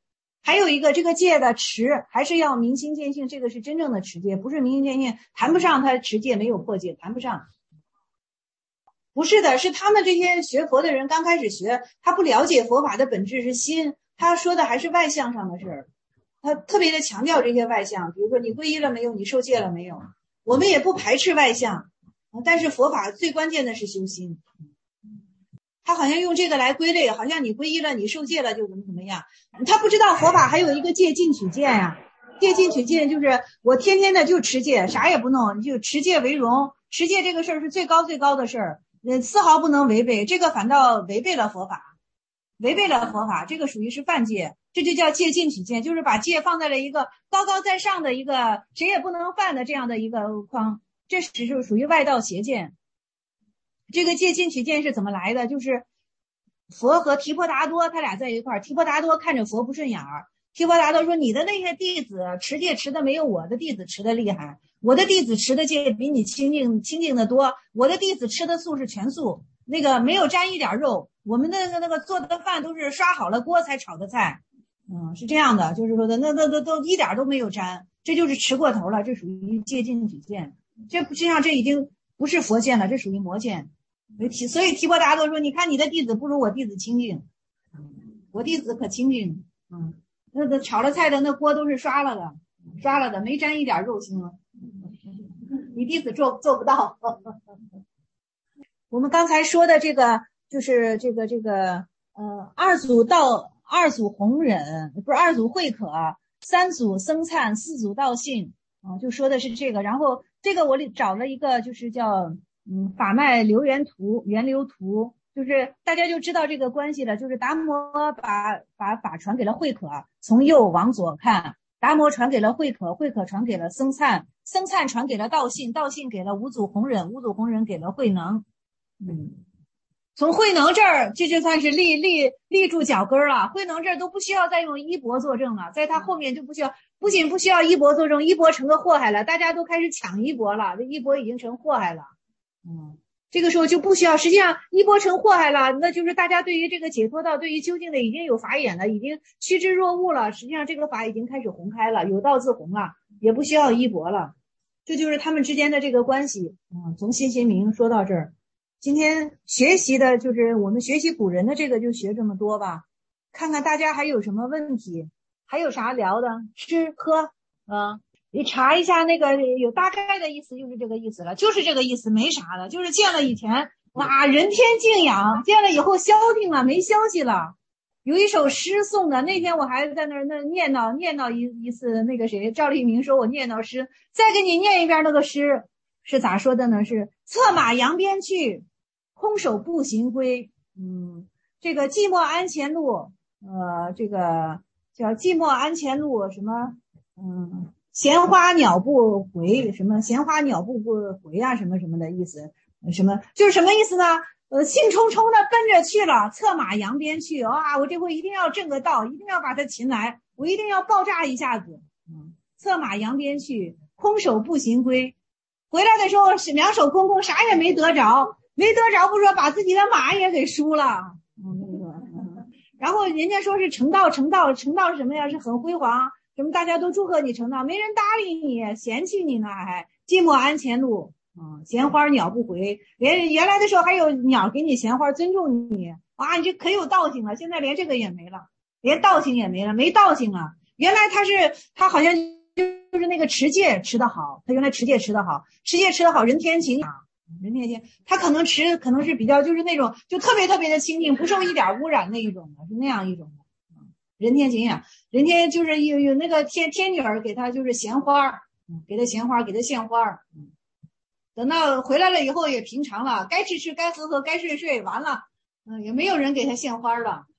还有一个这个戒的持还是要明心见性，这个是真正的持戒，不是明心见性谈不上他持戒没有破戒，谈不上。不是的，是他们这些学佛的人刚开始学，他不了解佛法的本质是心，他说的还是外相上的事儿，他特别的强调这些外相，比如说你皈依了没有，你受戒了没有，我们也不排斥外相，但是佛法最关键的是修心。他好像用这个来归类，好像你皈依了你受戒了就怎么怎么样，他不知道佛法还有一个戒禁取见呀、啊，戒禁取见就是我天天的就持戒，啥也不弄，就持戒为荣，持戒这个事儿是最高最高的事儿，丝毫不能违背，这个反倒违背了佛法，违背了佛法，这个属于是犯戒，这就叫戒禁取见，就是把戒放在了一个高高在上的一个谁也不能犯的这样的一个框，这只是属于外道邪见。这个戒禁取见是怎么来的？就是佛和提婆达多他俩在一块儿，提婆达多看着佛不顺眼儿，提婆达多说你的那些弟子持戒持的没有我的弟子持的厉害，我的弟子持的戒比你清净清净的多，我的弟子吃的素是全素，那个没有沾一点肉，我们的那个那个做的饭都是刷好了锅才炒的菜，嗯，是这样的，就是说的那那那都一点都没有沾，这就是吃过头了，这属于戒禁取见，这实际上这已经不是佛见了，这属于魔见。所以提婆达多说你看你的弟子不如我弟子清净，我弟子可清净，嗯，那个炒了菜的那锅都是刷了的，刷了的没沾一点肉腥了，你弟子做做不到。我们刚才说的这个就是这个这个呃二祖道二祖弘忍，不是二祖慧可，三祖僧璨，四祖道信啊、呃，就说的是这个。然后这个我找了一个就是叫嗯法脉流源图源流图，就是大家就知道这个关系了，就是达摩把把法传给了慧可，从右往左看，达摩传给了慧可，慧可传给了僧璨，僧璨传给了道信，道信给了五祖弘忍，五祖弘忍给了慧能。嗯，从慧能这儿这就算是立立立住脚跟了，慧能这儿都不需要再用衣钵作证了，在他后面就不需要，不仅不需要衣钵作证，衣钵成个祸害了，大家都开始抢衣钵了，这衣钵已经成祸害了。嗯，这个时候就不需要，实际上衣钵成祸害了，那就是大家对于这个解脱道，对于究竟的已经有法眼了，已经趋之若鹜了，实际上这个法已经开始红开了，有道自红了，也不需要衣钵了，这就是他们之间的这个关系。嗯，从新贤明说到这儿，今天学习的就是我们学习古人的这个就学这么多吧，看看大家还有什么问题，还有啥聊的，吃喝啊。你查一下那个有大概的意思，就是这个意思了，就是这个意思，没啥的，就是见了以前哇人天敬仰，见了以后消停了，没消息了。有一首诗送的，那天我还在那儿那念叨念叨一一次，那个谁赵立明说我念叨诗，再给你念一遍那个诗是咋说的呢？是策马扬鞭去，空手步行归。嗯，这个寂寞鞍前路，呃，这个叫寂寞鞍前路什么？嗯。闲花鸟不回，什么闲花鸟不不回啊，什么什么的意思，什么就是什么意思呢？呃，兴冲冲的奔着去了，策马扬鞭去，哇，我这回一定要正个道，一定要把他擒来，我一定要爆炸一下子。嗯，策马扬鞭去，空手步行归。回来的时候是两手空空，啥也没得着，没得着不说，把自己的马也给输了。嗯，那个，嗯，然后人家说是成道，成道，成道是什么呀？是很辉煌。什么大家都祝贺你成道，没人搭理你，嫌弃你呢，还寂寞鞍前路，嗯，闲花鸟不回，连原来的时候还有鸟给你闲花尊重你，哇，你这可有道行了，现在连这个也没了，连道行也没了，没道行啊。原来他是他好像就是那个持戒持得好，他原来持戒持得好，持戒持得好，人天敬仰，人天敬，他可能持可能是比较就是那种就特别特别的清净，不受一点污染那一种的，是那样一种的。人天敬仰，人天就是有有那个天天女儿给他就是鲜花，嗯，给他鲜花，给他献花，嗯，等到回来了以后也平常了，该吃吃，该喝喝，该睡睡，完了，嗯，也没有人给他献花了。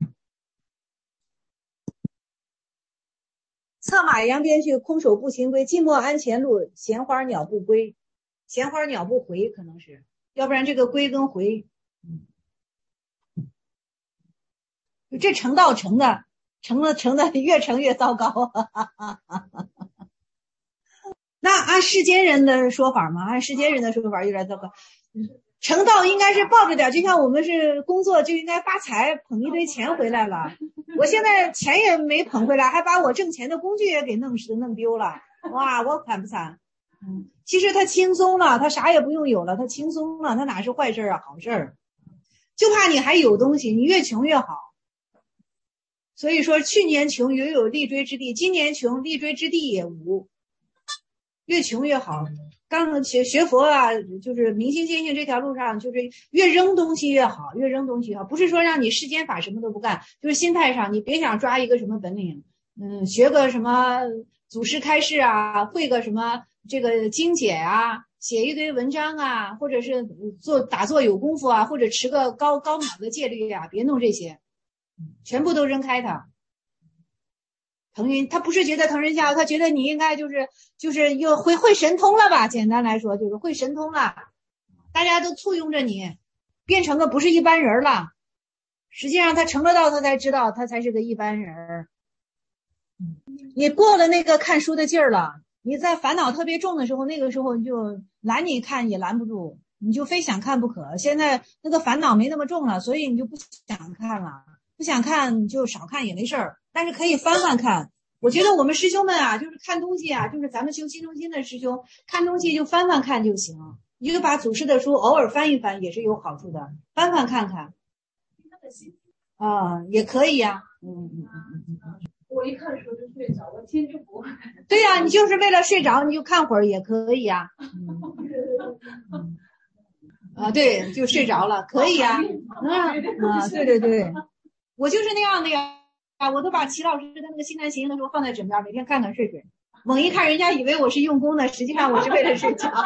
策马扬鞭去，空手步行归。寂寞鞍前路，闲花鸟不归。闲花鸟不回，可能是，要不然这个归跟回，嗯，这成道成的。成了成的越成越糟糕。那按世间人的说法嘛，按世间人的说法有点糟糕。成道应该是抱着点，就像我们是工作就应该发财，捧一堆钱回来了。 我现在钱也没捧回来，还把我挣钱的工具也给弄失弄丢了。哇，我惨不惨？嗯，其实他轻松了，他啥也不用有了，他轻松了，他哪是坏事啊，好事儿。就怕你还有东西，你越穷越好。所以说，去年穷犹有立锥之地，今年穷立锥之地也无。越穷越好。刚学学佛啊，就是明心见性这条路上，就是越扔东西越好，越扔东西越好。不是说让你世间法什么都不干，就是心态上，你别想抓一个什么本领，嗯，学个什么祖师开示啊，会个什么这个经解啊，写一堆文章啊，或者是做打坐有功夫啊，或者持个高高秒的戒律啊，别弄这些，全部都扔开它。腾云，他不是觉得腾云驾雾，他觉得你应该就是就是又会会神通了吧？简单来说就是会神通了，大家都簇拥着你，变成个不是一般人了。实际上他成了道，他才知道他才是个一般人。你过了那个看书的劲儿了，你在烦恼特别重的时候，那个时候你就拦你看也拦不住，你就非想看不可。现在那个烦恼没那么重了，所以你就不想看了。不想看就少看也没事儿，但是可以翻翻看。我觉得我们师兄们啊，就是看东西啊，就是咱们修心中心的师兄，看东西就翻翻看就行。你就把祖师的书偶尔翻一翻也是有好处的，翻翻看看。啊，也可以呀、啊。嗯嗯嗯嗯嗯。 我一看书就睡着，我坚持不。 对呀、啊，你就是为了睡着，你就看会儿也可以呀、啊。嗯。啊，对，就睡着了，可以呀、啊。嗯啊，对对对。我就是那样的呀，我都把齐老师的那个心谈行的时候放在枕边，每天看看睡睡。猛一看，人家以为我是用功的，实际上我是为了睡觉。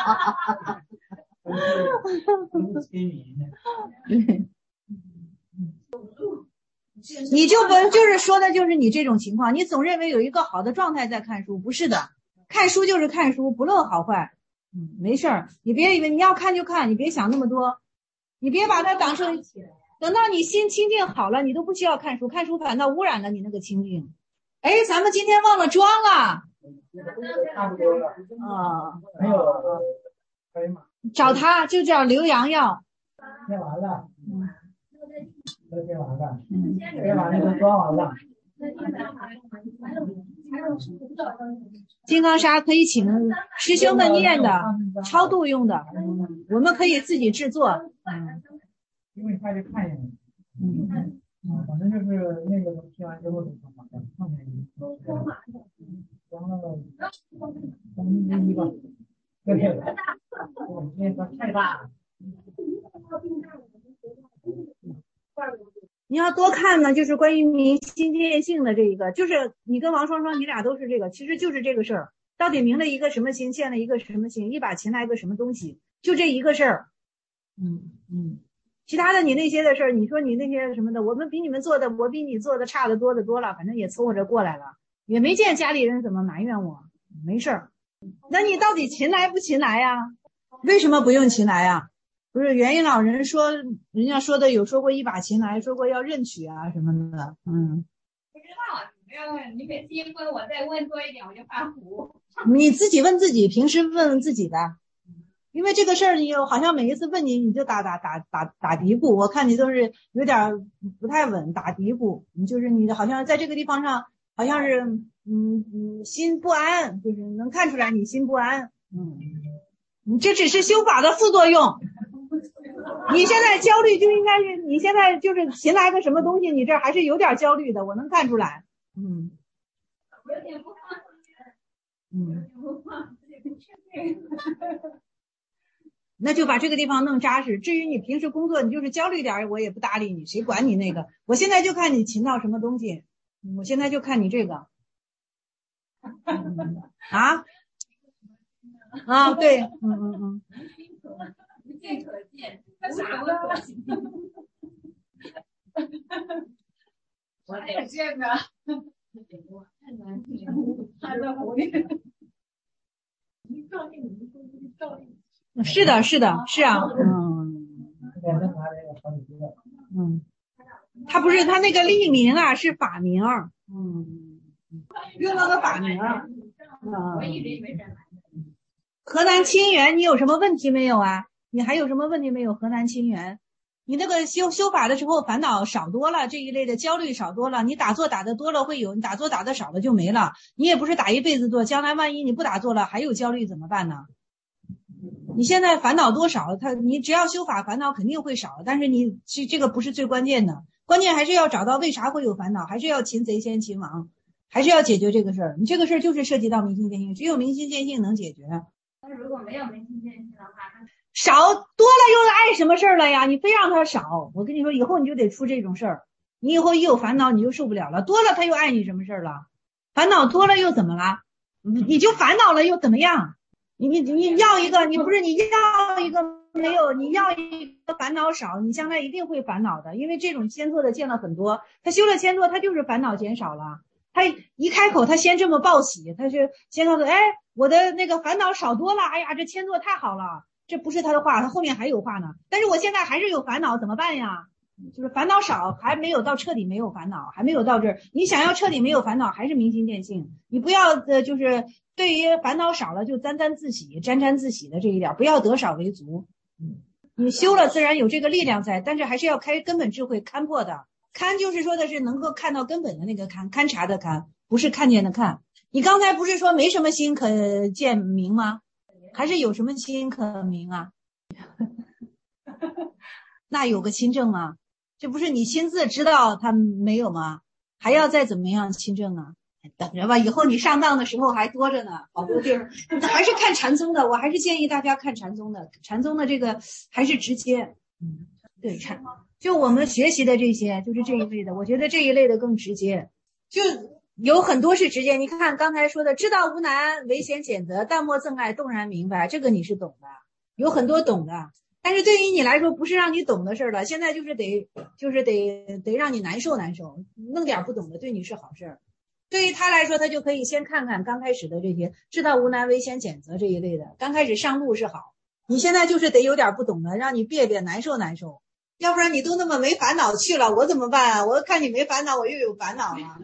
你就不就是说的就是你这种情况，你总认为有一个好的状态在看书，不是的，看书就是看书，不论好坏，嗯，没事儿，你别以为你要看就看，你别想那么多，你别把它当成。等到你心清净好了，你都不需要看书，看书反倒污染了你那个清净。哎，咱们今天忘了妆了。 差不多了。 啊， 没有了。可以吗？ 找他就叫刘洋洋。 贴完了。嗯。都贴完了。嗯。贴完了都装完了。 金刚砂可以请师兄们念的，超度用的，嗯，我们可以自己制作。嗯。 因为他就看一眼，嗯嗯，反正就是那个贴完之后就放放放下去，然后咱们第一个，对，我们那个太大了。 你要多看呢，就是关于明心见性的这一个，就是你跟王双双，你俩都是这个，其实就是这个事儿，到底明了一个什么心，见了一个什么心，一把琴来个什么东西，就这一个事儿，嗯嗯。其他的你那些的事儿，你说你那些什么的，我们比你们做的，我比你做的差的多的多了，反正也凑合着过来了，也没见家里人怎么埋怨我，没事儿。那你到底勤来不勤来呀？为什么不用勤来呀？不是元音老人说，人家说的有说过一把琴来，说过要认取啊什么的，嗯。 不知道，你不要问，你每次一问我再问多一点，我就发糊。 你自己问自己，平时问问自己呗。因为这个事儿，你好像每一次问你，你就打打打打打嘀咕，我看你都是有点不太稳，打嘀咕，你就是你好像在这个地方上，好像是嗯嗯心不安，就是能看出来你心不安，嗯，你这只是修法的副作用。你现在焦虑就应该是你现在就是寻来个什么东西，你这还是有点焦虑的，我能看出来，嗯， 有点不放心， 嗯， 不放心。 那就把这个地方弄扎实。至于你平时工作，你就是焦虑点，我也不搭理你，谁管你那个？我现在就看你勤到什么东西，我现在就看你这个。嗯、啊啊，对，嗯嗯嗯。 不见可见，他啥都可行。我也见的，太难听了，看到我也。一照应你，一照应。 是的，是的，是啊，嗯，嗯，他不是他那个立名啊，是法名，嗯，用了个法名，嗯，河南清源，你有什么问题没有啊？你还有什么问题没有？河南清源， 你那个修修法的时候烦恼少多了，这一类的焦虑少多了，你打坐打的多了会有，你打坐打的少了就没了。你也不是打一辈子坐，将来万一你不打坐了还有焦虑怎么办呢？你现在烦恼多少，他你只要修法烦恼肯定会少，但是你这这个不是最关键的，关键还是要找到为啥会有烦恼，还是要擒贼先擒王，还是要解决这个事儿。你这个事儿就是涉及到明心见性，只有明心见性能解决。 但如果没有明心见性的话， 少多了又碍什么事儿了呀？你非让他少，我跟你说，以后你就得出这种事儿。你以后一有烦恼你就受不了了，多了他又碍你什么事儿了？烦恼多了又怎么了？你你就烦恼了又怎么样？你你你要一个，你不是你要一个没有，你要一个烦恼少，你将来一定会烦恼的，因为这种仙座的见了很多，他修了仙座，他就是烦恼减少了。他一开口，他先这么报喜，他是先告诉，哎，我的那个烦恼少多了，哎呀，这仙座太好了。这不是他的话，他后面还有话呢。但是我现在还是有烦恼，怎么办呀？就是烦恼少，还没有到彻底没有烦恼，还没有到这儿。你想要彻底没有烦恼，还是明心见性。你不要呃，就是对于烦恼少了就沾沾自喜、沾沾自喜的这一点，不要得少为足。你修了自然有这个力量在，但是还是要开根本智慧勘破的。勘就是说的是能够看到根本的那个勘，勘察的勘，不是看见的看。你刚才不是说没什么心可见明吗？还是有什么心可明啊？那有个亲证吗？这不是你亲自知道他没有吗？还要再怎么样亲证啊？等着吧，以后你上当的时候还多着呢，好多地儿。还是看禅宗的，我还是建议大家看禅宗的，禅宗的这个还是直接，嗯，对，禅就我们学习的这些，就是这一类的，我觉得这一类的更直接，就。有很多是直接，你看刚才说的知道无难，唯贤谴责，淡漠憎爱，动然明白，这个你是懂的，有很多懂的，但是对于你来说不是让你懂的事了，现在就是得就是得得让你难受难受，弄点不懂的对你是好事。对于他来说，他就可以先看看刚开始的这些知道无难，唯贤谴责这一类的，刚开始上路是好，你现在就是得有点不懂的，让你别别难受难受。要不然你都那么没烦恼去了，我怎么办啊？我看你没烦恼，我又有烦恼了。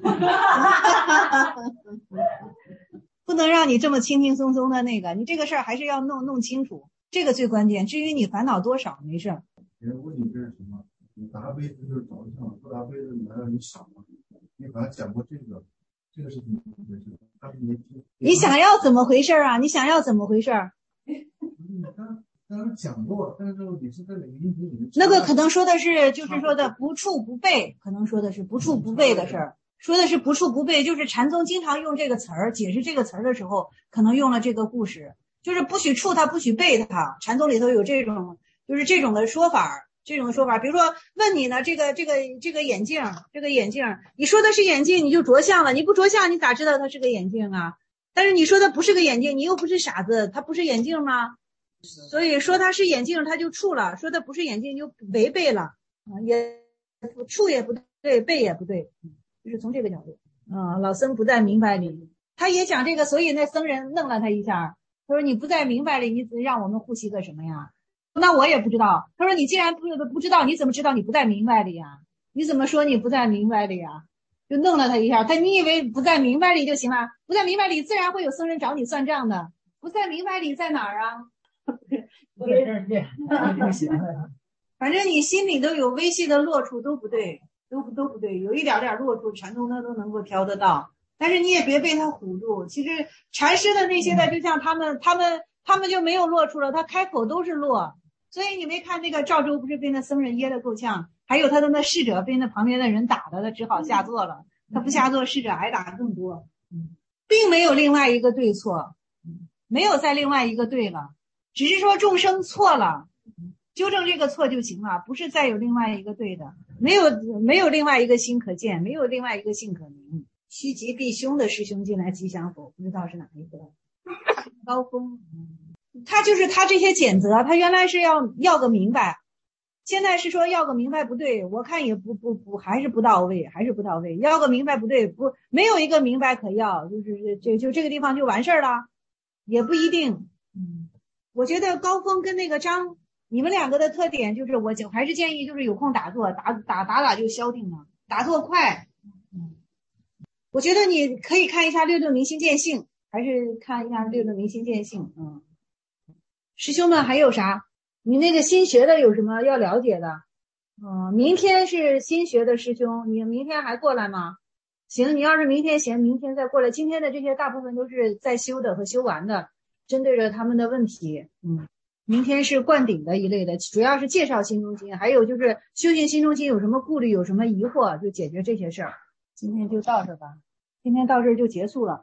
不能让你这么轻轻松松的那个，你这个事儿还是要弄弄清楚，这个最关键。至于你烦恼多少没事儿。 问你这是什么？你答杯子就是着相，不答杯子难道你傻吗？你好像讲过这个，这个是怎么回事？但是你你想要怎么回事啊？你想要怎么回事？ 你刚刚刚讲过，但是你是在哪个音频里面？ 那个可能说的是，就是说的不触不背，可能说的是不触不背的事儿。说的是不触不背，就是禅宗经常用这个词儿解释这个词儿的时候，可能用了这个故事，就是不许触它，不许背它。禅宗里头有这种，就是这种的说法，这种的说法。比如说问你呢，这个这个这个眼镜，这个眼镜，你说的是眼镜，你就着相了，你不着相，你咋知道它是个眼镜啊？但是你说它不是个眼镜，你又不是傻子，它不是眼镜吗？所以说它是眼镜，它就触了；说它不是眼镜，就违背了啊，也触也不对，背也不对。就是从这个角度啊、嗯，老僧不在明白里，他也讲这个，所以那僧人弄了他一下，他说你不在明白里，你让我们呼吸个什么呀？那我也不知道。他说你既然不不知道，你怎么知道你不在明白里呀？你怎么说你不在明白里呀？就弄了他一下，他你以为不在明白里就行了？不在明白里，自然会有僧人找你算账的。不在明白里在哪儿啊？ 不得这练就行了。 反正你心里都有微细的落处都不对。都不都不对，有一点点落处，禅宗他都能够挑得到，但是你也别被他唬住。其实禅师的那些的，就像他们，他们，他们就没有落处了，他开口都是落。所以你没看那个赵州不是被那僧人噎得够呛，还有他的那侍者被那旁边的人打的，他只好下座了。他不下座，侍者挨打更多，并没有另外一个对错，没有再另外一个对了，只是说众生错了。纠正这个错就行了，不是再有另外一个对的，没有没有另外一个心可见，没有另外一个性可明。趋吉避凶的师兄进来吉祥否？不知道是哪一个。高峰，他就是他这些谴责，他原来是要要个明白，现在是说要个明白不对，我看也不不不还是不到位，还是不到位。要个明白不对，不没有一个明白可要，就是这就这个地方就完事儿了，也不一定。嗯，我觉得高峰跟那个张。你们两个的特点就是，我就还是建议就是有空打坐，打打打打就消停了，打坐快。嗯，我觉得你可以看一下六六明心见性，还是看一下六六明心见性。嗯，师兄们还有啥？你那个新学的有什么要了解的？ 嗯、呃，明天是新学的师兄，你明天还过来吗？行，你要是明天闲，明天再过来。今天的这些大部分都是在修的和修完的，针对着他们的问题。嗯，明天是灌顶的一类的，主要是介绍心中经，还有就是修行心中经有什么顾虑，有什么疑惑，就解决这些事儿。今天就到这吧，今天到这儿就结束了。